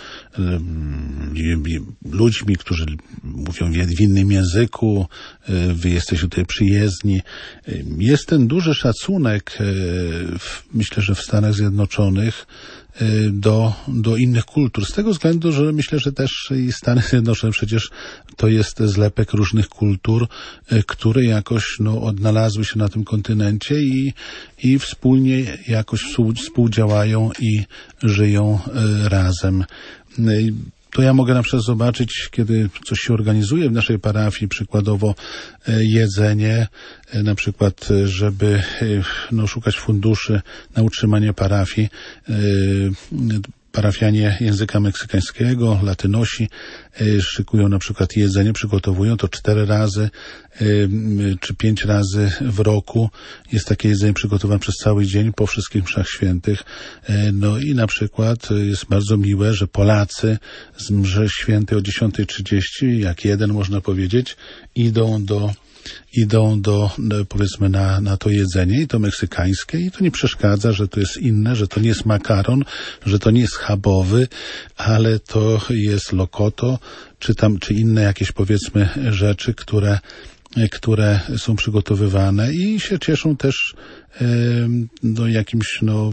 Speaker 3: ludźmi, którzy mówią w innym języku, wy jesteście tutaj przyjezdni. Jest ten duży szacunek, myślę, że w Stanach Zjednoczonych do, do innych kultur. Z tego względu, że myślę, że też i Stany Zjednoczone przecież to jest zlepek różnych kultur, które jakoś no, odnalazły się na tym kontynencie i, i wspólnie jakoś współdziałają i żyją razem. To ja mogę na przykład zobaczyć, kiedy coś się organizuje w naszej parafii, przykładowo jedzenie, na przykład, żeby no, szukać funduszy na utrzymanie parafii. Parafianie języka meksykańskiego, latynosi, szykują na przykład jedzenie, przygotowują to cztery razy czy pięć razy w roku. Jest takie jedzenie przygotowane przez cały dzień po wszystkich mszach świętych. No i na przykład jest bardzo miłe, że Polacy z mszy świętej o dziesiątej trzydzieści, jak jeden można powiedzieć, idą do idą do, powiedzmy, na, na to jedzenie i to meksykańskie i to nie przeszkadza, że to jest inne, że to nie jest makaron, że to nie jest schabowy, ale to jest lokoto, czy tam, czy inne jakieś, powiedzmy, rzeczy, które, które są przygotowywane i się cieszą też no, jakimś, no,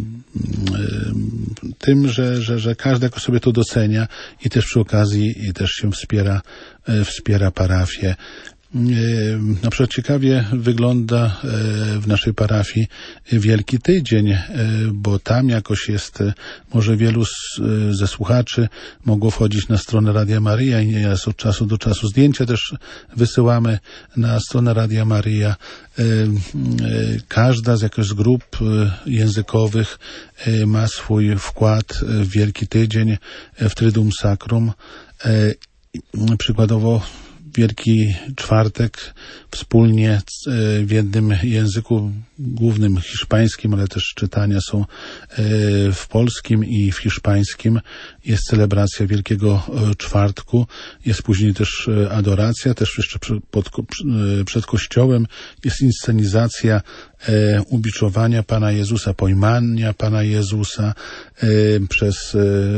Speaker 3: tym, że, że, że każdy jako sobie to docenia i też przy okazji i też się wspiera, wspiera parafię. Na przykład ciekawie wygląda w naszej parafii Wielki Tydzień, bo tam jakoś jest, może wielu ze słuchaczy mogło wchodzić na stronę Radia Maryja i nieraz od czasu do czasu zdjęcia też wysyłamy na stronę Radia Maryja. Każda z jakichś grup językowych ma swój wkład w Wielki Tydzień, w Triduum Sacrum. Przykładowo Wielki Czwartek wspólnie w jednym języku głównym hiszpańskim, ale też czytania są w polskim i w hiszpańskim. Jest celebracja Wielkiego Czwartku, jest później też adoracja, też jeszcze pod, przed kościołem jest inscenizacja ubiczowania Pana Jezusa, pojmania Pana Jezusa przez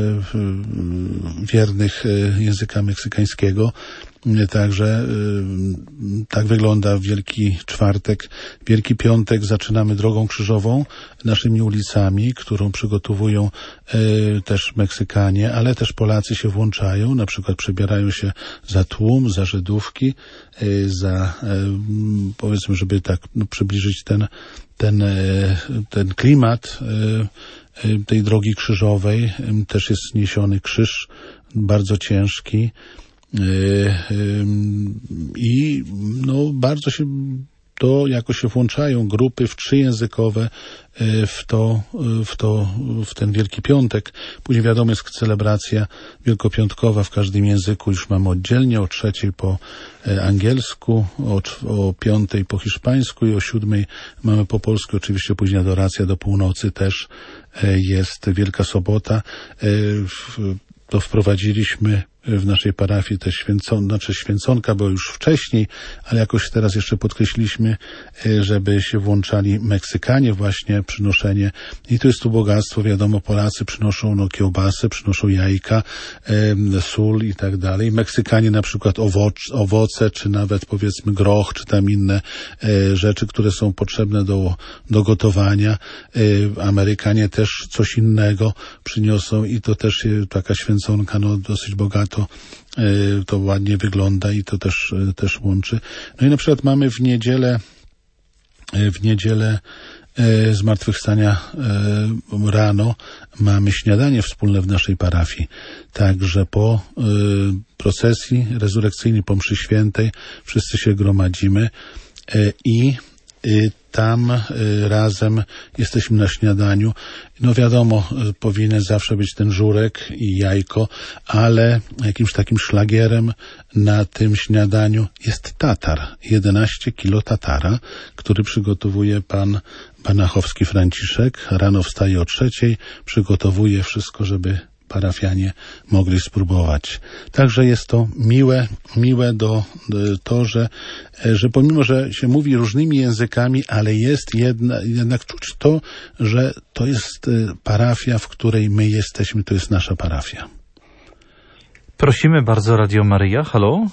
Speaker 3: wiernych języka meksykańskiego. Także tak wygląda Wielki Czwartek. Wielki Piątek zaczynamy drogą krzyżową naszymi ulicami, którą przygotowują też Meksykanie, ale też Polacy się włączają, na przykład przebierają się za tłum, za Żydówki, za, powiedzmy, żeby tak no, przybliżyć ten, ten, ten klimat tej drogi krzyżowej. Też jest niesiony krzyż, bardzo ciężki. I no, bardzo się to jakoś się włączają grupy w trzyjęzykowe w to, w to, w ten Wielki Piątek. Później wiadomo jest celebracja wielkopiątkowa w każdym języku. Już mamy oddzielnie, o trzeciej po angielsku, o, o piątej po hiszpańsku i o siódmej mamy po polsku. Oczywiście później adoracja do północy też jest Wielka Sobota. To wprowadziliśmy w naszej parafii też święcon, znaczy święconka, bo już wcześniej, ale jakoś teraz jeszcze podkreśliliśmy, żeby się włączali Meksykanie właśnie, przynoszenie. I to jest tu bogactwo, wiadomo, Polacy przynoszą no, kiełbasę, przynoszą jajka, e, sól i tak dalej. Meksykanie na przykład owoc, owoce, czy nawet powiedzmy groch, czy tam inne e, rzeczy, które są potrzebne do, do gotowania. E, Amerykanie też coś innego przyniosą i to też e, taka święconka, no dosyć bogata. To, to ładnie wygląda i to też, też łączy. No i na przykład mamy w niedzielę w niedzielę zmartwychwstania rano mamy śniadanie wspólne w naszej parafii. Także po procesji rezurekcyjnej, po mszy świętej wszyscy się gromadzimy i tam razem jesteśmy na śniadaniu. No wiadomo, powinien zawsze być ten żurek i jajko, ale jakimś takim szlagierem na tym śniadaniu jest tatar. jedenaście kilo tatara, który przygotowuje pan Banachowski Franciszek. Rano wstaje o trzeciej, przygotowuje wszystko, żeby parafianie mogli spróbować. Także jest to miłe, miłe do, do to, że, że pomimo, że się mówi różnymi językami, ale jest jedna, jednak czuć to, że to jest parafia, w której my jesteśmy, to jest nasza parafia.
Speaker 1: Prosimy bardzo, Radio Maryja. Halo?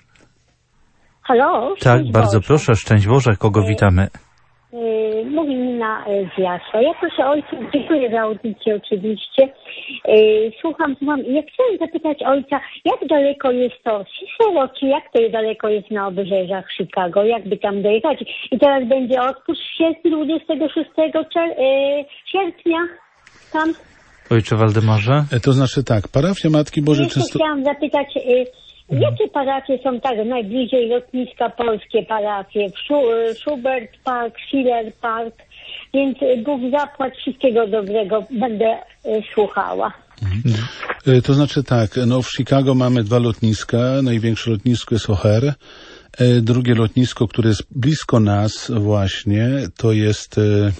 Speaker 10: Halo?
Speaker 1: Tak, bardzo Boże. Proszę, szczęść Boże, kogo witamy?
Speaker 10: Yy, mówi Nina z Jasła. Ja proszę ojca, dziękuję za audycję oczywiście. Yy, słucham, słucham. Ja chciałem zapytać ojca, jak daleko jest to Cicero, czy jak to daleko jest na obrzeżach Chicago, jakby tam dojechać? I teraz będzie odpust święty dwudziestego szóstego yy, sierpnia tam.
Speaker 1: Ojcze Waldemarze?
Speaker 3: To znaczy tak, parafia Matki Bożej
Speaker 10: Jeszcze
Speaker 3: często...
Speaker 10: chciałam zapytać... Yy, Jakie parafie są tak najbliżej lotniska polskie parafie? Schubert Park, Schiller Park, więc Bóg zapłać, wszystkiego dobrego, będę słuchała.
Speaker 3: Mhm. To znaczy tak, no w Chicago mamy dwa lotniska, największe lotnisko jest O'Hare, drugie lotnisko, które jest blisko nas właśnie, to jest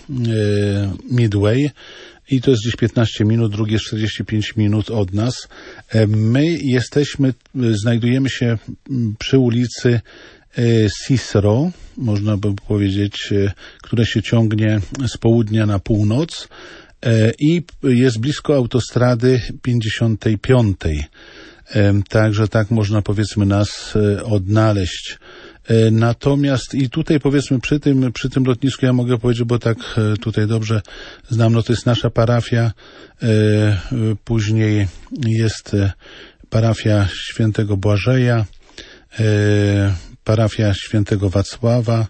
Speaker 3: Midway. I to jest gdzieś piętnaście minut, drugie czterdzieści pięć minut od nas. My jesteśmy, znajdujemy się przy ulicy Cicero, można by powiedzieć, która się ciągnie z południa na północ i jest blisko autostrady pięćdziesiątej piątej. Także tak można, powiedzmy, nas odnaleźć. Natomiast i tutaj, powiedzmy, przy tym, przy tym lotnisku ja mogę powiedzieć, bo tak tutaj dobrze znam, no to jest nasza parafia, później jest parafia Świętego Błażeja, parafia Świętego Wacława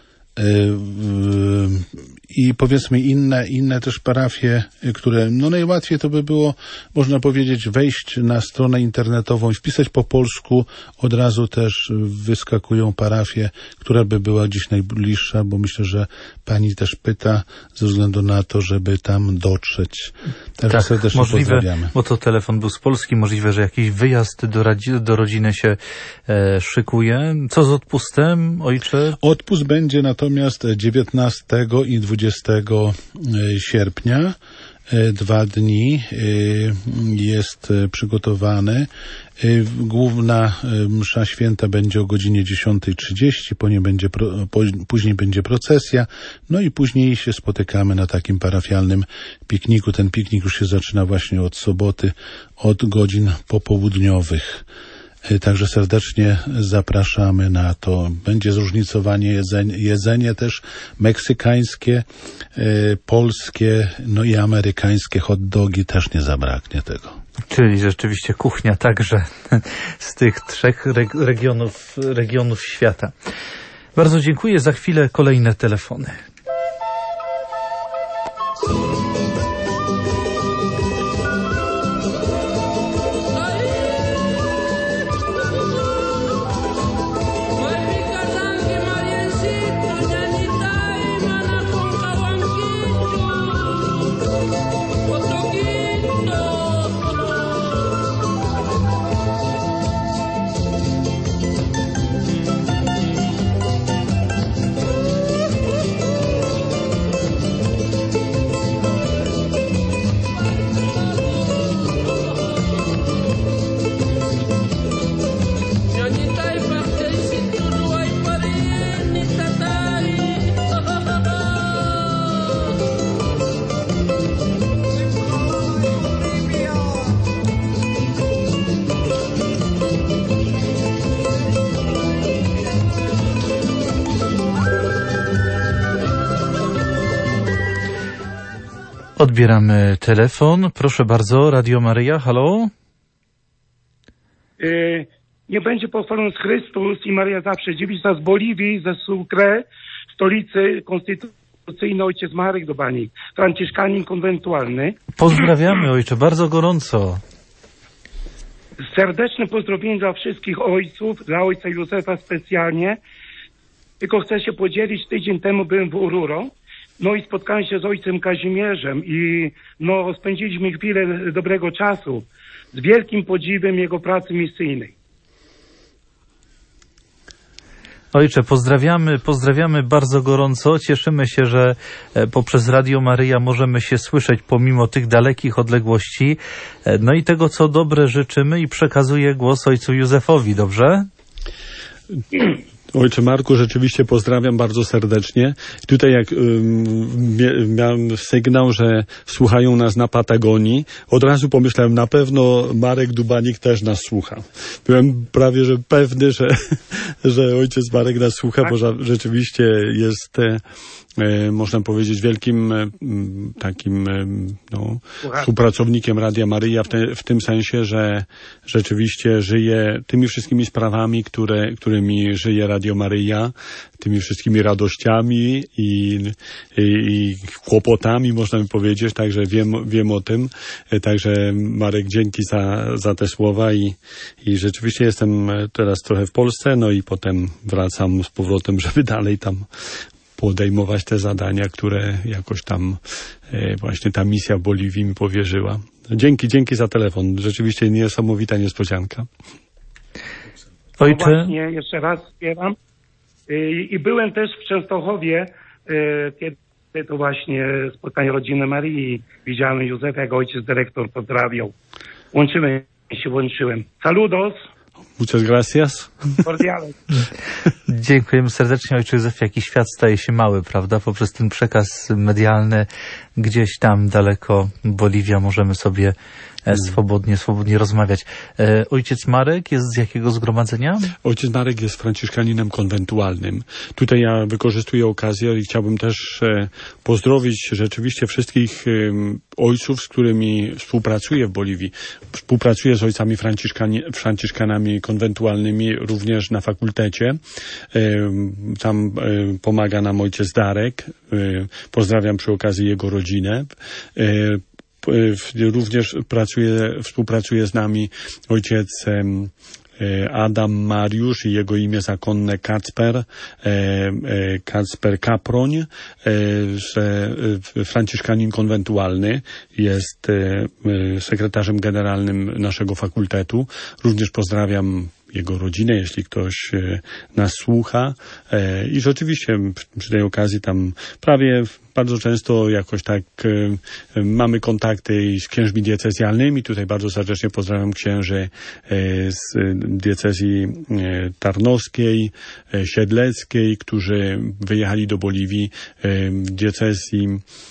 Speaker 3: i powiedzmy inne, inne też parafie, które, no najłatwiej to by było, można powiedzieć, wejść na stronę internetową i wpisać po polsku, od razu też wyskakują parafie, która by była gdzieś najbliższa, bo myślę, że pani też pyta ze względu na to, żeby tam dotrzeć. Także
Speaker 1: tak,
Speaker 3: serdecznie
Speaker 1: możliwe,
Speaker 3: pozdrawiamy.
Speaker 1: Bo to telefon był z Polski, możliwe, że jakiś wyjazd do, do rodziny się e, szykuje. Co z odpustem, ojcze?
Speaker 3: Odpust będzie natomiast dziewiętnastego i dwudziestego sierpnia. Dwa dni jest przygotowany. Główna msza święta będzie o godzinie dziesiątej trzydzieści, później będzie, później będzie procesja, no i później się spotykamy na takim parafialnym pikniku. Ten piknik już się zaczyna właśnie od soboty, od godzin popołudniowych. Także serdecznie zapraszamy na to. Będzie zróżnicowanie jedzenie, jedzenie też meksykańskie, y, polskie, no i amerykańskie hot dogi, też nie zabraknie tego.
Speaker 1: Czyli rzeczywiście kuchnia także z tych trzech regionów, regionów świata. Bardzo dziękuję. Za chwilę kolejne telefony.
Speaker 11: Mariancito,
Speaker 1: Odbieramy telefon. Proszę bardzo, Radio Maryja, halo?
Speaker 11: Yy, nie będzie pochwalony Chrystus i Maria zawsze. Dziewica z Boliwii, ze Sucre, stolicy konstytucyjnej, ojciec Marek Dubanik, franciszkanin konwentualny.
Speaker 1: Pozdrawiamy, ojcze, bardzo gorąco.
Speaker 11: Serdeczne pozdrowienie dla wszystkich ojców, dla ojca Józefa specjalnie. Tylko chcę się podzielić, tydzień temu byłem w Oruro, no i spotkałem się z ojcem Kazimierzem i no spędziliśmy chwilę dobrego czasu z wielkim podziwem jego pracy misyjnej.
Speaker 1: Ojcze, pozdrawiamy, pozdrawiamy bardzo gorąco. Cieszymy się, że poprzez Radio Maryja możemy się słyszeć pomimo tych dalekich odległości. No i tego, co dobre życzymy i przekazuję głos ojcu Józefowi, dobrze?
Speaker 2: Ojcze Marku, rzeczywiście pozdrawiam bardzo serdecznie. Tutaj jak um, miałem sygnał, że słuchają nas na Patagonii, od razu pomyślałem, na pewno Marek Dubanik też nas słucha. Byłem prawie że pewny, że, że ojciec Marek nas słucha, tak? Bo że, rzeczywiście jest, e, można powiedzieć, wielkim e, takim e, no, współpracownikiem Radia Maryja w, te, w tym sensie, że rzeczywiście żyje tymi wszystkimi sprawami, które, którymi żyje Radio Radio Maryja, tymi wszystkimi radościami i, i, i kłopotami, można by powiedzieć, także wiem, wiem o tym. Także Marek, dzięki za, za te słowa i, i rzeczywiście jestem teraz trochę w Polsce, no i potem wracam z powrotem, żeby dalej tam podejmować te zadania, które jakoś tam e, właśnie ta misja w Boliwii mi powierzyła. Dzięki, dzięki za telefon. Rzeczywiście niesamowita niespodzianka.
Speaker 1: Ojcze.
Speaker 11: No właśnie, jeszcze raz wspieram. I, I byłem też w Częstochowie, kiedy to właśnie spotkanie rodziny Marii. Widziałem Józefa, jak ojciec dyrektor pozdrawiał. Łączymy się, łączyłem. Saludos.
Speaker 2: Muchas gracias.
Speaker 11: Cordiales.
Speaker 1: Dziękujemy serdecznie, ojcze Józef. Jaki świat staje się mały, prawda? Poprzez ten przekaz medialny gdzieś tam daleko Boliwia możemy sobie swobodnie, swobodnie rozmawiać. E, ojciec Marek jest z jakiego zgromadzenia?
Speaker 2: Ojciec Marek jest franciszkaninem konwentualnym. Tutaj ja wykorzystuję okazję i chciałbym też e, pozdrowić rzeczywiście wszystkich e, ojców, z którymi współpracuję w Boliwii. Współpracuję z ojcami franciszkani, franciszkanami konwentualnymi również na fakultecie. E, tam e, pomaga nam ojciec Darek. E, pozdrawiam przy okazji jego rodzinę. E, Również pracuje, współpracuje z nami ojciec Adam Mariusz i jego imię zakonne Kacper, Kacper Kaproń, że franciszkanin konwentualny, jest sekretarzem generalnym naszego fakultetu. Również pozdrawiam jego rodzinę, jeśli ktoś nas słucha. I rzeczywiście przy tej okazji tam prawie bardzo często jakoś tak mamy kontakty i z księżmi diecezjalnymi. Tutaj bardzo serdecznie pozdrawiam księży z diecezji tarnowskiej, siedleckiej, którzy wyjechali do Boliwii, diecezji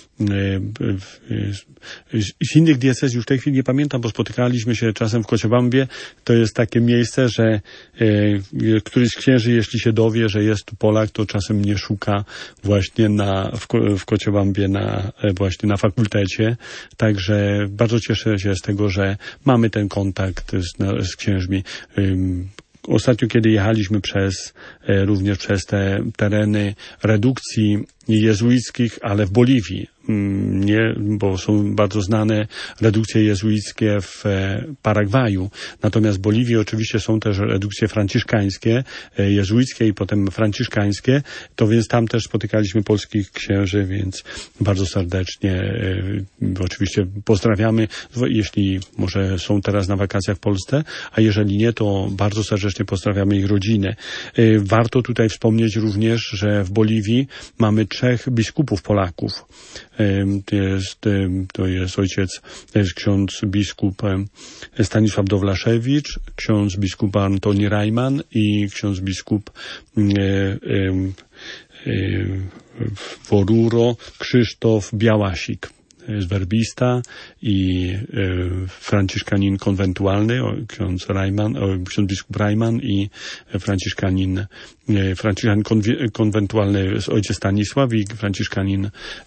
Speaker 2: z innych diecezji, już w tej chwili nie pamiętam, bo spotykaliśmy się czasem w Kociobambie. To jest takie miejsce, że e, któryś z księży, jeśli się dowie, że jest tu Polak, to czasem mnie szuka właśnie na, w, w Kociobambie na, właśnie na fakultecie. Także bardzo cieszę się z tego, że mamy ten kontakt z, na, z księżmi. Ym, Ostatnio, kiedy jechaliśmy przez, e, również przez te tereny redukcji jezuickich, ale w Boliwii, nie, bo są bardzo znane redukcje jezuickie w Paragwaju. Natomiast w Boliwii oczywiście są też redukcje franciszkańskie, jezuickie i potem franciszkańskie. To więc tam też spotykaliśmy polskich księży, więc bardzo serdecznie oczywiście pozdrawiamy, jeśli może są teraz na wakacjach w Polsce, a jeżeli nie, to bardzo serdecznie pozdrawiamy ich rodzinę. Warto tutaj wspomnieć również, że w Boliwii mamy trzech biskupów Polaków. To jest, to jest ojciec, to jest ksiądz biskup Stanisław Dowlaszewicz, ksiądz biskup Antoni Rajman i ksiądz biskup w Oruro Krzysztof Białasik. zwerbista i franciszkanin konwentualny, ksiądz Rajman, ksiądz biskup Rajman i franciszkanin, franciszkanin konwentualny ojciec Stanisław i franciszkanin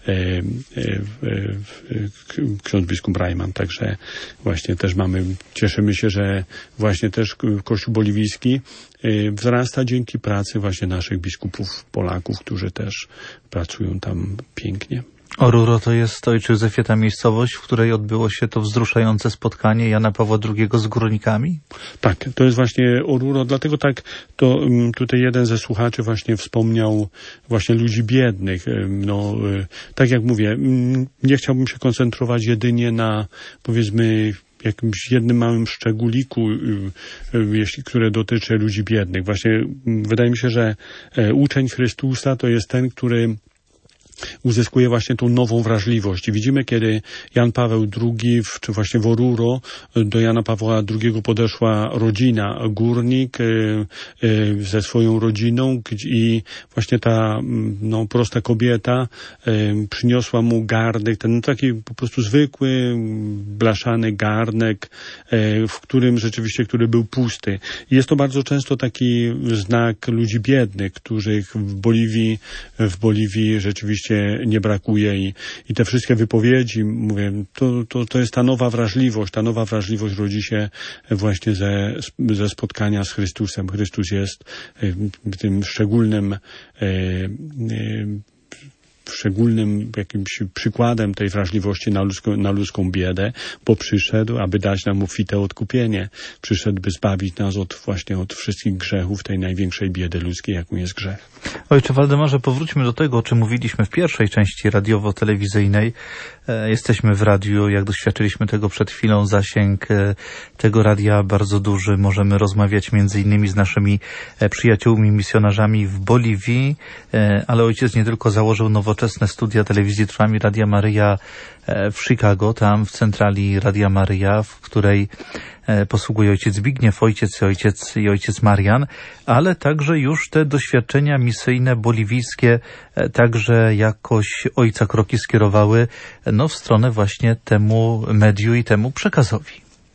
Speaker 2: ksiądz biskup Rajman. Także właśnie też mamy, cieszymy się, że właśnie też Kościół boliwijski wzrasta dzięki pracy właśnie naszych biskupów Polaków, którzy też pracują tam pięknie.
Speaker 1: Oruro to jest, ojcze Józefie, ta miejscowość, w której odbyło się to wzruszające spotkanie Jana Pawła drugiego z górnikami?
Speaker 2: Tak, to jest właśnie Oruro, dlatego tak to tutaj jeden ze słuchaczy właśnie wspomniał właśnie ludzi biednych. No, tak jak mówię, nie chciałbym się koncentrować jedynie na, powiedzmy, jakimś jednym małym szczególiku, jeśli, które dotyczy ludzi biednych. Właśnie wydaje mi się, że uczeń Chrystusa to jest ten, który uzyskuje właśnie tą nową wrażliwość. I widzimy, kiedy Jan Paweł drugi, w, czy właśnie w Oruro, do Jana Pawła drugiego podeszła rodzina, górnik y, y, ze swoją rodziną i właśnie ta no, prosta kobieta y, przyniosła mu garnek, ten taki po prostu zwykły, blaszany garnek, y, w którym rzeczywiście, który był pusty. I jest to bardzo często taki znak ludzi biednych, których w Boliwii, w Boliwii rzeczywiście nie brakuje i, i te wszystkie wypowiedzi, mówię, to, to, to jest ta nowa wrażliwość, ta nowa wrażliwość rodzi się właśnie ze, ze spotkania z Chrystusem. Chrystus jest tym szczególnym e, e, szczególnym jakimś przykładem tej wrażliwości na ludzką, na ludzką biedę, bo przyszedł, aby dać nam obfite odkupienie. Przyszedł, by zbawić nas od właśnie od wszystkich grzechów, tej największej biedy ludzkiej, jaką jest grzech.
Speaker 1: Ojcze Waldemarze, powróćmy do tego, o czym mówiliśmy w pierwszej części radiowo-telewizyjnej. E, jesteśmy w radiu, jak doświadczyliśmy tego przed chwilą, zasięg e, tego radia bardzo duży. Możemy rozmawiać między innymi z naszymi e, przyjaciółmi, misjonarzami w Boliwii, e, ale ojciec nie tylko założył nowoczesne studia telewizji Trwami Radia Maryja e, w Chicago, tam w centrali Radia Maryja, w której e, posługuje ojciec Zbigniew, ojciec i ojciec i ojciec Marian, ale także już te doświadczenia misyjne boliwijskie e, także jakoś ojca kroki skierowały no w stronę właśnie temu mediu i temu przekazowi.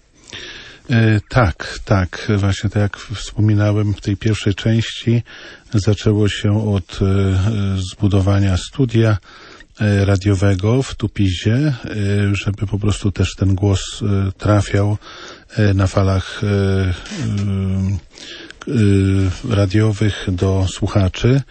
Speaker 3: E, tak, tak. Właśnie tak jak wspominałem w tej pierwszej części, zaczęło się od e, zbudowania studia e, radiowego w Tupizie, e, żeby po prostu też ten głos e, trafiał e, na falach e, e, e, radiowych do słuchaczy.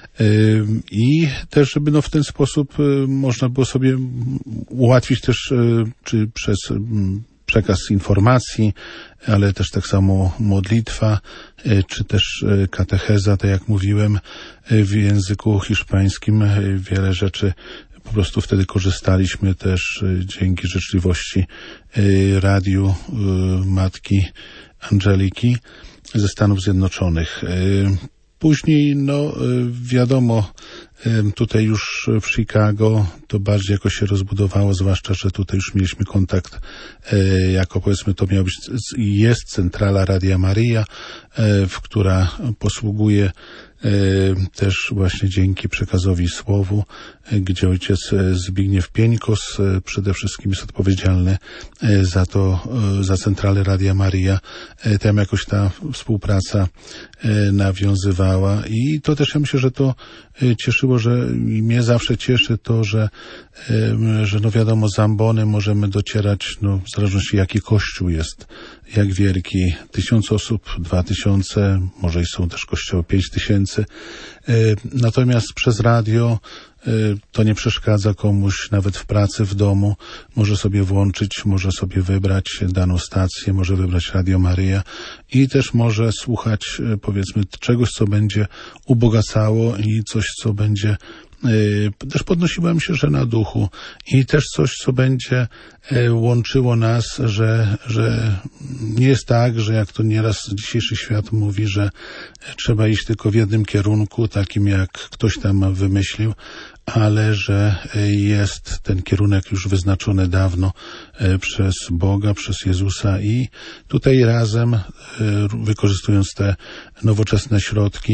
Speaker 3: I też, żeby no w ten sposób można było sobie ułatwić też, czy przez przekaz informacji, ale też tak samo modlitwa, czy też katecheza, tak jak mówiłem, w języku hiszpańskim. Wiele rzeczy po prostu wtedy korzystaliśmy też dzięki życzliwości radiu Matki Angeliki ze Stanów Zjednoczonych. Później, no wiadomo, tutaj już w Chicago to bardziej jakoś się rozbudowało, zwłaszcza, że tutaj już mieliśmy kontakt, jako powiedzmy to miała być, jest centrala Radia Maryja, w która posługuje też właśnie dzięki przekazowi Słowu, gdzie ojciec Zbigniew Pieńkos przede wszystkim jest odpowiedzialny za to, za centralę Radia Maryja. Tam jakoś ta współpraca nawiązywała i to też ja myślę, że to cieszyło, że mnie zawsze cieszy to, że, że no wiadomo, z ambony możemy docierać, no w zależności jaki kościół jest, jak wielki, tysiąc osób, dwa tysiące, może i są też kościoły pięć tysięcy. Natomiast przez radio to nie przeszkadza komuś, nawet w pracy, w domu, może sobie włączyć, może sobie wybrać daną stację, może wybrać Radio Maryja i też może słuchać, powiedzmy, czegoś, co będzie ubogacało i coś, co będzie też podnosiłem się, że na duchu i też coś, co będzie łączyło nas, że, że nie jest tak, że jak to nieraz dzisiejszy świat mówi, że trzeba iść tylko w jednym kierunku, takim jak ktoś tam wymyślił, ale że jest ten kierunek już wyznaczony dawno przez Boga, przez Jezusa i tutaj razem, wykorzystując te nowoczesne środki,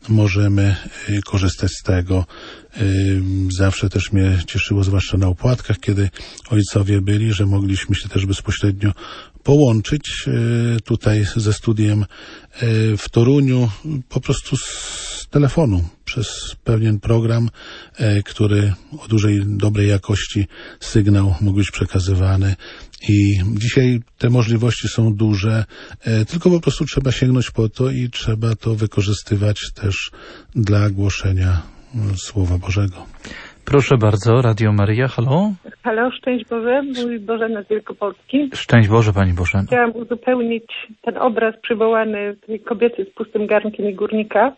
Speaker 3: możemy korzystać z tego. Zawsze też mnie cieszyło, zwłaszcza na opłatkach, kiedy ojcowie byli, że mogliśmy się też bezpośrednio połączyć tutaj ze studiem w Toruniu, po prostu z telefonu, przez pewien program, który o dużej, dobrej jakości sygnał mógł być przekazywany. I dzisiaj te możliwości są duże, tylko po prostu trzeba sięgnąć po to i trzeba to wykorzystywać też dla głoszenia Słowa Bożego.
Speaker 1: Proszę bardzo, Radio Maryja, halo?
Speaker 12: Halo, szczęść Boże, mój Bożena z Wielkopolski.
Speaker 1: Szczęść Boże, Pani Bożena.
Speaker 12: Chciałam uzupełnić ten obraz przywołany tej kobiety z pustym garnkiem i górnika.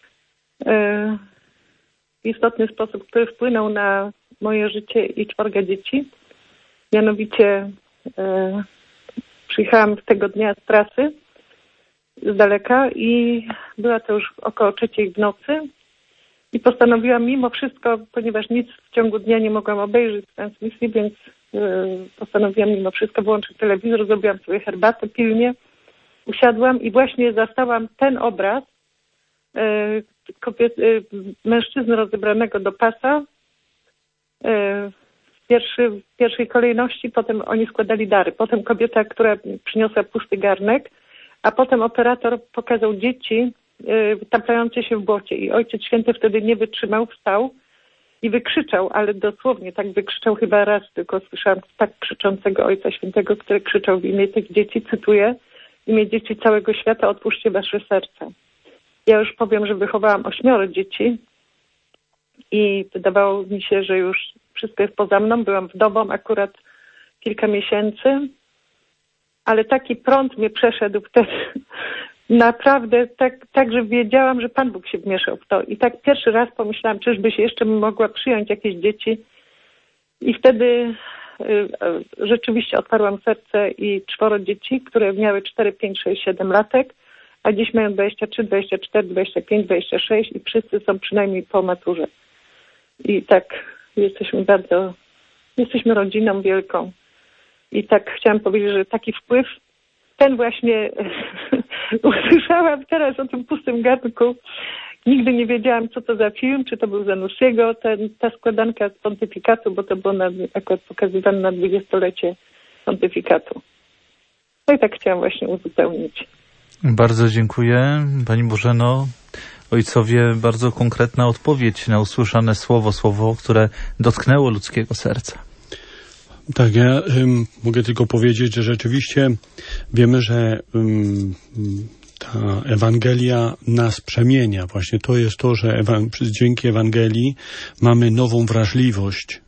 Speaker 12: W istotny sposób, który wpłynął na moje życie i czworga dzieci. Mianowicie e, przyjechałam tego dnia z trasy z daleka i była to już około trzeciej w nocy i postanowiłam mimo wszystko, ponieważ nic w ciągu dnia nie mogłam obejrzeć z transmisji, więc e, postanowiłam mimo wszystko włączyć telewizor, zrobiłam sobie herbatę pilnie, usiadłam i właśnie zastałam ten obraz e, kobiety, e, mężczyzny rozebranego do pasa, e, Pierwszy, w pierwszej kolejności, potem oni składali dary. Potem kobieta, która przyniosła pusty garnek, a potem operator pokazał dzieci y, taplające się w błocie. I Ojciec Święty wtedy nie wytrzymał, wstał i wykrzyczał, ale dosłownie tak wykrzyczał chyba raz, tylko słyszałam tak krzyczącego Ojca Świętego, który krzyczał w imię tych dzieci, cytuję, w imię dzieci całego świata, otwórzcie wasze serca. Ja już powiem, że wychowałam ośmioro dzieci i wydawało mi się, że już wszystko jest poza mną. Byłam wdową akurat kilka miesięcy, ale taki prąd mnie przeszedł wtedy. Naprawdę tak, tak, że wiedziałam, że Pan Bóg się wmieszał w to. I tak pierwszy raz pomyślałam, czyżby się jeszcze mogła przyjąć jakieś dzieci. I wtedy y, y, rzeczywiście otwarłam serce i czworo dzieci, które miały cztery, pięć, sześć, siedem latek, a dziś mają dwadzieścia trzy, dwadzieścia cztery, dwadzieścia pięć, dwadzieścia sześć i wszyscy są przynajmniej po maturze. I tak jesteśmy bardzo, jesteśmy rodziną wielką. I tak chciałam powiedzieć, że taki wpływ, ten właśnie usłyszałam teraz o tym pustym garnku. Nigdy nie wiedziałam, co to za film, czy to był Zanussiego, ten, ta składanka z pontyfikatu, bo to było na, akurat pokazywane na dwudziestolecie pontyfikatu. No i tak chciałam właśnie uzupełnić.
Speaker 1: Bardzo dziękuję, Pani Bożeno. Ojcowie, bardzo konkretna odpowiedź na usłyszane słowo, słowo, które dotknęło ludzkiego serca.
Speaker 2: Tak, ja um, mogę tylko powiedzieć, że rzeczywiście wiemy, że um, ta Ewangelia nas przemienia. Właśnie to jest to, że ewan- dzięki Ewangelii mamy nową wrażliwość.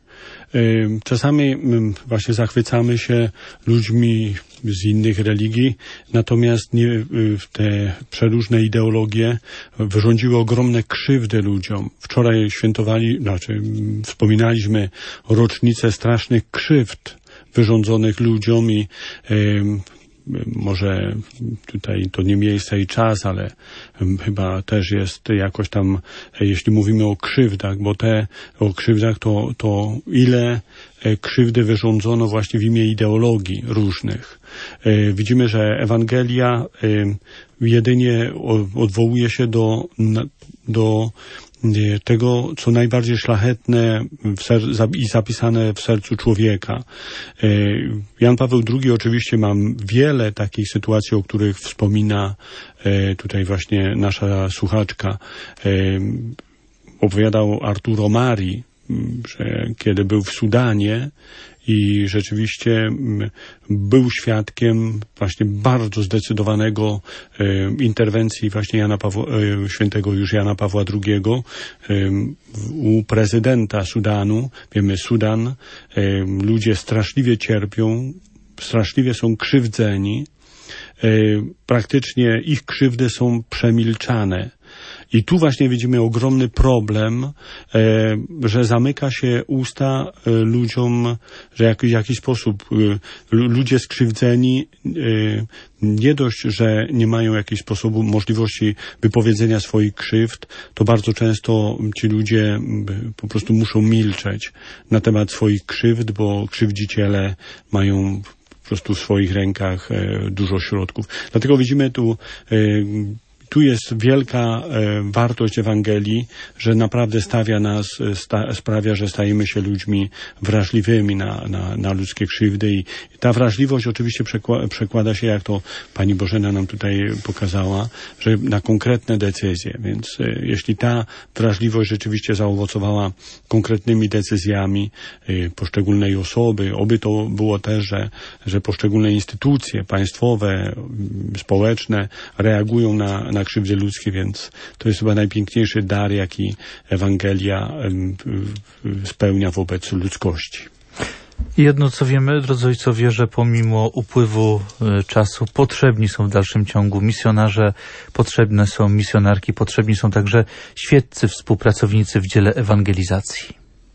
Speaker 2: Czasami właśnie zachwycamy się ludźmi z innych religii, natomiast nie, te przeróżne ideologie wyrządziły ogromne krzywdy ludziom. Wczoraj świętowali, znaczy wspominaliśmy rocznicę strasznych krzywd wyrządzonych ludziom i y, może tutaj to nie miejsce i czas, ale chyba też jest jakoś tam, jeśli mówimy o krzywdach, bo te o krzywdach to, to ile krzywdy wyrządzono właśnie w imię ideologii różnych. Widzimy, że Ewangelia jedynie odwołuje się do, do tego, co najbardziej szlachetne w ser- i zapisane w sercu człowieka. Jan Paweł drugi oczywiście ma wiele takich sytuacji, o których wspomina tutaj właśnie nasza słuchaczka. Opowiadał Arturo Mari, że kiedy był w Sudanie i rzeczywiście był świadkiem właśnie bardzo zdecydowanego e, interwencji właśnie Jana Pawła, e, świętego już Jana Pawła drugiego e, u prezydenta Sudanu. Wiemy, Sudan, e, ludzie straszliwie cierpią, straszliwie są krzywdzeni, e, praktycznie ich krzywdy są przemilczane. I tu właśnie widzimy ogromny problem, e, że zamyka się usta e, ludziom, że jak, w jakiś sposób e, ludzie skrzywdzeni e, nie dość, że nie mają jakiś sposobu możliwości wypowiedzenia swoich krzywd, to bardzo często ci ludzie e, po prostu muszą milczeć na temat swoich krzywd, bo krzywdziciele mają po prostu w swoich rękach e, dużo środków. Dlatego widzimy tu e, tu jest wielka e, wartość Ewangelii, że naprawdę stawia nas, sta, sprawia, że stajemy się ludźmi wrażliwymi na, na, na ludzkie krzywdy i ta wrażliwość oczywiście przekła, przekłada się, jak to Pani Bożena nam tutaj pokazała, że na konkretne decyzje. Więc e, jeśli ta wrażliwość rzeczywiście zaowocowała konkretnymi decyzjami e, poszczególnej osoby, oby to było też, że, że poszczególne instytucje państwowe, społeczne reagują na, na krzywdy ludzkie, więc to jest chyba najpiękniejszy dar, jaki Ewangelia spełnia wobec ludzkości.
Speaker 1: Jedno co wiemy, drodzy ojcowie, że pomimo upływu czasu potrzebni są w dalszym ciągu misjonarze, potrzebne są misjonarki, potrzebni są także świeccy współpracownicy w dziele ewangelizacji.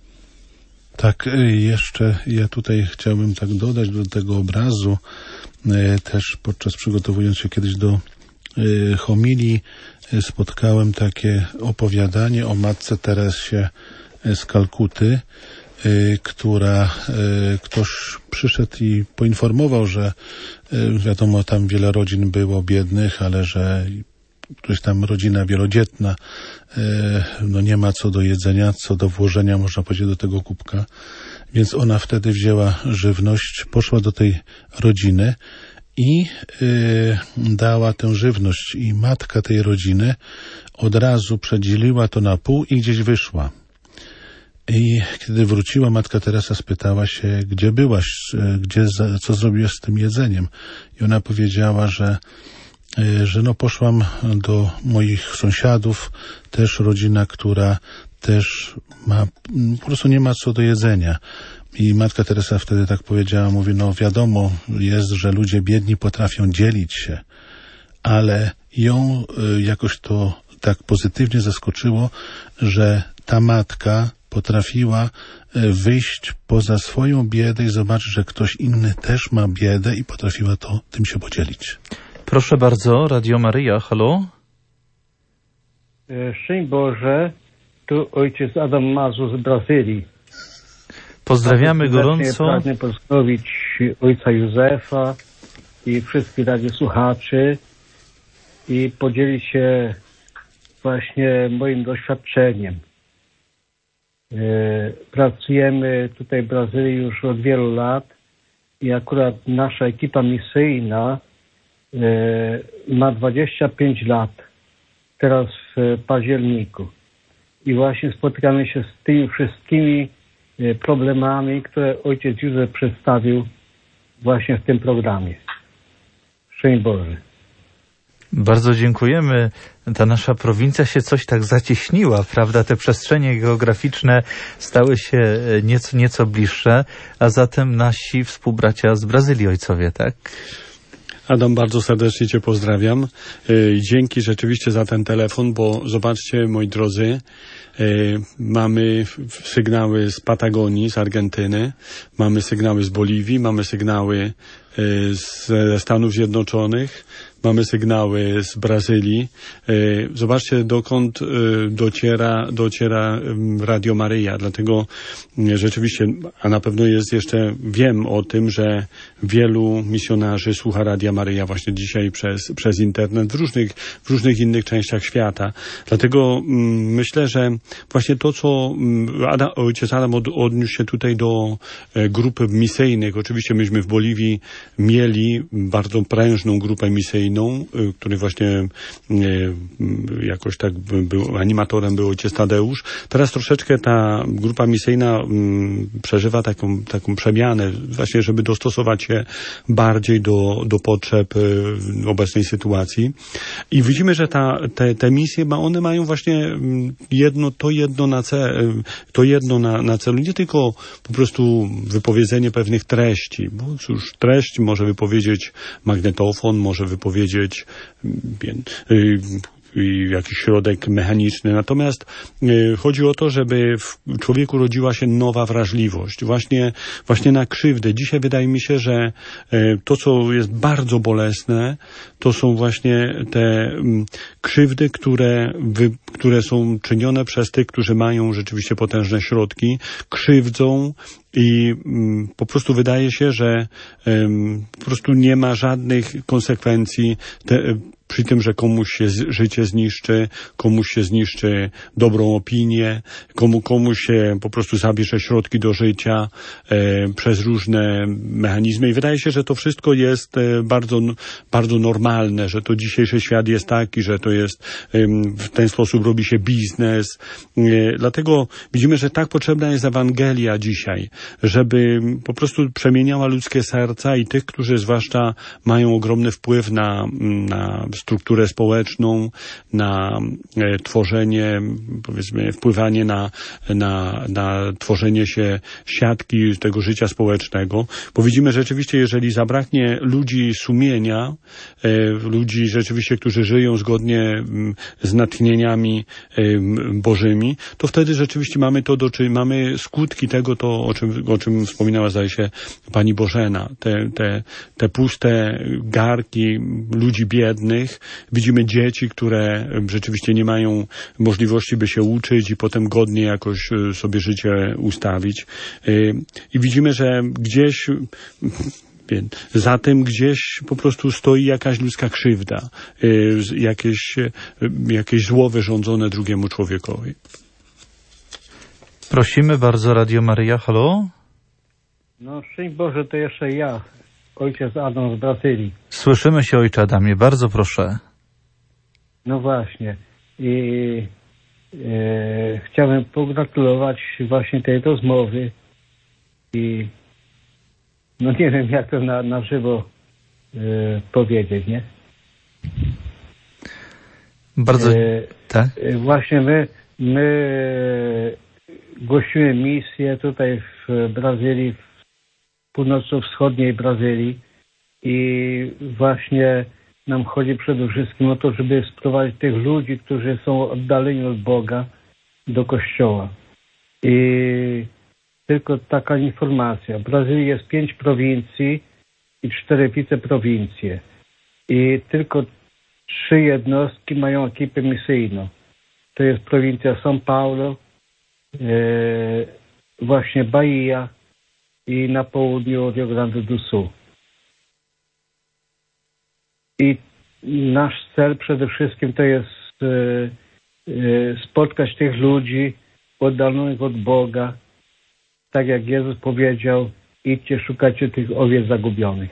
Speaker 3: Tak, jeszcze ja tutaj chciałbym tak dodać do tego obrazu, też podczas przygotowując się kiedyś do homilii spotkałem takie opowiadanie o matce Teresie z Kalkuty, która ktoś przyszedł i poinformował, że wiadomo, tam wiele rodzin było biednych, ale że któraś tam rodzina wielodzietna, no nie ma co do jedzenia, co do włożenia, można powiedzieć, do tego kubka. Więc ona wtedy wzięła żywność, poszła do tej rodziny i y, dała tę żywność. I matka tej rodziny od razu przedzieliła to na pół i gdzieś wyszła. I kiedy wróciła, matka Teresa spytała się, gdzie byłaś, gdzie, co zrobiłaś z tym jedzeniem. I ona powiedziała, że że no poszłam do moich sąsiadów, też rodzina, która też ma, po prostu nie ma co do jedzenia. I matka Teresa wtedy tak powiedziała, mówi, no wiadomo jest, że ludzie biedni potrafią dzielić się, ale ją jakoś to tak pozytywnie zaskoczyło, że ta matka potrafiła wyjść poza swoją biedę i zobaczyć, że ktoś inny też ma biedę i potrafiła to tym się podzielić.
Speaker 1: Proszę bardzo, Radio Maryja, halo?
Speaker 13: Szczęść Boże, tu ojciec Adam Mazu z Brazylii.
Speaker 1: Pozdrawiamy gorąco.
Speaker 13: Pragnę pozdrowić ojca Józefa i wszystkich radiosłuchaczy i podzielić się właśnie moim doświadczeniem. Pracujemy tutaj w Brazylii już od wielu lat i akurat nasza ekipa misyjna ma dwadzieścia pięć lat, teraz w październiku. I właśnie spotykamy się z tymi wszystkimi problemami, które ojciec Józef przedstawił właśnie w tym programie. Szczęść Boże.
Speaker 1: Bardzo dziękujemy. Ta nasza prowincja się coś tak zacieśniła, prawda? Te przestrzenie geograficzne stały się nieco, nieco bliższe, a zatem nasi współbracia z Brazylii, ojcowie, tak?
Speaker 2: Adam, bardzo serdecznie Cię pozdrawiam. Dzięki rzeczywiście za ten telefon, bo zobaczcie, moi drodzy, mamy sygnały z Patagonii, z Argentyny, mamy sygnały z Boliwii, mamy sygnały ze Stanów Zjednoczonych, mamy sygnały z Brazylii. Zobaczcie, dokąd dociera, dociera Radio Maryja. Dlatego rzeczywiście, a na pewno jest jeszcze, wiem o tym, że wielu misjonarzy słucha Radia Maryja właśnie dzisiaj przez, przez internet w różnych, w różnych innych częściach świata. Dlatego myślę, że właśnie to, co Adam, ojciec Adam od, odniósł się tutaj do grup misyjnych. Oczywiście myśmy w Boliwii mieli bardzo prężną grupę misyjną, który właśnie jakoś tak był animatorem, był ojciec Tadeusz. Teraz troszeczkę ta grupa misyjna przeżywa taką, taką przemianę, właśnie żeby dostosować się bardziej do, do potrzeb obecnej sytuacji. I widzimy, że ta, te, te misje, one mają właśnie jedno, to jedno na celu, to jedno na, na celu, nie tylko po prostu wypowiedzenie pewnych treści, bo cóż, treść może wypowiedzieć magnetofon, może wypowiedzieć jakiś środek mechaniczny. Natomiast chodzi o to, żeby w człowieku rodziła się nowa wrażliwość. Właśnie, właśnie na krzywdę. Dzisiaj wydaje mi się, że to, co jest bardzo bolesne, to są właśnie te krzywdy, które, wy, które są czynione przez tych, którzy mają rzeczywiście potężne środki, krzywdzą i mm, po prostu wydaje się, że ym, po prostu nie ma żadnych konsekwencji. Te, przy tym, że komuś się z, życie zniszczy, komuś się zniszczy dobrą opinię, komu komuś się po prostu zabierze środki do życia e, przez różne mechanizmy. I wydaje się, że to wszystko jest e, bardzo, bardzo normalne, że to dzisiejszy świat jest taki, że to jest e, w ten sposób robi się biznes. E, dlatego widzimy, że tak potrzebna jest Ewangelia dzisiaj, żeby po prostu przemieniała ludzkie serca i tych, którzy zwłaszcza mają ogromny wpływ na, na strukturę społeczną, na e, tworzenie, powiedzmy, wpływanie na, na, na tworzenie się siatki tego życia społecznego, bo widzimy rzeczywiście, jeżeli zabraknie ludzi sumienia, e, ludzi rzeczywiście, którzy żyją zgodnie m, z natchnieniami e, bożymi, to wtedy rzeczywiście mamy to, do czym mamy skutki tego, to o czym, o czym wspominała, zdaje się, pani Bożena, te, te, te puste garki ludzi biednych. Widzimy dzieci, które rzeczywiście nie mają możliwości, by się uczyć i potem godnie jakoś sobie życie ustawić. I widzimy, że gdzieś za tym gdzieś po prostu stoi jakaś ludzka krzywda, jakieś, jakieś zło wyrządzone drugiemu człowiekowi.
Speaker 1: Prosimy bardzo, Radio Maryja, halo?
Speaker 13: No, szczęść Boże, to jeszcze ja, ojciec Adam z Brazylii.
Speaker 1: Słyszymy się, ojcze Adamie, bardzo proszę.
Speaker 13: No właśnie. I e, chciałem pogratulować właśnie tej rozmowy i no nie wiem, jak to na, na żywo e, powiedzieć, nie?
Speaker 1: Bardzo,
Speaker 13: e,
Speaker 1: tak?
Speaker 13: E, właśnie my, my głosimy misję tutaj w Brazylii, w północno-wschodniej Brazylii i właśnie nam chodzi przede wszystkim o to, żeby sprowadzić tych ludzi, którzy są oddaleni od Boga, do Kościoła. I tylko taka informacja. W Brazylii jest pięć prowincji i cztery wiceprowincje. I tylko trzy jednostki mają ekipę misyjną. To jest prowincja São Paulo, e, właśnie Bahia i na południu Rio Grande do Sul. I nasz cel przede wszystkim to jest e, e, spotkać tych ludzi oddalonych od Boga. Tak jak Jezus powiedział, idźcie, szukajcie tych owiec zagubionych.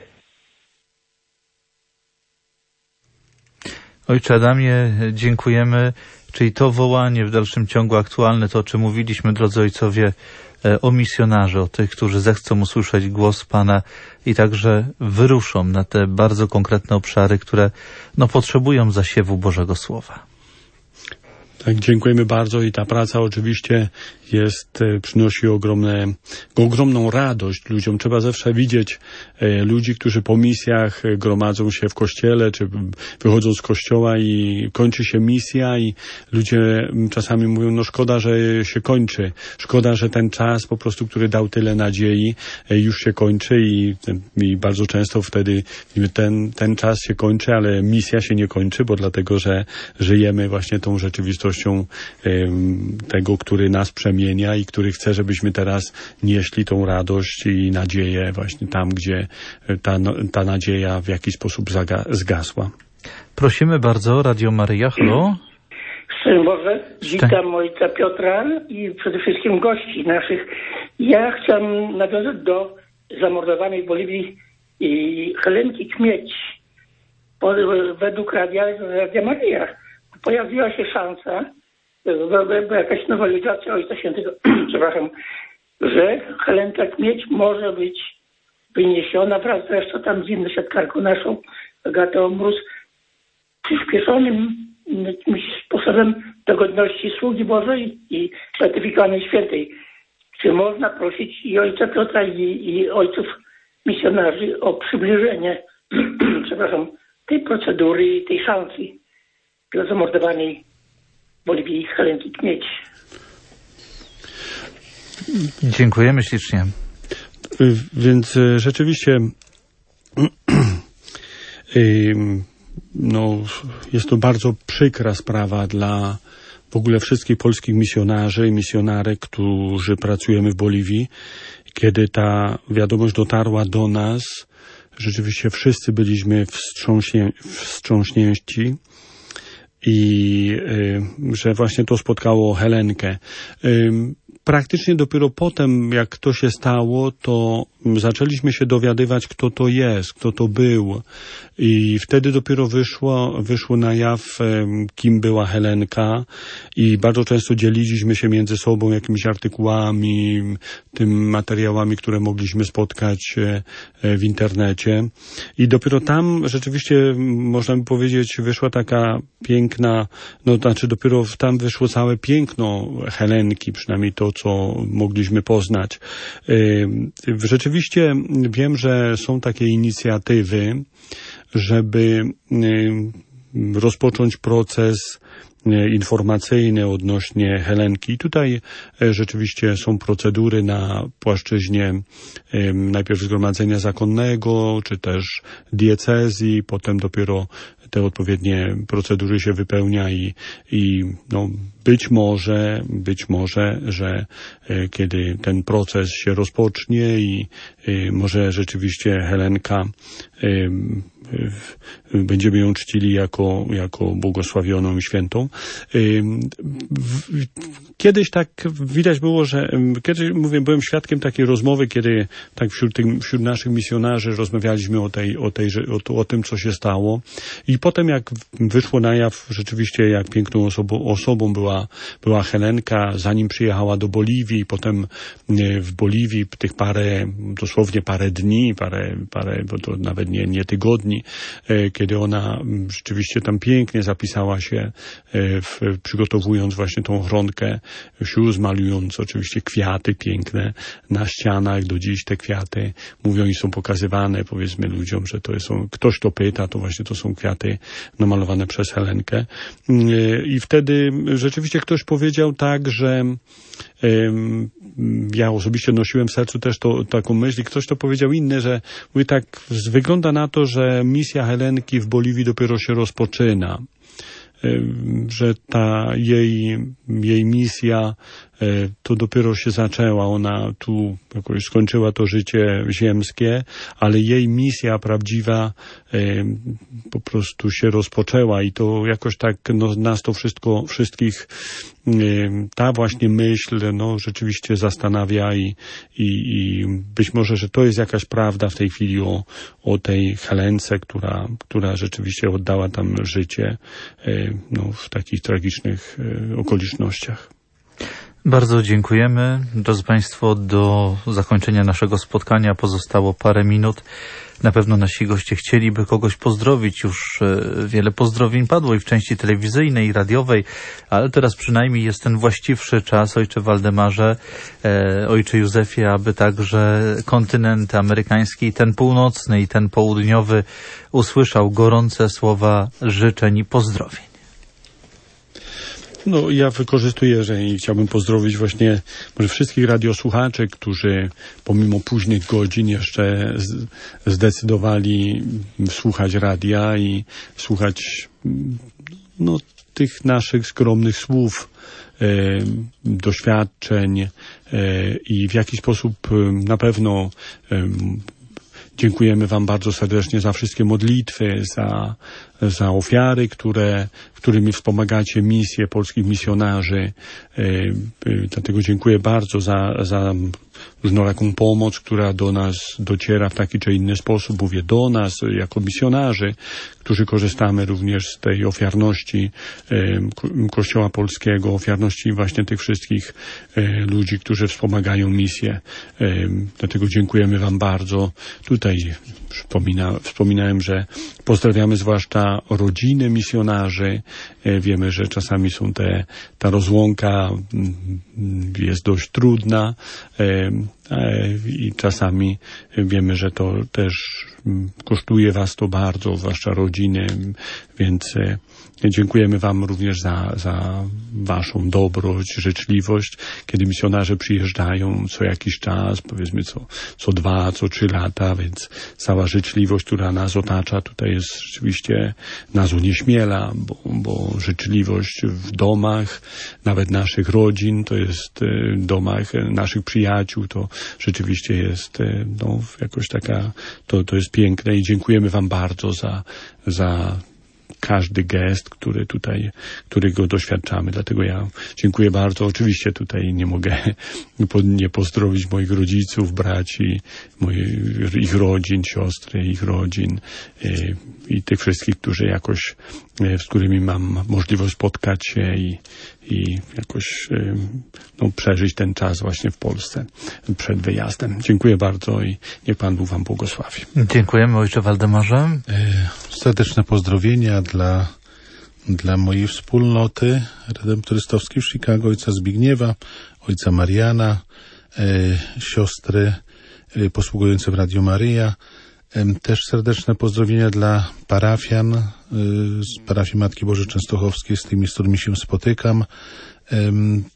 Speaker 1: Ojcze Adamie, dziękujemy. Czyli to wołanie w dalszym ciągu aktualne, to o czym mówiliśmy, drodzy ojcowie, o misjonarzy, o tych, którzy zechcą usłyszeć głos Pana i także wyruszą na te bardzo konkretne obszary, które no, potrzebują zasiewu Bożego Słowa.
Speaker 2: Tak, dziękujemy bardzo i ta praca oczywiście jest, przynosi ogromne, ogromną radość ludziom. Trzeba zawsze widzieć e, ludzi, którzy po misjach gromadzą się w kościele, czy wychodzą z kościoła i kończy się misja i ludzie czasami mówią, no szkoda, że się kończy. Szkoda, że ten czas po prostu, który dał tyle nadziei, e, już się kończy i, i bardzo często wtedy ten, ten czas się kończy, ale misja się nie kończy, bo dlatego, że żyjemy właśnie tą rzeczywistością tego, który nas przemienia i który chce, żebyśmy teraz nieśli tą radość i nadzieję właśnie tam, gdzie ta, ta nadzieja w jakiś sposób zaga- zgasła.
Speaker 1: Prosimy bardzo, Radio Maryja, halo?
Speaker 14: Szczęść Boże, witam ojca Piotra i przede wszystkim gości naszych. Ja chciałem nawiązać do zamordowanej w Boliwii Helenki Kmieć. Według Radia, Radia Maryja pojawiła się szansa, była jakaś nowelizacja Ojca Świętego, przepraszam, że Helenka Kmieć może być wyniesiona wraz zresztą tam z inną siatkarką naszą, Agatą Mróz, przyspieszonym jakimś sposobem do godności sługi Bożej i beatyfikowanej świętej. Czy można prosić i Ojca Piotra i, i ojców misjonarzy o przybliżenie, przepraszam, tej procedury i tej szansy dla zamordowanej w Boliwii Helenki Kmieć.
Speaker 1: Dziękujemy ślicznie.
Speaker 2: Więc rzeczywiście no, jest to bardzo przykra sprawa dla w ogóle wszystkich polskich misjonarzy i misjonarek, którzy pracujemy w Boliwii. Kiedy ta wiadomość dotarła do nas, rzeczywiście wszyscy byliśmy wstrząśnie, wstrząśnięci i y, że właśnie to spotkało Helenkę. Y, praktycznie dopiero potem, jak to się stało, to zaczęliśmy się dowiadywać, kto to jest, kto to był. I wtedy dopiero wyszło, wyszło na jaw, kim była Helenka i bardzo często dzieliliśmy się między sobą jakimiś artykułami, tym materiałami, które mogliśmy spotkać w internecie. I dopiero tam rzeczywiście, można by powiedzieć, wyszła taka piękna, no znaczy dopiero tam wyszło całe piękno Helenki, przynajmniej to, co mogliśmy poznać. Rzeczywiście wiem, że są takie inicjatywy, żeby rozpocząć proces informacyjny odnośnie Helenki. Tutaj rzeczywiście są procedury na płaszczyźnie najpierw zgromadzenia zakonnego, czy też diecezji, potem dopiero te odpowiednie procedury się wypełnia i, i no, być może, być może, że e, kiedy ten proces się rozpocznie i e, może rzeczywiście Helenka e, będziemy ją czcili jako, jako błogosławioną i świętą. Kiedyś tak widać było, że kiedyś, mówię, byłem świadkiem takiej rozmowy, kiedy tak wśród, tych, wśród naszych misjonarzy rozmawialiśmy o, tej, o, tej, o, o tym, co się stało. I potem jak wyszło na jaw rzeczywiście, jak piękną osobą, osobą była, była Helenka, zanim przyjechała do Boliwii, potem w Boliwii tych parę, dosłownie parę dni, parę, parę bo to nawet nie, nie tygodni, kiedy ona rzeczywiście tam pięknie zapisała się, w, przygotowując właśnie tą ochronkę sióstr, malując oczywiście kwiaty piękne na ścianach. Do dziś te kwiaty mówią i są pokazywane, powiedzmy ludziom, że to są, ktoś to pyta, to właśnie to są kwiaty namalowane przez Helenkę. I wtedy rzeczywiście ktoś powiedział tak, że ja osobiście nosiłem w sercu też to, taką myśl i ktoś to powiedział inny, że mówi tak, wygląda na to, że misja Helenki w Boliwii dopiero się rozpoczyna. Że ta jej, jej misja to dopiero się zaczęła. Ona tu jakoś skończyła to życie ziemskie, ale jej misja prawdziwa po prostu się rozpoczęła i to jakoś tak no, nas to wszystko, wszystkich ta właśnie myśl no, rzeczywiście zastanawia i, i, i być może, że to jest jakaś prawda w tej chwili o, o tej Helence, która, która rzeczywiście oddała tam życie no, w takich tragicznych okolicznościach.
Speaker 1: Bardzo dziękujemy. Drodzy Państwo, do zakończenia naszego spotkania pozostało parę minut. Na pewno nasi goście chcieliby kogoś pozdrowić. Już wiele pozdrowień padło i w części telewizyjnej, i radiowej, ale teraz przynajmniej jest ten właściwszy czas, ojcze Waldemarze, e, ojcze Józefie, aby także kontynent amerykański, ten północny i ten południowy, usłyszał gorące słowa życzeń i pozdrowień.
Speaker 2: No, ja wykorzystuję, że i chciałbym pozdrowić właśnie może wszystkich radiosłuchaczy, którzy pomimo późnych godzin jeszcze z, zdecydowali słuchać radia i słuchać no, tych naszych skromnych słów, e, doświadczeń e, i w jakiś sposób e, na pewno e, dziękujemy Wam bardzo serdecznie za wszystkie modlitwy, za, za ofiary, które, którymi wspomagacie misję polskich misjonarzy. Dlatego dziękuję bardzo za, za różnoraką pomoc, która do nas dociera w taki czy inny sposób. Mówię do nas, jako misjonarzy, którzy korzystamy również z tej ofiarności Kościoła Polskiego, ofiarności właśnie tych wszystkich ludzi, którzy wspomagają misję. Dlatego dziękujemy Wam bardzo. Tutaj wspomina, wspominałem, że pozdrawiamy zwłaszcza rodziny misjonarzy. Wiemy, że czasami są te, ta rozłąka jest dość trudna i czasami wiemy, że to też kosztuje Was to bardzo, zwłaszcza rodziny, więc dziękujemy Wam również za, za Waszą dobroć, życzliwość, kiedy misjonarze przyjeżdżają co jakiś czas, powiedzmy co, co dwa, co trzy lata, więc cała życzliwość, która nas otacza, tutaj jest rzeczywiście, nas unieśmiela, bo, bo życzliwość w domach, nawet naszych rodzin, to jest w domach naszych przyjaciół, to rzeczywiście jest no, jakoś taka, to, to jest piękne i dziękujemy wam bardzo za, za każdy gest, który tutaj, którego doświadczamy. Dlatego ja dziękuję bardzo. Oczywiście tutaj nie mogę nie pozdrowić moich rodziców, braci, moich, ich rodzin, siostry, ich rodzin i, i tych wszystkich, którzy jakoś, z którymi mam możliwość spotkać się i, i jakoś no, przeżyć ten czas właśnie w Polsce przed wyjazdem. Dziękuję bardzo i niech Pan Bóg wam błogosławi.
Speaker 1: Dziękujemy, ojcze Waldemarze.
Speaker 3: Serdeczne pozdrowienia dla, dla mojej wspólnoty redemptorystowskiej w Chicago, ojca Zbigniewa, ojca Mariana, e, siostry e, posługujące w Radio Maryja. E, też serdeczne pozdrowienia dla parafian e, z parafii Matki Bożej Częstochowskiej, z tymi, z którymi się spotykam. E,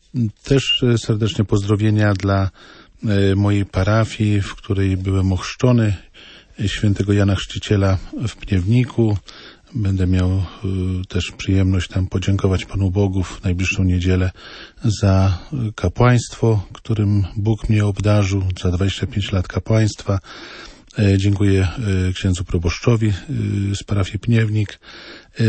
Speaker 3: też serdeczne pozdrowienia dla e, mojej parafii, w której byłem ochrzczony, świętego Jana Chrzciciela w Pniewniku. Będę miał y, też przyjemność tam podziękować Panu Bogu w najbliższą niedzielę za kapłaństwo, którym Bóg mnie obdarzył, za dwadzieścia pięć lat kapłaństwa. E, dziękuję e, księdzu proboszczowi e, z parafii Pniewnik. E,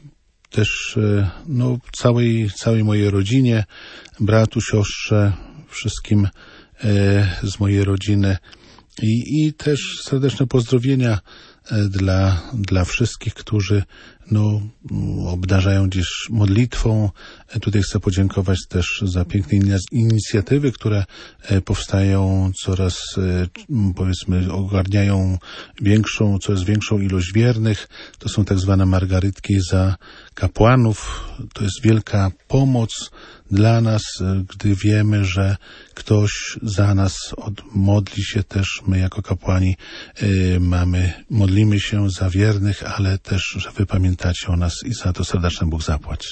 Speaker 3: też e, no, całej, całej mojej rodzinie, bratu, siostrze, wszystkim e, z mojej rodziny. I, I też serdeczne pozdrowienia dla, dla wszystkich, którzy no, obdarzają dziś modlitwą. Tutaj chcę podziękować też za piękne inicjatywy, które powstają coraz, powiedzmy, ogarniają większą, coraz większą ilość wiernych. To są tak zwane margarytki za kapłanów. To jest wielka pomoc dla nas, gdy wiemy, że ktoś za nas modli się też. My jako kapłani y, mamy, modlimy się za wiernych, ale też, że wy pamiętacie o nas i za to serdeczny Bóg zapłać.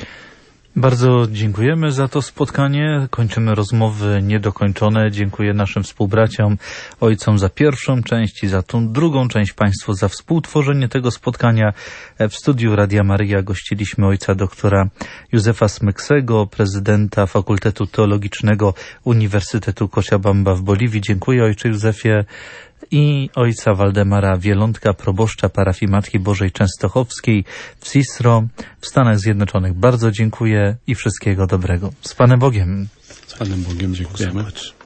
Speaker 1: Bardzo dziękujemy za to spotkanie. Kończymy rozmowy niedokończone. Dziękuję naszym współbraciom, ojcom za pierwszą część i za tą drugą część, Państwu za współtworzenie tego spotkania. W studiu Radia Maryja gościliśmy ojca doktora Józefa Smyksego, prezydenta Fakultetu Teologicznego Uniwersytetu Cochabamba w Boliwii. Dziękuję, ojcze Józefie. I ojca Waldemara Wielątka, proboszcza parafii Matki Bożej Częstochowskiej w Cicero w Stanach Zjednoczonych. Bardzo dziękuję i wszystkiego dobrego. Z Panem Bogiem.
Speaker 2: Z Panem Bogiem dziękujemy.